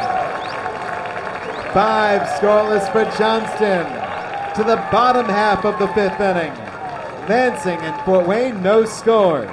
Speaker 1: Five scoreless for Johnston to the bottom half of the fifth inning. Lansing and Fort Wayne, no score.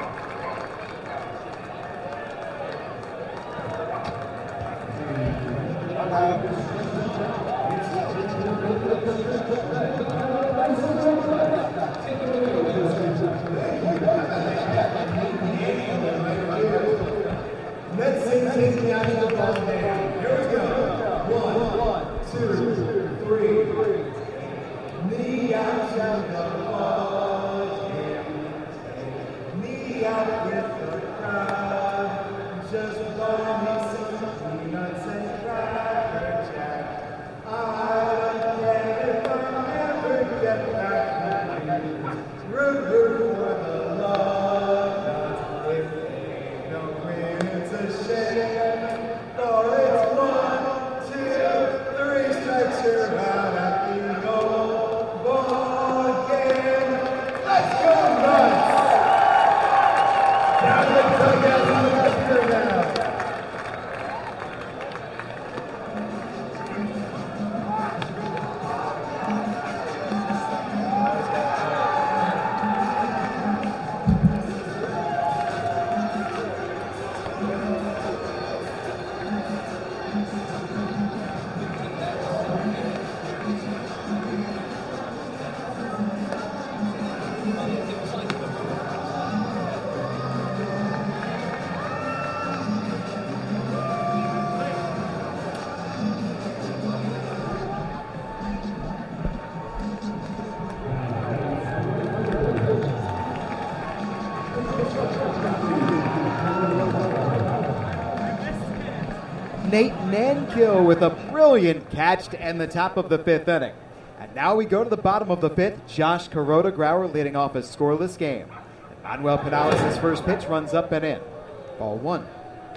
Speaker 1: Nate Nankill with a brilliant catch to end the top of the fifth inning. And now we go to the bottom of the fifth. Josh Kuroda-Grauer leading off a scoreless game. And Manuel Penales' first pitch runs up and in. Ball one.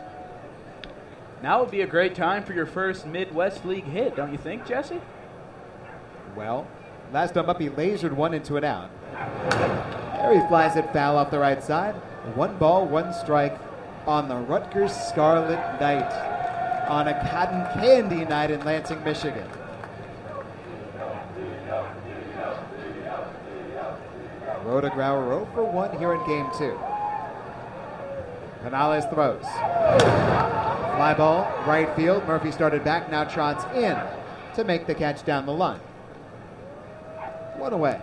Speaker 5: Now would be a great time for your first Midwest League hit, don't you think, Jesse?
Speaker 1: Well, last time up he lasered one into an out. There he flies it foul off the right side. One ball, one strike on the Rutgers Scarlet Night. On a cotton candy night in Lansing, Michigan. Kuroda-Grauer zero for one here in game two. Penales throws. Fly ball, right field. Murphy started back, now trots in to make the catch down the line. One away.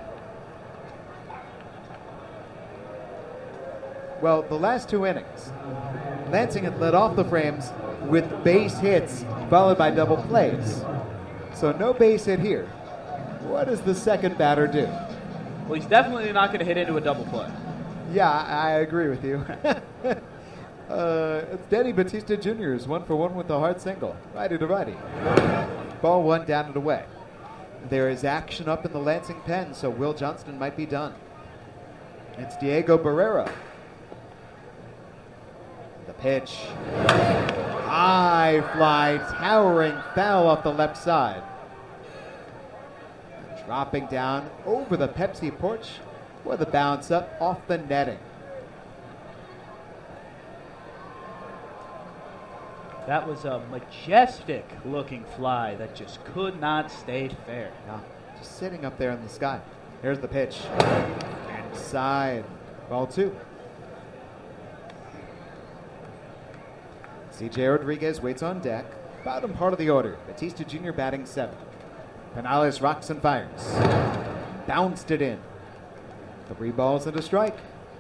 Speaker 1: Well, the last two innings, Lansing had led off the frames with base hits followed by double plays. So no base hit here. What does the second batter do?
Speaker 5: Well, he's definitely not going to hit into a double play.
Speaker 1: Yeah, I agree with you. uh, it's Denny Batista Junior is one for one with a hard single. Righty to righty. Ball one down and away. There is action up in the Lansing pen, so Will Johnston might be done. It's Diego Barrera. The pitch. High fly, towering foul off the left side. Dropping down over the Pepsi porch for the bounce up off the netting.
Speaker 5: That was a majestic looking fly that just could not stay fair.
Speaker 1: No, just sitting up there in the sky. Here's the pitch. Inside. Ball two. C J Rodriguez waits on deck. Bottom part of the order. Batista Junior batting seventh. Penales rocks and fires. Bounced it in. Three balls and a strike.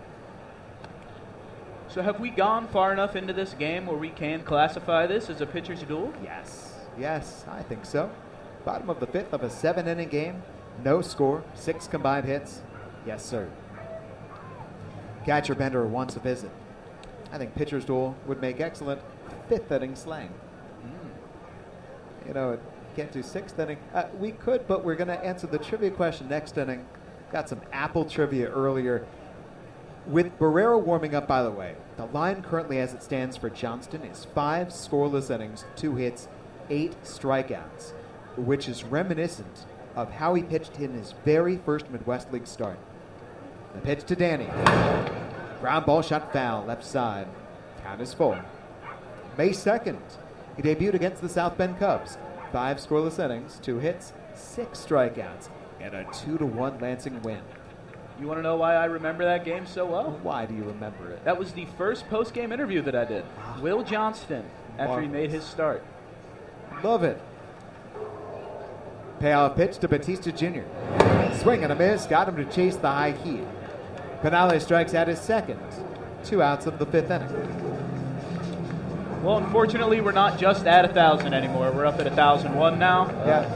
Speaker 5: So have we gone far enough into this game where we can classify this as a pitcher's duel?
Speaker 1: Yes. Yes, I think so. Bottom of the fifth of a seven-inning game. No score, six combined hits. Yes, sir. Catcher Bender wants a visit. I think pitcher's duel would make excellent fifth-inning slang. Mm. You know, it can't do sixth inning. Uh, we could, but we're going to answer the trivia question next inning. Got some Apple trivia earlier. With Barrero warming up, by the way, the line currently as it stands for Johnston is five scoreless innings, two hits, eight strikeouts, which is reminiscent of how he pitched in his very first Midwest League start. The pitch to Danny. Ground ball shot foul, left side. Count is full. May second, he debuted against the South Bend Cubs. Five scoreless innings, two hits, six strikeouts, and a two to one Lansing win.
Speaker 5: You want to know why I remember that game so well?
Speaker 1: Why do you remember it?
Speaker 5: That was the first post-game interview that I did. Will Johnston, after he made his start.
Speaker 1: Love it. Payoff pitch to Batista Junior Swing and a miss, got him to chase the high heel. Penale strikes out his second. Two outs of the fifth inning.
Speaker 5: Well, unfortunately, we're not just at one thousand anymore. We're up at one thousand one now.
Speaker 1: Yeah.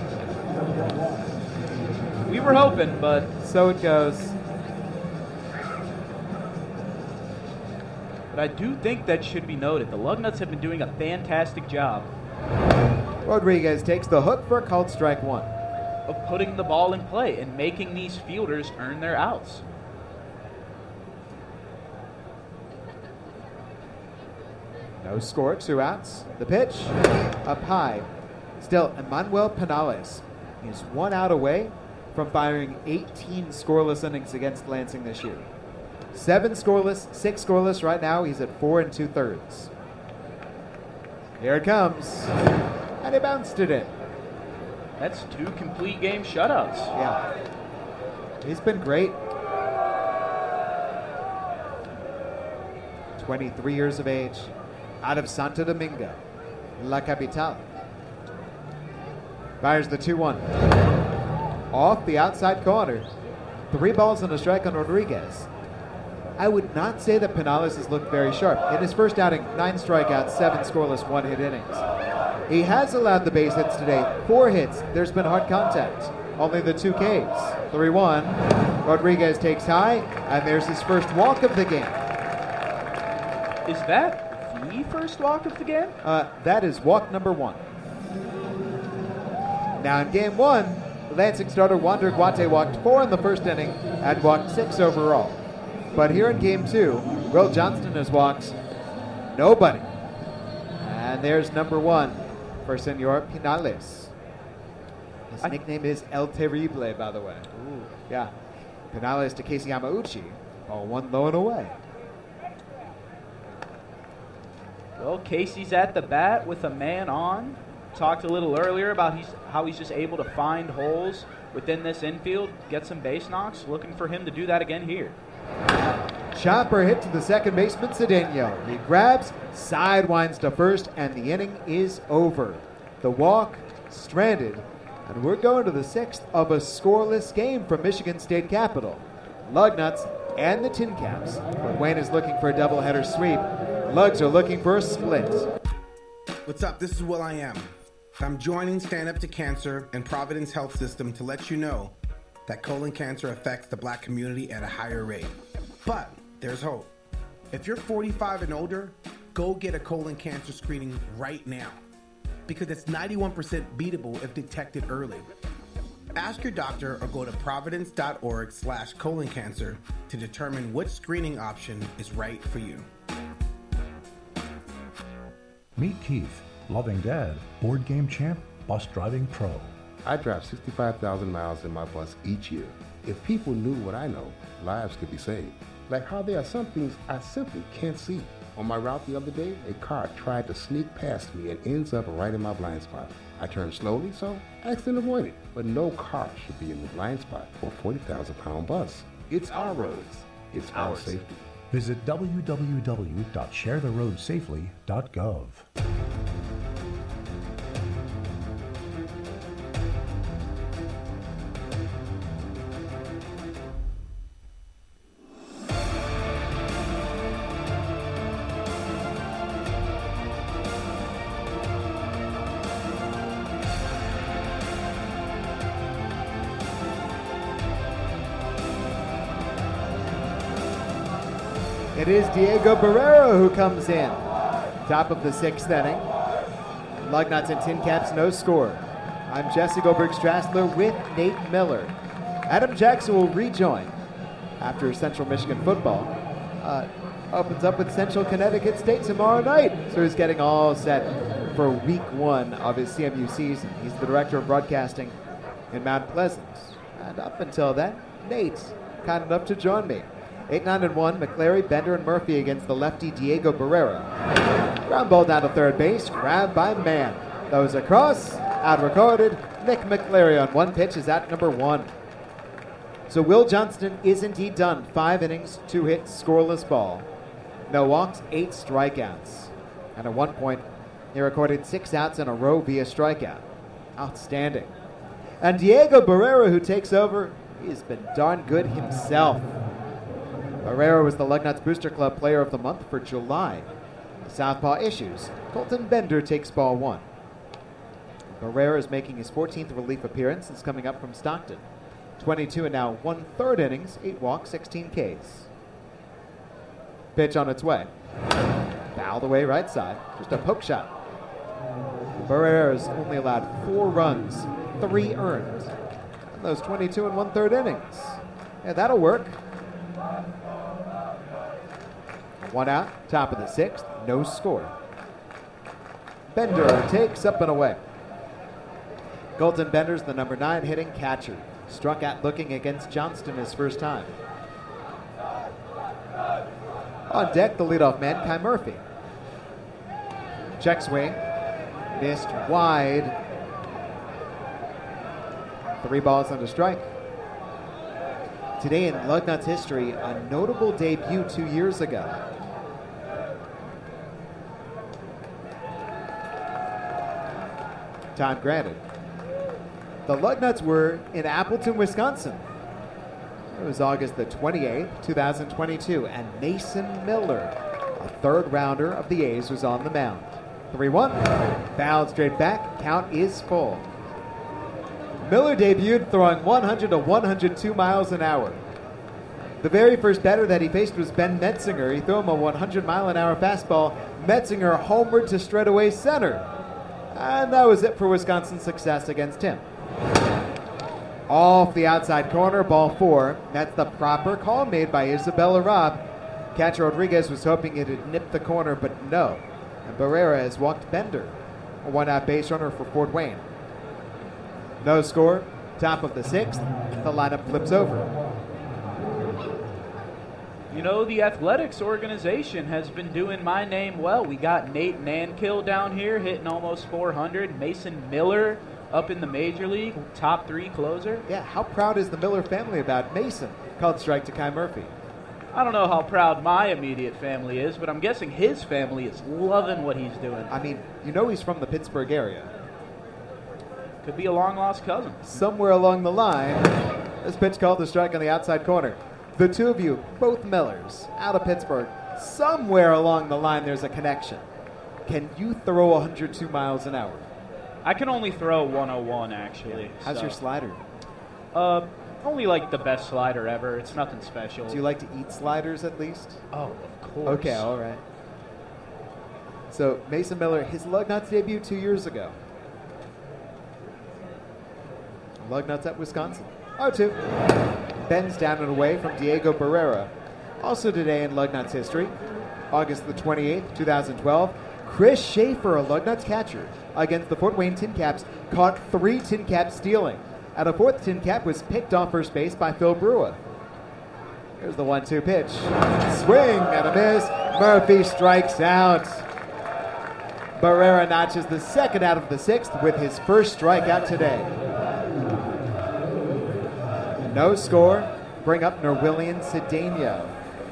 Speaker 5: We were hoping, but...
Speaker 1: So it goes.
Speaker 5: But I do think that should be noted. The Lugnuts have been doing a fantastic job.
Speaker 1: Rodriguez takes the hook for a called strike one.
Speaker 5: Of putting the ball in play and making these fielders earn their outs.
Speaker 1: No score, two outs. The pitch, up high. Still, Emmanuel Penales is one out away from firing eighteen scoreless innings against Lansing this year. Seven scoreless, six scoreless. Right now, he's at four and two thirds. Here it comes. And he bounced it in.
Speaker 5: That's two complete game shutouts.
Speaker 1: Yeah. He's been great. twenty-three years of age. Out of Santo Domingo, La Capital. Fires the two one. Off the outside corner. Three balls and a strike on Rodriguez. I would not say that Penales has looked very sharp. In his first outing, nine strikeouts, seven scoreless, one hit innings. He has allowed the base hits today. Four hits. There's been hard contact. Only the two Ks. three one. Rodriguez takes high, and there's his first walk of the game.
Speaker 5: Is that the first walk of the game?
Speaker 1: Uh, that is walk number one. Now in game one, Lansing starter Wander Guate walked four in the first inning and walked six overall. But here in game two, Will Johnston has walked nobody. And there's number one for Senor Penales. His I nickname is El Terrible, by the way. Ooh. Yeah. Penales to Casey Yamauchi, all one low and away.
Speaker 5: Well, Casey's at the bat with a man on. Talked a little earlier about he's, how he's just able to find holes within this infield, get some base knocks. Looking for him to do that again here.
Speaker 1: Chopper hit to the second baseman, Cedeno. He grabs, sidewinds to first, and the inning is over. The walk, stranded, and we're going to the sixth of a scoreless game from Michigan State Capitol. Lugnuts and the Tin Caps. But Wayne is looking for a doubleheader sweep. Lugs are looking for a split.
Speaker 15: What's up? This is Will I Am. I'm joining Stand Up to Cancer and Providence Health System to let you know that colon cancer affects the black community at a higher rate. But there's hope. If you're forty-five and older, go get a colon cancer screening right now because it's ninety-one percent beatable if detected early. Ask your doctor or go to providence.org slash colon cancer to determine which screening option is right for you.
Speaker 9: Meet Keith, loving dad, board game champ, bus driving pro.
Speaker 10: I drive sixty-five thousand miles in my bus each year. If people knew what I know, lives could be saved. Like how there are some things I simply can't see. On my route the other day, a car tried to sneak past me and ends up right in my blind spot. I turned slowly, so I accidentally avoided. But no car should be in the blind spot for a forty thousand pound bus. It's our roads. It's our safety.
Speaker 9: Visit w w w dot share the road safely dot gov.
Speaker 1: It is Diego Barrera who comes in. Top of the sixth inning. Lugnuts and Tin Caps, no score. I'm Jesse Goldberg-Strassler with Nate Miller. Adam Jackson will rejoin after Central Michigan football. Uh, opens up with Central Connecticut State tomorrow night. So he's getting all set for week one of his C M U season. He's the director of broadcasting in Mount Pleasant. And up until then, Nate's kind enough to join me. eight nine and one, McCleary, Bender, and Murphy against the lefty Diego Barrera. Ground ball down to third base, grabbed by Mann. Those across, out recorded. Nick McCleary on one pitch is at number one. So Will Johnston is indeed done. Five innings, two hits, scoreless ball. No walks, eight strikeouts. And at one point, he recorded six outs in a row via strikeout. Outstanding. And Diego Barrera, who takes over, he's been darn good himself. Barrera was the Lugnuts Booster Club Player of the Month for July. The Southpaw issues. Colton Bender takes ball one. Barrera is making his fourteenth relief appearance since coming up from Stockton. twenty-two and now one-third innings, eight walks, sixteen Ks. Pitch on its way. Fouled away right side. Just a poke shot. Barrera's only allowed four runs, three earned. In those twenty-two and one-third innings. Yeah, that'll work. One out, top of the sixth, no score. Bender takes up and away. Colton Bender's the number nine hitting catcher. Struck out looking against Johnston his first time. On deck, the leadoff man, Kai Murphy. Check swing. Missed wide. Three balls and a strike. Today in Lugnuts history, a notable debut two years ago. Time granted. The Lugnuts were in Appleton, Wisconsin. It was August the twenty-eighth, twenty twenty-two, and Mason Miller, a third rounder of the A's, was on the mound. three one, fouled straight back, count is full. Miller debuted throwing one hundred to one hundred two miles an hour. The very first batter that he faced was Ben Metzinger. He threw him a one hundred mile an hour fastball. Metzinger homered to straightaway center. And that was it for Wisconsin's success against him. Off the outside corner, ball four. That's the proper call made by Isabella Robb. Catcher Rodriguez was hoping it had nipped the corner, but no. And Barrera has walked Bender. A one-out base runner for Fort Wayne. No score. Top of the sixth. The lineup flips over.
Speaker 5: You know, the athletics organization has been doing my name well. We got Nate Nankill down here hitting almost four hundred. Mason Miller up in the major league, top three closer.
Speaker 1: Yeah, how proud is the Miller family about Mason? Called strike to Kai Murphy.
Speaker 5: I don't know how proud my immediate family is, but I'm guessing his family is loving what he's doing.
Speaker 1: I mean, you know he's from the Pittsburgh area.
Speaker 5: Could be a long-lost cousin.
Speaker 1: Somewhere along the line, this pitch called to strike on the outside corner. The two of you, both Millers, out of Pittsburgh. Somewhere along the line there's a connection. Can you throw one hundred two miles an hour?
Speaker 5: I can only throw one oh one, actually.
Speaker 1: Yeah. How's
Speaker 5: so.
Speaker 1: your slider?
Speaker 5: Uh, only like the best slider ever. It's nothing special.
Speaker 1: Do you like to eat sliders at least?
Speaker 5: Oh, of course.
Speaker 1: Okay, all right. So, Mason Miller, his Lugnuts debut two years ago. Lugnuts at Wisconsin. oh two. Bends down and away from Diego Barrera. Also today in Lugnuts history, August the twenty-eighth, twenty twelve, Chris Schaefer, a Lugnuts catcher, against the Fort Wayne Tin Caps, caught three Tin Caps stealing. And a fourth Tin Cap was picked off first base by Phil Brewer. Here's the one two pitch. Swing and a miss. Murphy strikes out. Barrera notches the second out of the sixth with his first strikeout today. No score. Bring up Norwillian Cedeno.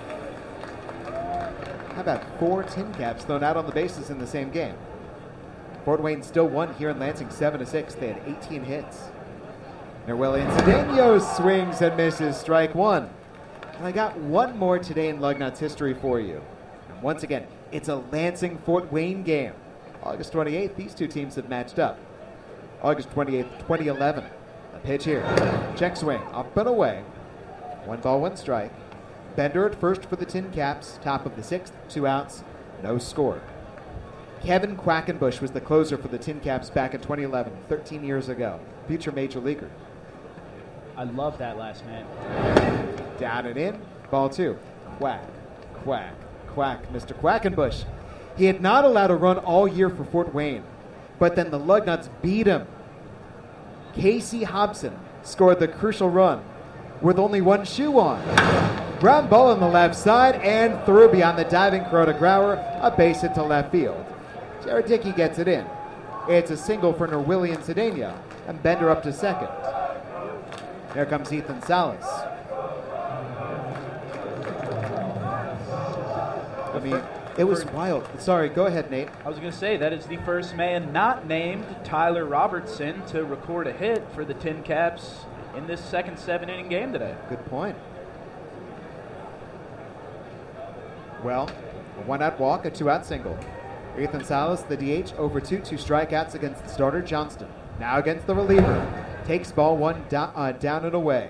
Speaker 1: How about four Tin Caps thrown out on the bases in the same game? Fort Wayne still won here in Lansing seven to six. They had eighteen hits. Norwillian Cedeno swings and misses, strike one. And I got one more today in Lugnuts history for you. And once again, it's a Lansing-Fort Wayne game. August twenty-eighth, these two teams have matched up. August twenty-eighth, twenty eleven. The pitch here. Check swing, up and away. One ball, one strike. Bender at first for the Tin Caps, top of the sixth, two outs, no score. Kevin Quackenbush was the closer for the Tin Caps back in twenty eleven, thirteen years ago. Future major leaguer.
Speaker 5: I love that last man.
Speaker 1: Down and in, ball two. Quack, quack, quack, Mister Quackenbush. He had not allowed a run all year for Fort Wayne, but then the Lugnuts beat him. Casey Hobson scored the crucial run with only one shoe on. Ground ball on the left side and through beyond the diving Kuroda Grauer, a base hit to left field. Jared Dickey gets it in. It's a single for Norwillian Cedeno, and Bender up to second. Here comes Ethan Salas. I mean, it was wild. Sorry, go ahead, Nate.
Speaker 5: I was going to say, that is the first man not named Tyler Robertson to record a hit for the Tin Caps in this second seven-inning game today.
Speaker 1: Good point. Well, a one-out walk, a two-out single. Ethan Salas, the D H, over two, two strikeouts against the starter Johnston. Now against the reliever. Takes ball one do- uh, down and away.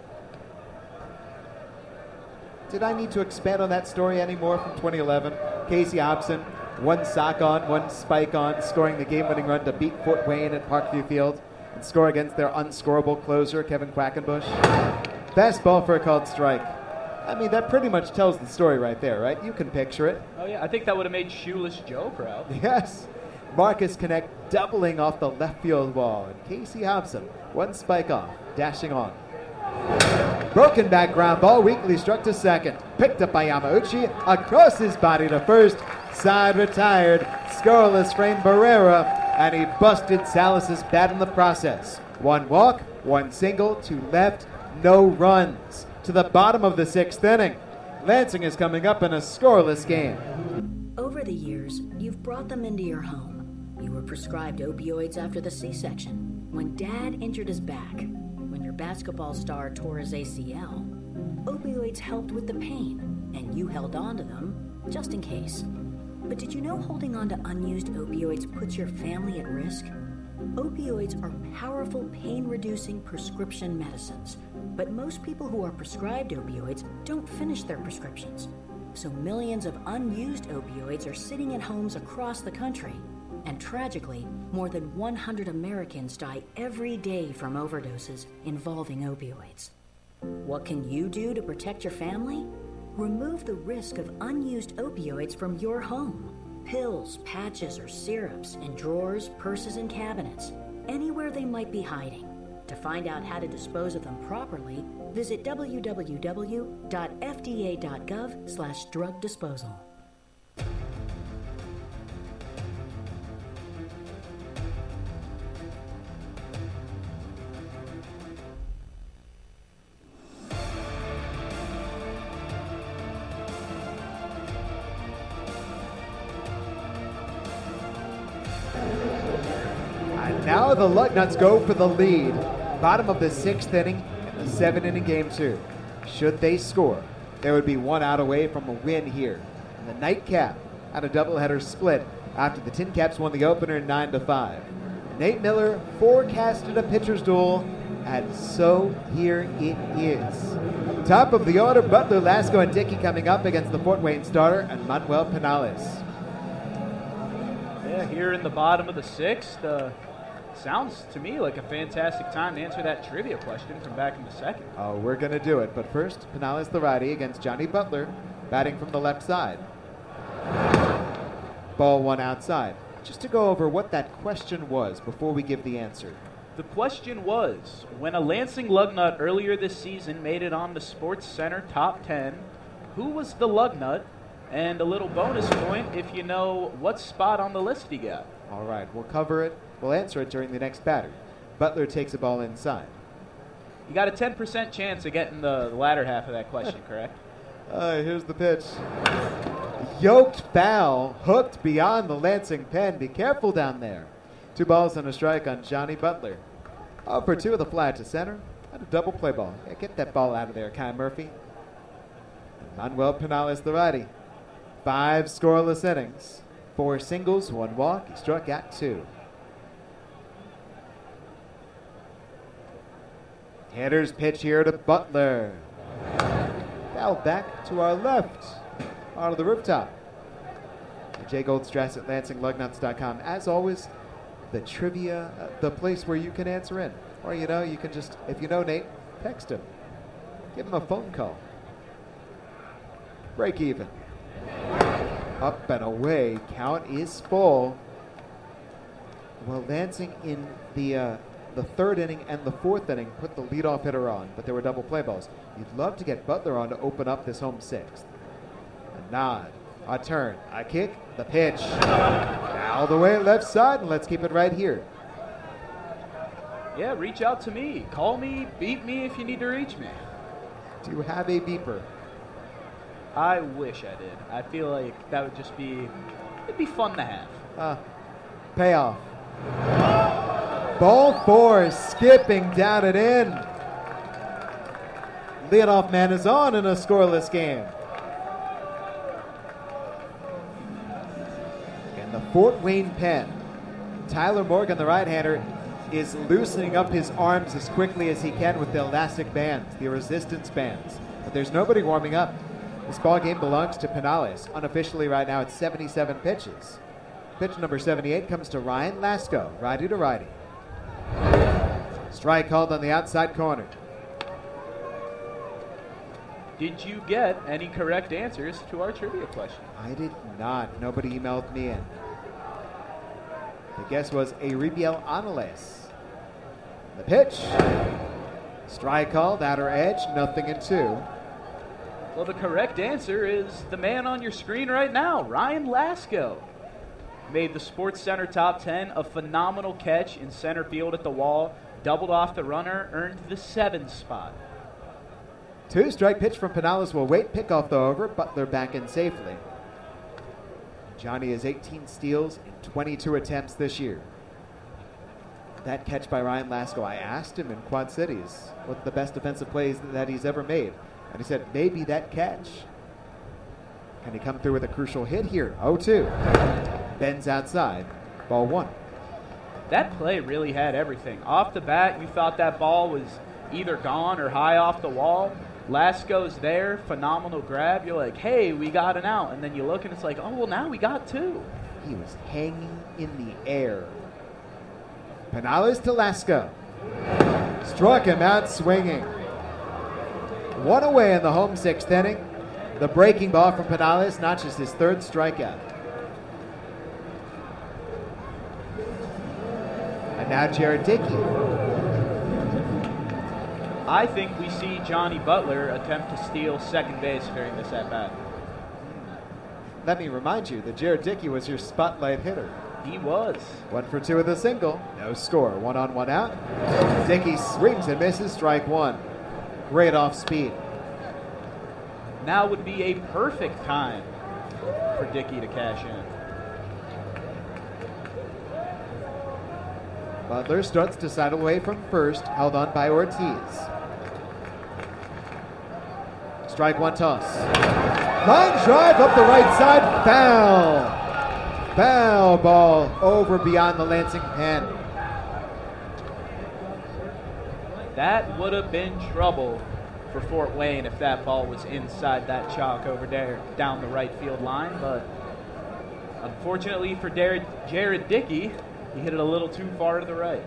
Speaker 1: Did I need to expand on that story anymore from twenty eleven? Casey Hobson, one sock on, one spike on, scoring the game-winning run to beat Fort Wayne at Parkview Field and score against their unscorable closer, Kevin Quackenbush. Fastball for a called strike. I mean, that pretty much tells the story right there, right? You can picture it.
Speaker 5: Oh, yeah. I think that would have made Shoeless Joe proud.
Speaker 1: Yes. Marcus Connect doubling off the left field wall. And Casey Hobson, one spike off, dashing on. Broken back ground ball, weakly struck to second. Picked up by Yamauchi, across his body to first. Side retired, scoreless frame Barrera, and he busted Salas's bat in the process. One walk, one single, to left, no runs. To the bottom of the sixth inning. Lansing is coming up in a scoreless game.
Speaker 11: Over the years, you've brought them into your home. You were prescribed opioids after the C-section, when Dad injured his back, when your basketball star tore his A C L. Opioids helped with the pain, and you held on to them just in case. But did you know holding on to unused opioids puts your family at risk? Opioids are powerful pain-reducing prescription medicines, but most people who are prescribed opioids don't finish their prescriptions. So millions of unused opioids are sitting in homes across the country. And tragically, more than one hundred Americans die every day from overdoses involving opioids. What can you do to protect your family? Remove the risk of unused opioids from your home. Pills, patches, or syrups in drawers, purses, and cabinets, anywhere they might be hiding. To find out how to dispose of them properly, visit w w w dot f d a dot gov slash drug disposal.
Speaker 1: Now the Lugnuts go for the lead. Bottom of the sixth inning in the seven-inning game two. Should they score, they would be one out away from a win here. And the nightcap had a doubleheader split after the Tin Caps won the opener nine to five. Nate Miller forecasted a pitcher's duel, and so here it is. Top of the order, Butler, Lasco, and Dickey coming up against the Fort Wayne starter and Manuel Penales.
Speaker 5: Yeah, here in the bottom of the sixth. Uh, sounds to me like a fantastic time to answer that trivia question from back in the second.
Speaker 1: Oh, we're going to do it. But first, Penales the righty against Johnny Butler, batting from the left side. Ball one outside. Just to go over what that question was before we give the answer.
Speaker 5: The question was, when a Lansing Lugnut earlier this season made it on the Sports Center top ten, who was the Lugnut? And a little bonus point if you know what spot on the list he got.
Speaker 1: All right, we'll cover it. We'll answer it during the next batter. Butler takes a ball inside.
Speaker 5: You got a ten percent chance of getting the latter half of that question, correct?
Speaker 1: Uh, here's the pitch. Yoked foul, hooked beyond the Lansing pen. Be careful down there. Two balls and a strike on Johnny Butler. Oh, for two of the fly to center. And a double play ball. Yeah, get that ball out of there, Kai Murphy. And Manuel Penales the righty. Five scoreless innings. Four singles, one walk. He struck out two. Hitter's pitch here to Butler. Now back to our left, onto the rooftop. Jay Goldstrass at Lansing Lugnuts dot com. As always, the trivia, uh, the place where you can answer in. Or, you know, you can just, if you know Nate, text him. Give him a phone call. Break even. Up and away. Count is full. Well, Lansing in the uh, the third inning and the fourth inning put the leadoff hitter on, but there were double play balls. You'd love to get Butler on to open up this home sixth. A nod, a turn, a kick, the pitch. All the way left side, and let's keep it right here.
Speaker 5: Yeah, reach out to me. Call me, beep me if you need to reach me.
Speaker 1: Do you have a beeper?
Speaker 5: I wish I did. I feel like that would just be, it'd be fun to have.
Speaker 1: Uh, payoff. Ball four, skipping down and in. Leadoff man is on in a scoreless game. In the Fort Wayne pen, Tyler Morgan, the right-hander, is loosening up his arms as quickly as he can with the elastic bands, the resistance bands. But there's nobody warming up. This ball game belongs to Pinales. Unofficially right now it's seventy-seven pitches. Pitch number seventy-eight comes to Ryan Lasko, righty to righty. Strike called on the outside corner.
Speaker 5: Did you get any correct answers to our trivia question?
Speaker 1: I did not. Nobody emailed me in. The guess was Aribiel Anales. The pitch. Strike called, outer edge, nothing in two.
Speaker 5: Well, the correct answer is the man on your screen right now, Ryan Lasko. Made the Sports Center top ten, a phenomenal catch in center field at the wall, doubled off the runner, earned the seventh spot.
Speaker 1: Two strike pitch from Pinales will wait, pick off the over, Butler back in safely. Johnny has eighteen steals in twenty-two attempts this year. That catch by Ryan Lasko, I asked him in Quad Cities what the best defensive plays that he's ever made. And he said, maybe that catch. Can he come through with a crucial hit here? oh two. Bends outside. Ball one.
Speaker 5: That play really had everything. Off the bat, you thought that ball was either gone or high off the wall. Lasko's there, phenomenal grab. You're like, hey, we got an out. And then you look and it's like, oh, well, now we got two.
Speaker 1: He was hanging in the air. Pinales to Lasko. Struck him out swinging. One away in the home sixth inning. The breaking ball from Pinales notches his third strikeout. And now Jared Dickey.
Speaker 5: I think we see Johnny Butler attempt to steal second base during this at-bat.
Speaker 1: Let me remind you that Jared Dickey was your spotlight hitter.
Speaker 5: He was.
Speaker 1: One for two with a single. No score. One on, one out. Dickey swings and misses. Strike one. Great off speed.
Speaker 5: Now would be a perfect time for Dickey to cash in.
Speaker 1: Butler starts to side away from first, held on by Ortiz. Strike one toss. Line drive up the right side, foul. Foul ball over beyond the Lansing pen.
Speaker 5: That would have been trouble for Fort Wayne if that ball was inside that chalk over there down the right field line, but unfortunately for Jared, Jared Dickey, he hit it a little too far to the right.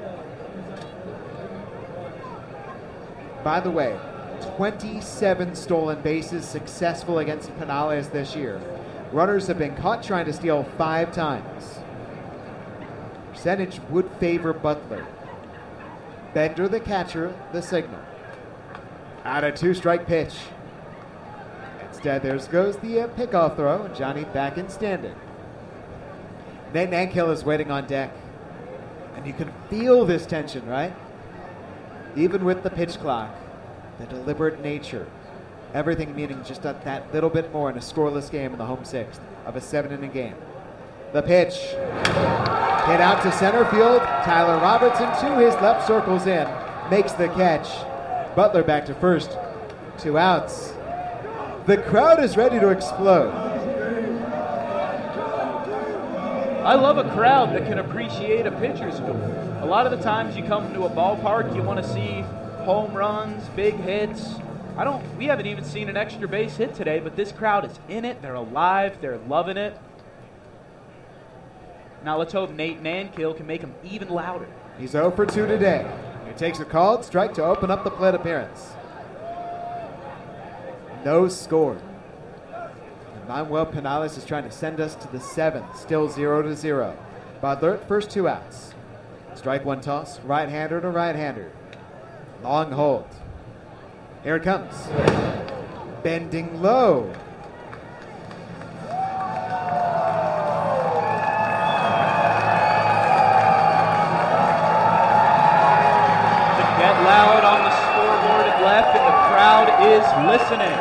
Speaker 1: By the way, twenty-seven stolen bases successful against Pinales this year. Runners have been caught trying to steal five times. Percentage would favor Butler. Bender, the catcher, the signal. Out a two-strike pitch. Instead, there goes the uh, pickoff throw, and Johnny back in standing. Nate Nankill is waiting on deck. And you can feel this tension, right? Even with the pitch clock, the deliberate nature, everything meaning just that, that little bit more in a scoreless game in the home sixth of a seven-inning game. The pitch. Hit out to center field. Tyler Robertson to his left, circles in, makes the catch. Butler back to first. Two outs. The crowd is ready to explode.
Speaker 5: I love a crowd that can appreciate a pitcher's move. A lot of the times you come to a ballpark, you want to see home runs, big hits, I don't. We haven't even seen an extra base hit today, but this crowd is in it. They're alive. They're loving it. Now let's hope Nate Nankill can make them even louder.
Speaker 1: He's zero for two today. He takes a called strike to open up the plate appearance. No score. And Manuel Penales is trying to send us to the seventh. Still zero to zero. Butler at first, two outs. Strike one toss. Right-hander to right-hander. Long hold. Here it comes. Bending low.
Speaker 5: Get loud on the scoreboard at left, and the crowd is listening.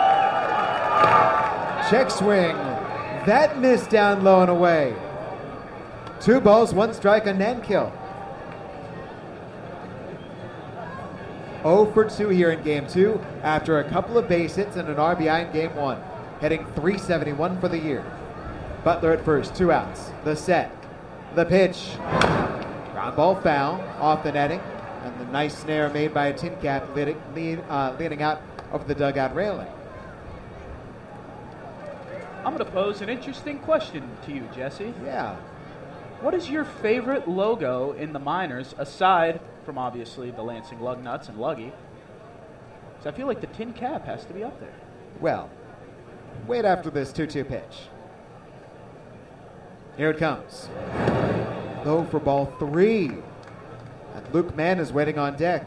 Speaker 1: Check swing. That missed down low and away. Two balls, one strike on Nankill. zero for two here in game two after a couple of base hits and an R B I in game one. Hitting three seventy-one for the year. Butler at first, two outs. The set. The pitch. Ground ball foul off the netting. And the nice snare made by a tin cap leading, lead, uh, leading out over the dugout railing.
Speaker 5: I'm going to pose an interesting question to you, Jesse.
Speaker 1: Yeah.
Speaker 5: What is your favorite logo in the minors, aside from obviously the Lansing Lugnuts and Luggy? Because I feel like the tin cap has to be up there.
Speaker 1: Well, wait after this two two pitch. Here it comes. Low for ball three. And Luke Mann is waiting on deck.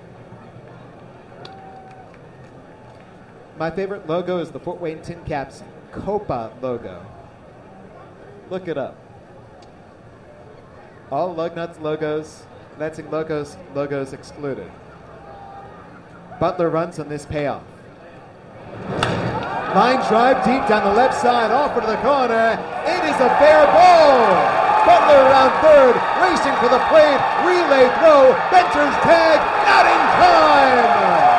Speaker 1: My favorite logo is the Fort Wayne Tin Caps Copa logo. Look it up. All Lugnuts logos, Lansing logos, logos excluded. Butler runs on this payoff. Line drive deep down the left side, offer to the corner. It is a fair ball. Butler around third, racing for the plate, relay throw, Benter's tag, not in time!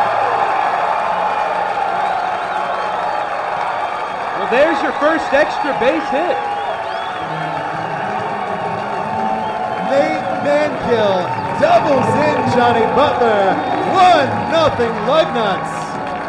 Speaker 5: Well, there's your first extra base hit.
Speaker 1: Nate Nankill doubles in Johnny Butler, one nothing Lugnuts.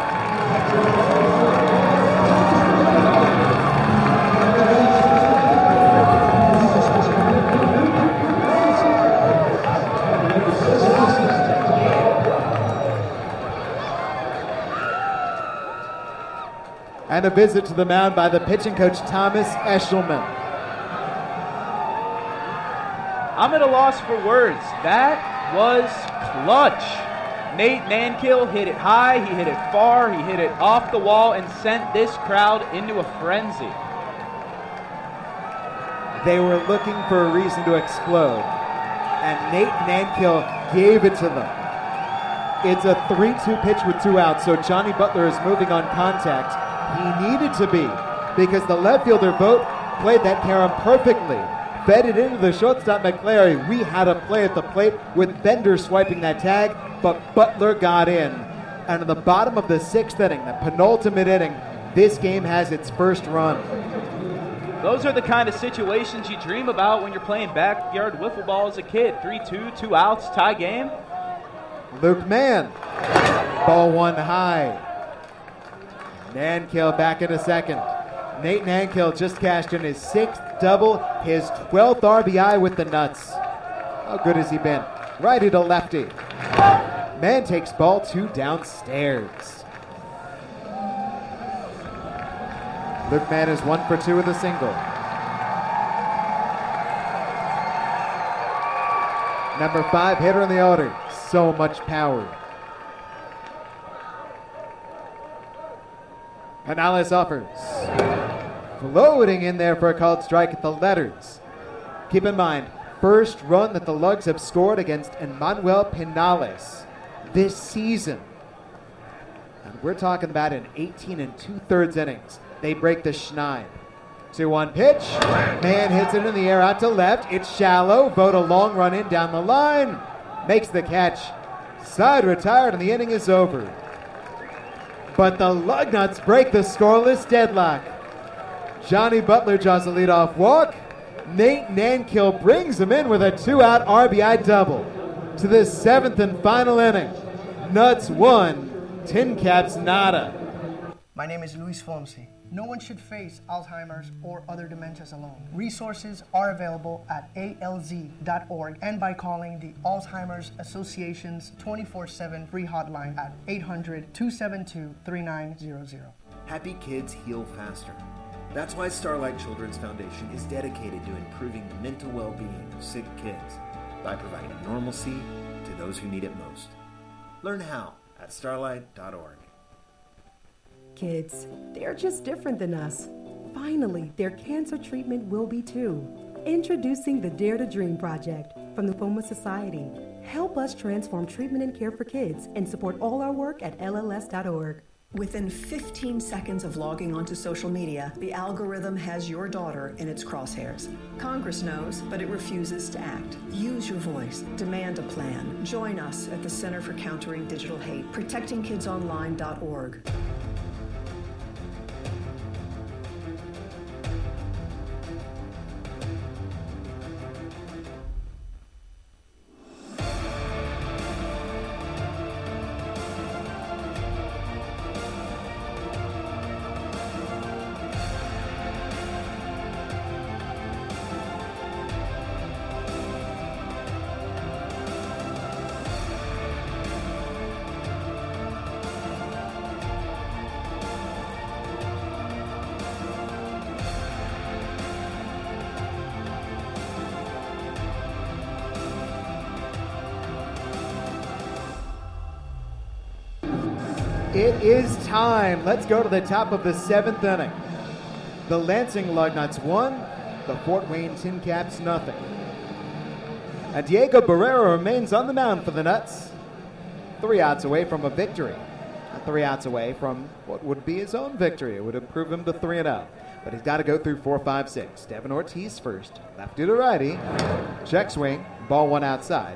Speaker 1: And a visit to the mound by the pitching coach, Thomas Eshelman.
Speaker 5: I'm at a loss for words. That was clutch. Nate Nankill hit it high, he hit it far, he hit it off the wall, and sent this crowd into a frenzy.
Speaker 1: They were looking for a reason to explode, and Nate Nankill gave it to them. It's a three two pitch with two outs, so Johnny Butler is moving on contact. He needed to be, because the left fielder Vogt played that carom perfectly. Fed it into the shortstop McClary. We had a play at the plate with Bender swiping that tag, but Butler got in. And at the bottom of the sixth inning, the penultimate inning, this game has its first run.
Speaker 5: Those are the kind of situations you dream about when you're playing backyard wiffle ball as a kid. three two, two outs, tie game.
Speaker 1: Luke Mann, ball one high. Nankill back in a second. Nate Nankill just cashed in his sixth double, his twelfth R B I with the Nuts. How good has he been? Righty to lefty. Mann takes ball two downstairs. Luke Mann is one for two with a single. Number five hitter in the order. So much power. Penales offers. Floating in there for a called strike at the letters. Keep in mind, first run that the Lugs have scored against Emmanuel Penales this season. And we're talking about in eighteen and two-thirds innings. They break the schneid. two one pitch. Mann hits it in the air out to left. It's shallow. Vogt a long run in down the line. Makes the catch. Side retired and the inning is over. But the Lugnuts break the scoreless deadlock. Johnny Butler draws a leadoff walk. Nate Nankill brings him in with a two-out R B I double to the seventh and final inning. Nuts one, Tin Caps nada.
Speaker 4: My name is Luis Fonsi. No one should face Alzheimer's or other dementias alone. Resources are available at A L Z dot org and by calling the Alzheimer's Association's twenty-four seven free hotline at eight hundred, two seven two, three nine zero zero.
Speaker 12: Happy kids heal faster. That's why Starlight Children's Foundation is dedicated to improving the mental well-being of sick kids by providing normalcy to those who need it most. Learn how at starlight dot org.
Speaker 13: Kids, they're just different than us. Finally, their cancer treatment will be too. Introducing the Dare to Dream Project from the Lymphoma Society. Help us transform treatment and care for kids and support all our work at L L S dot org.
Speaker 2: Within fifteen seconds of logging onto social media, the algorithm has your daughter in its crosshairs. Congress knows, but it refuses to act. Use your voice. Demand a plan. Join us at the Center for Countering Digital Hate, protecting kids online dot org.
Speaker 1: It is time. Let's go to the top of the seventh inning. The Lansing Lugnuts won, the Fort Wayne Tin Caps nothing. And Diego Barrera remains on the mound for the Nuts. Three outs away from a victory. And three outs away from what would be his own victory. It would improve him to three and oh. But he's got to go through four, five, six. Devin Ortiz first. Lefty to righty. Check swing. Ball one outside.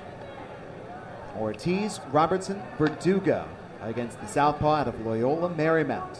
Speaker 1: Ortiz, Robertson, Verdugo against the southpaw out of Loyola Marymount.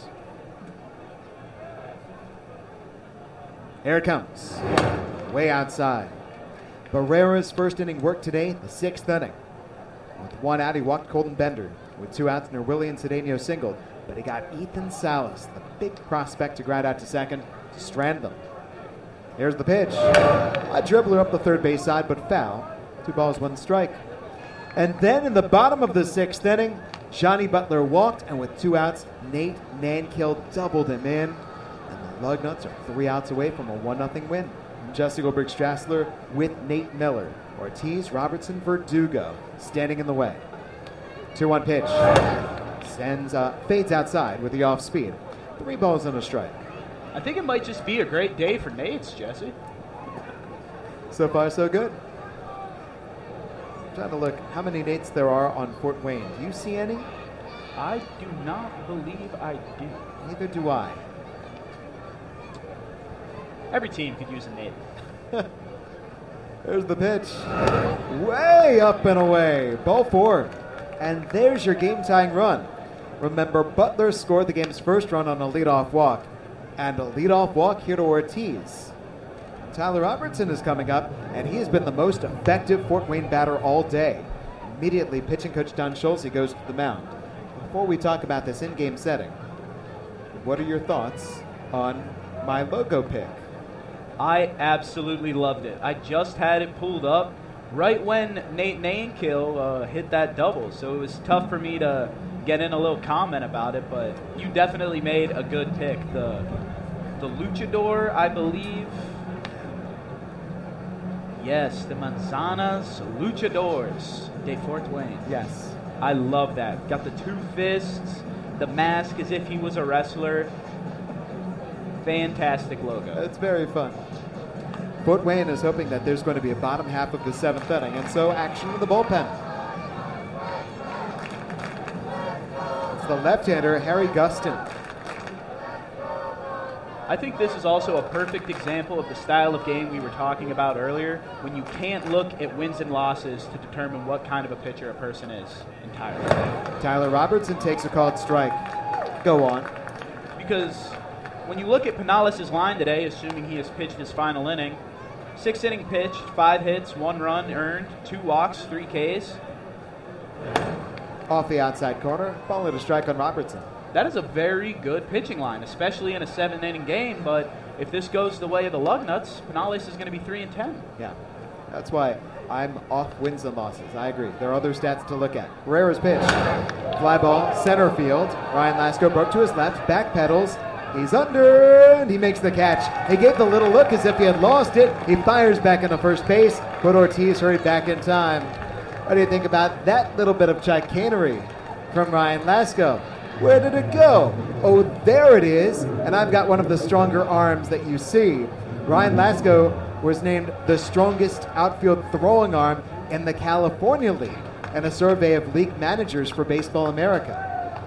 Speaker 1: Here it comes. Way outside. Barrera's first inning work today, the sixth inning. With one out, he walked Colton Bender. With two outs, Nerwillian Cedeno singled. But he got Ethan Salas, the big prospect, to ground out to second to strand them. Here's the pitch. A dribbler up the third base side, but foul. Two balls, one strike. And then in the bottom of the sixth inning, Johnny Butler walked, and with two outs, Nate Nankill doubled him in. And the Lugnuts are three outs away from a one nothing win. Jesse Goldberg Strassler with Nate Miller. Ortiz, Robertson, Verdugo standing in the way. two one pitch. Sends, uh, fades outside with the off speed. Three balls and a strike.
Speaker 5: I think it might just be a great day for Nates, Jesse.
Speaker 1: So far, so good. I'm trying to look how many Nates there are on Fort Wayne. Do you see any?
Speaker 5: I do not believe I do.
Speaker 1: Neither do I.
Speaker 5: Every team could use a Nate.
Speaker 1: There's the pitch. Way up and away. Ball four. And there's your game-tying run. Remember, Butler scored the game's first run on a leadoff walk. And a leadoff walk here to Ortiz. Tyler Robertson is coming up, and he has been the most effective Fort Wayne batter all day. Immediately, pitching coach Don Schulze goes to the mound. Before we talk about this in-game setting, what are your thoughts on my logo pick?
Speaker 5: I absolutely loved it. I just had it pulled up right when Nate Nankill uh, hit that double, so it was tough for me to get in a little comment about it, but you definitely made a good pick. The, the Luchador, I believe... Yes, the Manzanas Luchadors de Fort Wayne.
Speaker 1: Yes.
Speaker 5: I love that. Got the two fists, the mask as if he was a wrestler. Fantastic logo.
Speaker 1: It's very fun. Fort Wayne is hoping that there's going to be a bottom half of the seventh inning, and so action in the bullpen. It's the left-hander, Harry Gustin.
Speaker 5: I think this is also a perfect example of the style of game we were talking about earlier, when you can't look at wins and losses to determine what kind of a pitcher a person is entirely.
Speaker 1: Tyler Robertson takes a called strike. Go on.
Speaker 5: Because when you look at Pinales' line today, assuming he has pitched his final inning, six inning pitched, five hits, one run earned, two walks, three Ks.
Speaker 1: Off the outside corner, ball at a strike on Robertson.
Speaker 5: That is a very good pitching line, especially in a seven-inning game. But if this goes the way of the Lugnuts, Pinales is going to be three and ten.
Speaker 1: Yeah, that's why I'm off wins and losses. I agree. There are other stats to look at. Barrera's pitch. Fly ball, center field. Ryan Lasko broke to his left, back pedals. He's under, and he makes the catch. He gave the little look as if he had lost it. He fires back into first base, but Ortiz hurried back in time. What do you think about that little bit of chicanery from Ryan Lasko? Where did it go? Oh, there it is. And I've got one of the stronger arms that you see. Ryan Lasko was named the strongest outfield throwing arm in the California League in a survey of league managers for Baseball America.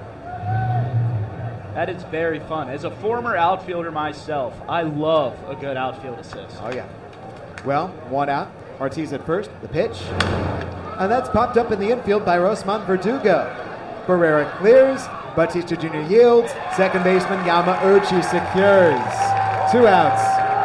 Speaker 5: That is very fun. As a former outfielder myself, I love a good outfield assist.
Speaker 1: Oh, yeah. Well, one out. Ortiz at first. The pitch. And that's popped up in the infield by Rosman Verdugo. Barrera clears. Batista Junior yields. Second baseman Yamauchi secures. Two outs.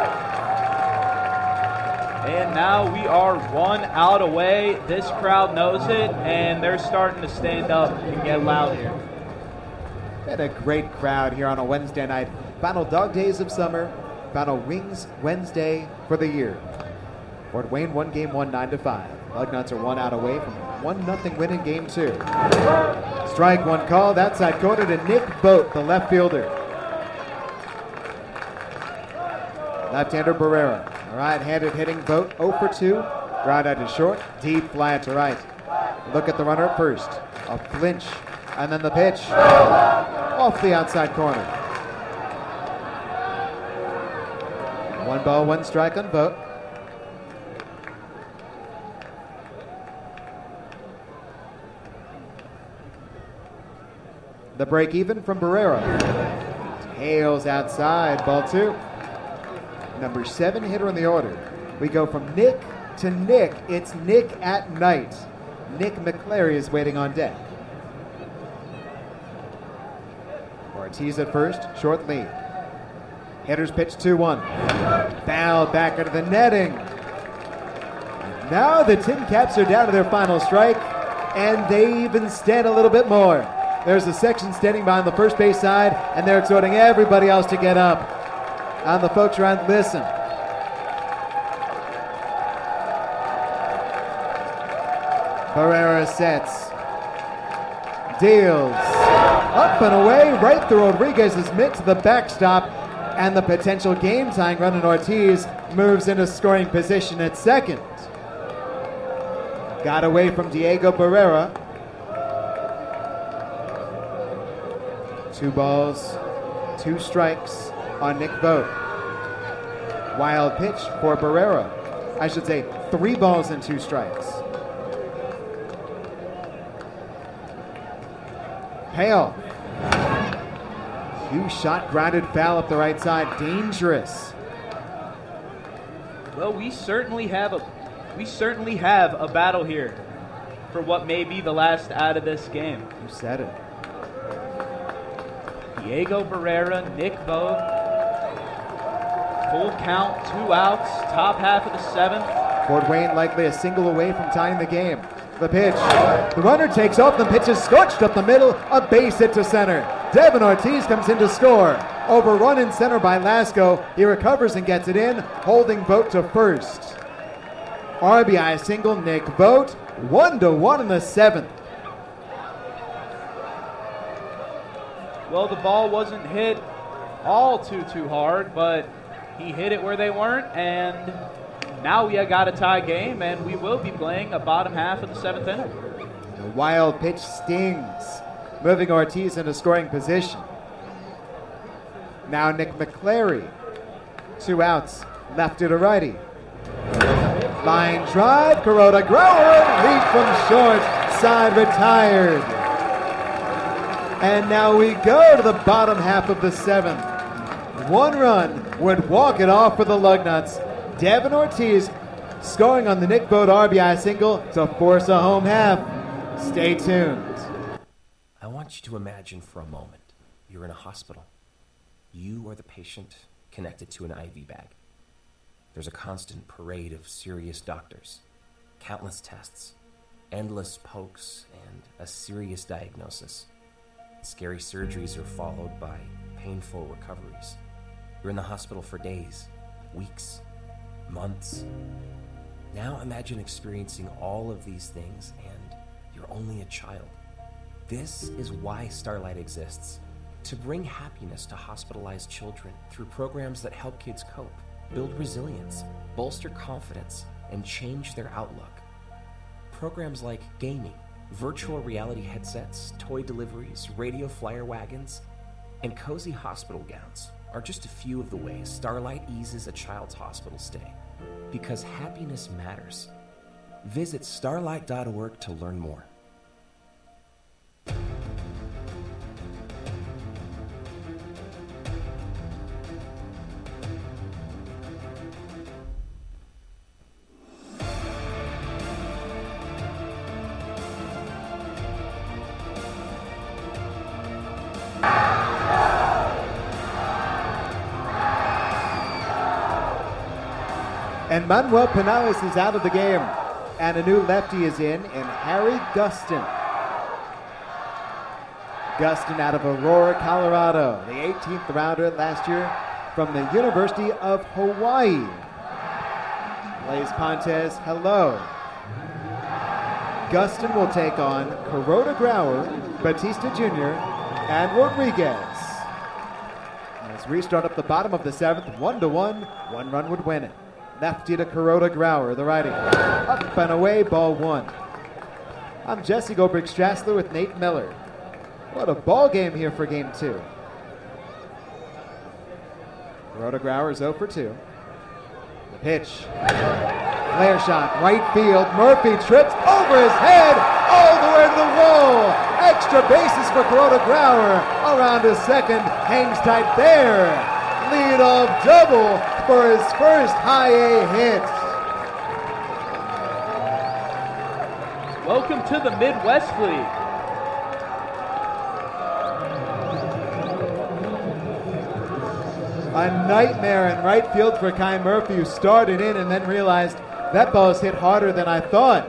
Speaker 5: And now we are one out away. This crowd knows it, and they're starting to stand up and get loud here.
Speaker 1: Had a great crowd here on a Wednesday night. Final dog days of summer. Final Wings Wednesday for the year. Fort Wayne won game one, nine to five. Lugnuts are one out away from one nothing win in game two. Strike one called outside corner to Nick Boat, the left fielder. Left-hander Barrera. Right-handed hitting Boat, oh for two. Ground out to short. Deep fly to right. Look at the runner at first. A flinch. And then the pitch. Off the outside corner. One ball, one strike on Boat. The break even from Barrera. Tails outside, ball two. Number seven hitter in the order. We go from Nick to Nick. It's Nick at night. Nick McClary is waiting on deck. Ortiz at first, short lead. Hitters pitch two one. Foul back into the netting. Now the Tin Caps are down to their final strike, and they even stand a little bit more. There's a section standing behind the first base side, and they're exhorting everybody else to get up. And the folks around listen. Barrera sets. Deals. Up and away, right through Rodriguez's mitt to the backstop, and the potential game-tying run in Ortiz moves into scoring position at second. Got away from Diego Barrera. Two balls, two strikes on Nick Boat. Wild pitch for Barrera. I should say three balls and two strikes. Hale. Hugh shot grounded foul up the right side. Dangerous.
Speaker 5: Well, we certainly have a we certainly have a battle here for what may be the last out of this game.
Speaker 1: You said it.
Speaker 5: Diego Barrera, Nick Vogt. Full count, two outs, top half of the seventh.
Speaker 1: Fort Wayne likely a single away from tying the game. The pitch. The runner takes off. The pitch is scorched up the middle. A base hit to center. Devin Ortiz comes in to score. Overrun in center by Lasko. He recovers and gets it in, holding Vogt to first. R B I single, Nick Vogt. One to one in the seventh.
Speaker 5: Well, the ball wasn't hit all too, too hard, but he hit it where they weren't, and now we got a tie game, and we will be playing a bottom half of the seventh inning.
Speaker 1: The wild pitch stings, moving Ortiz into scoring position. Now Nick McClary. Two outs, lefty to righty. Line drive, Kuroda grower, lead from short, side retired. And now we go to the bottom half of the seventh. One run would walk it off for the Lugnuts. Devin Ortiz scoring on the Nick Vogt R B I single to force a home half. Stay tuned.
Speaker 3: I want you to imagine for a moment you're in a hospital. You are the patient connected to an I V bag. There's a constant parade of serious doctors, countless tests, endless pokes, and a serious diagnosis. Scary surgeries are followed by painful recoveries. You're in the hospital for days, weeks, months. Now imagine experiencing all of these things and you're only a child. This is why Starlight exists, to bring happiness to hospitalized children through programs that help kids cope, build resilience, bolster confidence, and change their outlook. Programs like gaming, virtual reality headsets, toy deliveries, radio flyer wagons, and cozy hospital gowns are just a few of the ways Starlight eases a child's hospital stay. Because happiness matters. Visit starlight dot org to learn more.
Speaker 1: And Manuel Penales is out of the game. And a new lefty is in, in Harry Gustin. Gustin out of Aurora, Colorado. The eighteenth rounder last year from the University of Hawaii. Blaise Pontes, hello. Gustin will take on Kuroda Grauer, Batista Junior, and Rodriguez. As we start up the bottom of the seventh, one to one, one run would win it. Lefty to Kuroda Grauer, the righty. Up and away, ball one. I'm Jesse Goldberg-Strassler with Nate Miller. What a ball game here for game two. Kuroda Grauer is oh for two. The pitch. Flare shot, right field. Murphy trips over his head, all the way to the wall. Extra bases for Kuroda Grauer. Around to second, hangs tight there. Lead off double for his first high A hit.
Speaker 5: Welcome to the Midwest League.
Speaker 1: A nightmare in right field for Kai Murphy, who started in and then realized that ball's hit harder than I thought.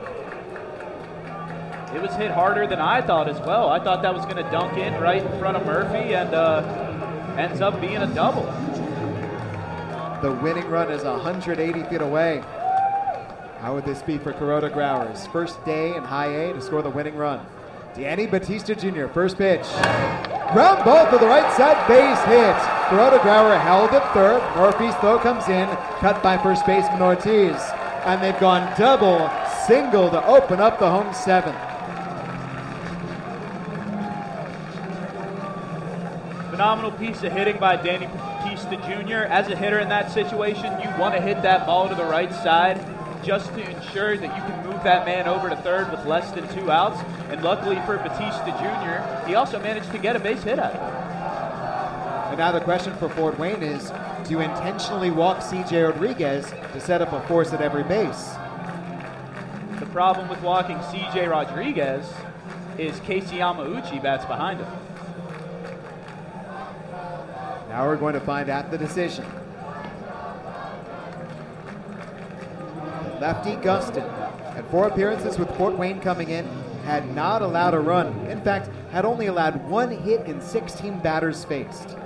Speaker 5: It was hit harder than I thought as well. I thought that was going to dunk in right in front of Murphy and uh, ends up being a double.
Speaker 1: The winning run is one hundred eighty feet away. How would this be for Kuroda Grauer's first day in high A to score the winning run? Danny Batista Junior, first pitch. Ground ball to the right side, base hit. Kuroda Grauer held at third. Murphy's throw comes in, cut by first baseman Ortiz. And they've gone double, single to open up the home seventh.
Speaker 5: Phenomenal piece of hitting by Danny Batista Junior As a hitter in that situation, you want to hit that ball to the right side just to ensure that you can move that man over to third with less than two outs. And luckily for Batista Junior, he also managed to get a base hit out of it.
Speaker 1: And now the question for Fort Wayne is, do you intentionally walk C J Rodriguez to set up a force at every base?
Speaker 5: The problem with walking C J Rodriguez is Casey Yamauchi bats behind him.
Speaker 1: Now we're going to find out the decision. Lefty Gustin, at four appearances with Fort Wayne coming in, had not allowed a run. In fact, had only allowed one hit in sixteen batters faced.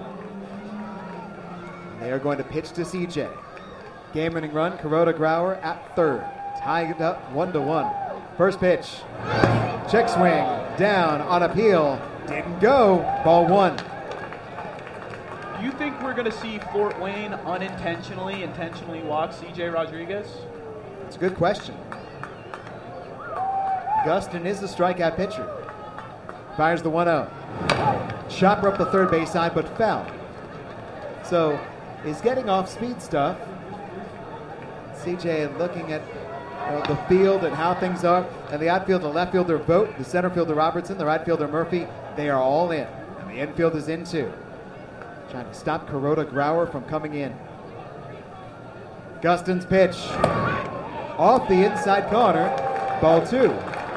Speaker 1: They are going to pitch to C J. Game-winning run, Kuroda Grauer at third. Tied up one to one. First pitch. Check swing. Down on appeal. Didn't go. Ball one.
Speaker 5: Do you think we're going to see Fort Wayne unintentionally, intentionally walk C J Rodriguez?
Speaker 1: It's a good question. Gustin is the strikeout pitcher. Fires the one oh. Chopper up the third base side, but foul. So, he's getting off speed stuff. C J looking at you know, the field and how things are. And the outfield, the left fielder Vogt, the center fielder Robertson, the right fielder Murphy, they are all in. And the infield is in too. Trying to stop Kuroda Grauer from coming in. Gustin's pitch. Off the inside corner. Ball two.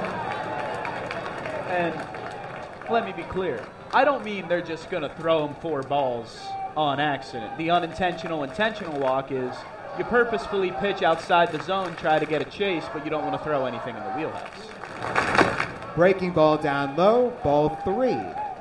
Speaker 5: And let me be clear. I don't mean they're just going to throw him four balls on accident. The unintentional intentional walk is you purposefully pitch outside the zone, try to get a chase, but you don't want to throw anything in the wheelhouse.
Speaker 1: Breaking ball down low, ball three.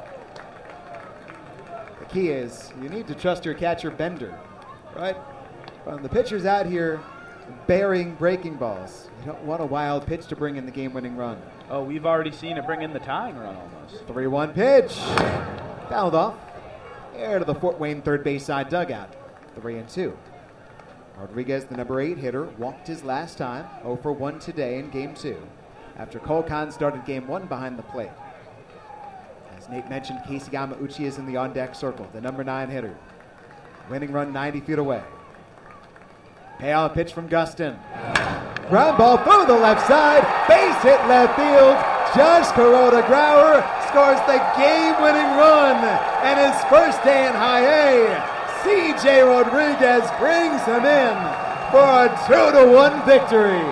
Speaker 1: The key is you need to trust your catcher, Bender, right? When the pitcher's out here burying breaking balls, you don't want a wild pitch to bring in the game-winning run.
Speaker 5: Oh, we've already seen it bring in the tying run almost.
Speaker 1: three one pitch. Fouled off. Air to the Fort Wayne third base side dugout. three and two. Rodriguez, the number eight hitter, walked his last time. oh for one today in game two, after Cole Khan started game one behind the plate. As Nate mentioned, Casey Yamauchi is in the on-deck circle, the number nine hitter. Winning run ninety feet away. Payoff pitch from Gustin. Ground ball through the left side. Base hit left field. Josh Kuroda Grauer scores the game-winning run. And his first day in high A, C J Rodriguez brings him in for a two to one victory.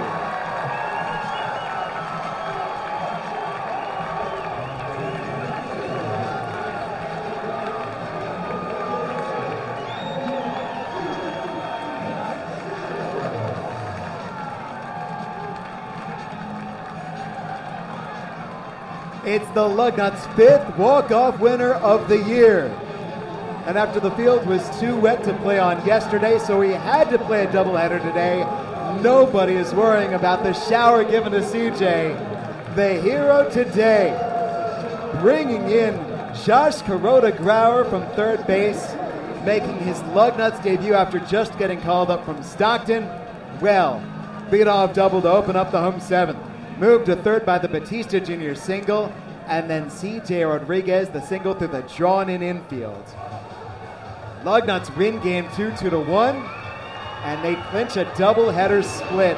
Speaker 1: It's the Lugnuts' fifth walk-off winner of the year. And after the field was too wet to play on yesterday, so he had to play a doubleheader today, nobody is worrying about the shower given to C J. The hero today, bringing in Josh Kuroda Grauer from third base, making his Lugnuts debut after just getting called up from Stockton. Well, leadoff double to open up the home seventh. Moved to third by the Batista Junior single, and then C J Rodriguez, the single through the drawn-in infield. Lugnuts win game two, two to one, and they clinch a doubleheader split.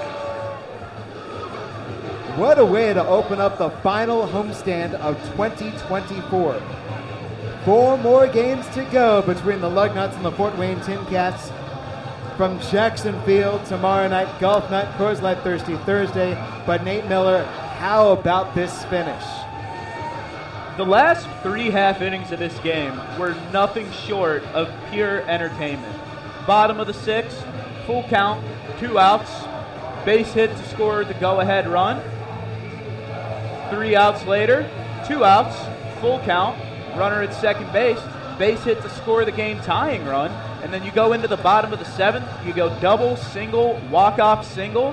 Speaker 1: What a way to open up the final homestand of twenty twenty-four. Four more games to go between the Lugnuts and the Fort Wayne Tin Cats. From Jackson Field tomorrow night, golf night, Coors Light Thirsty Thursday. But Nate Miller, how about this finish?
Speaker 5: The last three half innings of this game were nothing short of pure entertainment. Bottom of the sixth, full count, two outs, base hit to score the go-ahead run. Three outs later, two outs, full count, runner at second base, base hit to score the game-tying run. And then you go into the bottom of the seventh, you go double, single, walk-off, single.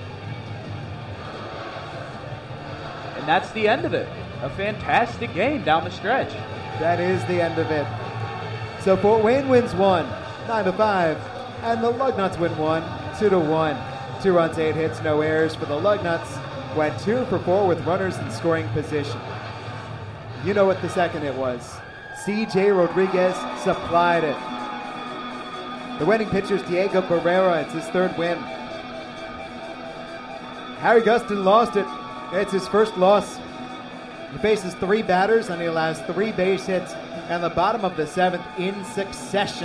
Speaker 5: And that's the end of it. A fantastic game down the stretch.
Speaker 1: That is the end of it. So Fort Wayne wins one, nine to five, and the Lugnuts win one, two to one. Two runs, eight hits, no errors for the Lugnuts. Went two for four with runners in scoring position. You know what the second hit was. C J Rodriguez supplied it. The winning pitcher is Diego Barrera. It's his third win. Harry Gustin lost it. It's his first loss. He faces three batters and he allows three base hits and the bottom of the seventh in succession.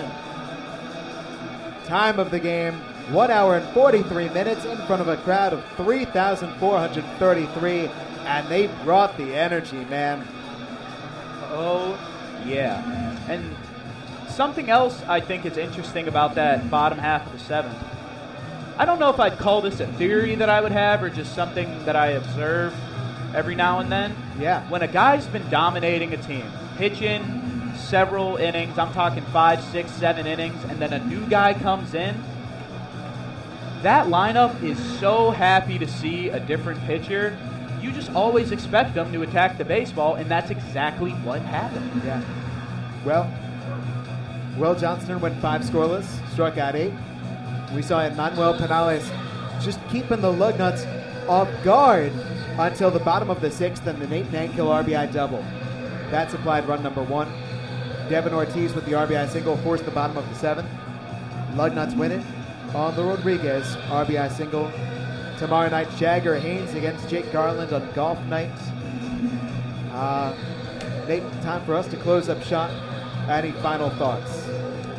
Speaker 1: Time of the game, one hour and forty-three minutes in front of a crowd of three thousand four hundred thirty-three, and they brought the energy, man.
Speaker 5: Oh, yeah. And something else I think is interesting about that bottom half of the seventh. I don't know if I'd call this a theory that I would have or just something that I observe every now and then.
Speaker 1: Yeah.
Speaker 5: When a guy's been dominating a team, pitching several innings, I'm talking five, six, seven innings, and then a new guy comes in, that lineup is so happy to see a different pitcher. You just always expect them to attack the baseball, and that's exactly what happened.
Speaker 1: Yeah. Well, Will Johnston went five scoreless, struck out eight. We saw Emmanuel Penales just keeping the Lugnuts off guard until the bottom of the sixth and the Nate Nankill R B I double. That supplied run number one. Devin Ortiz with the R B I single forced the bottom of the seventh. Lugnuts win it on the Rodriguez R B I single. Tomorrow night, Jagger Haynes against Jake Garland on golf night. Uh, Nate, time for us to close up shop. Any final thoughts?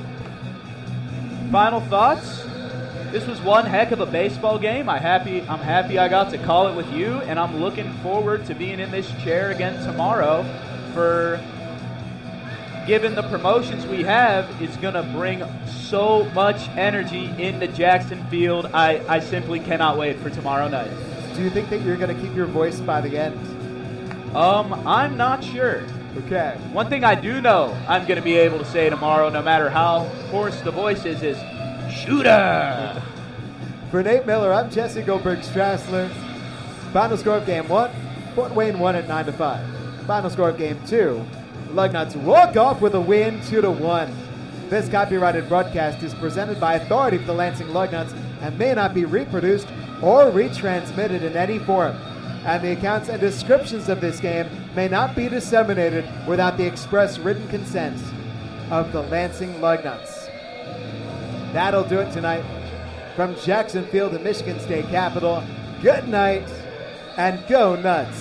Speaker 5: Final thoughts? This was one heck of a baseball game. I happy, I'm happy I got to call it with you, and I'm looking forward to being in this chair again tomorrow for, given the promotions we have, is going to bring so much energy into Jackson Field. I, I simply cannot wait for tomorrow night.
Speaker 1: do you think that you're going to keep your voice by the end?
Speaker 5: Um, I'm not sure.
Speaker 1: Okay.
Speaker 5: One thing I do know I'm going to be able to say tomorrow, no matter how hoarse the voice is, is shooter.
Speaker 1: For Nate Miller, I'm Jesse Goldberg Strassler. Final score of game one, Fort Wayne won at nine to five. Final score of game two, Lugnuts walk off with a win two to one. This copyrighted broadcast is presented by authority for the Lansing Lugnuts and may not be reproduced or retransmitted in any form. And the accounts and descriptions of this game may not be disseminated without the express written consent of the Lansing Lugnuts. That'll do it tonight. From Jackson Field, the Michigan State Capitol, good night and go Nuts.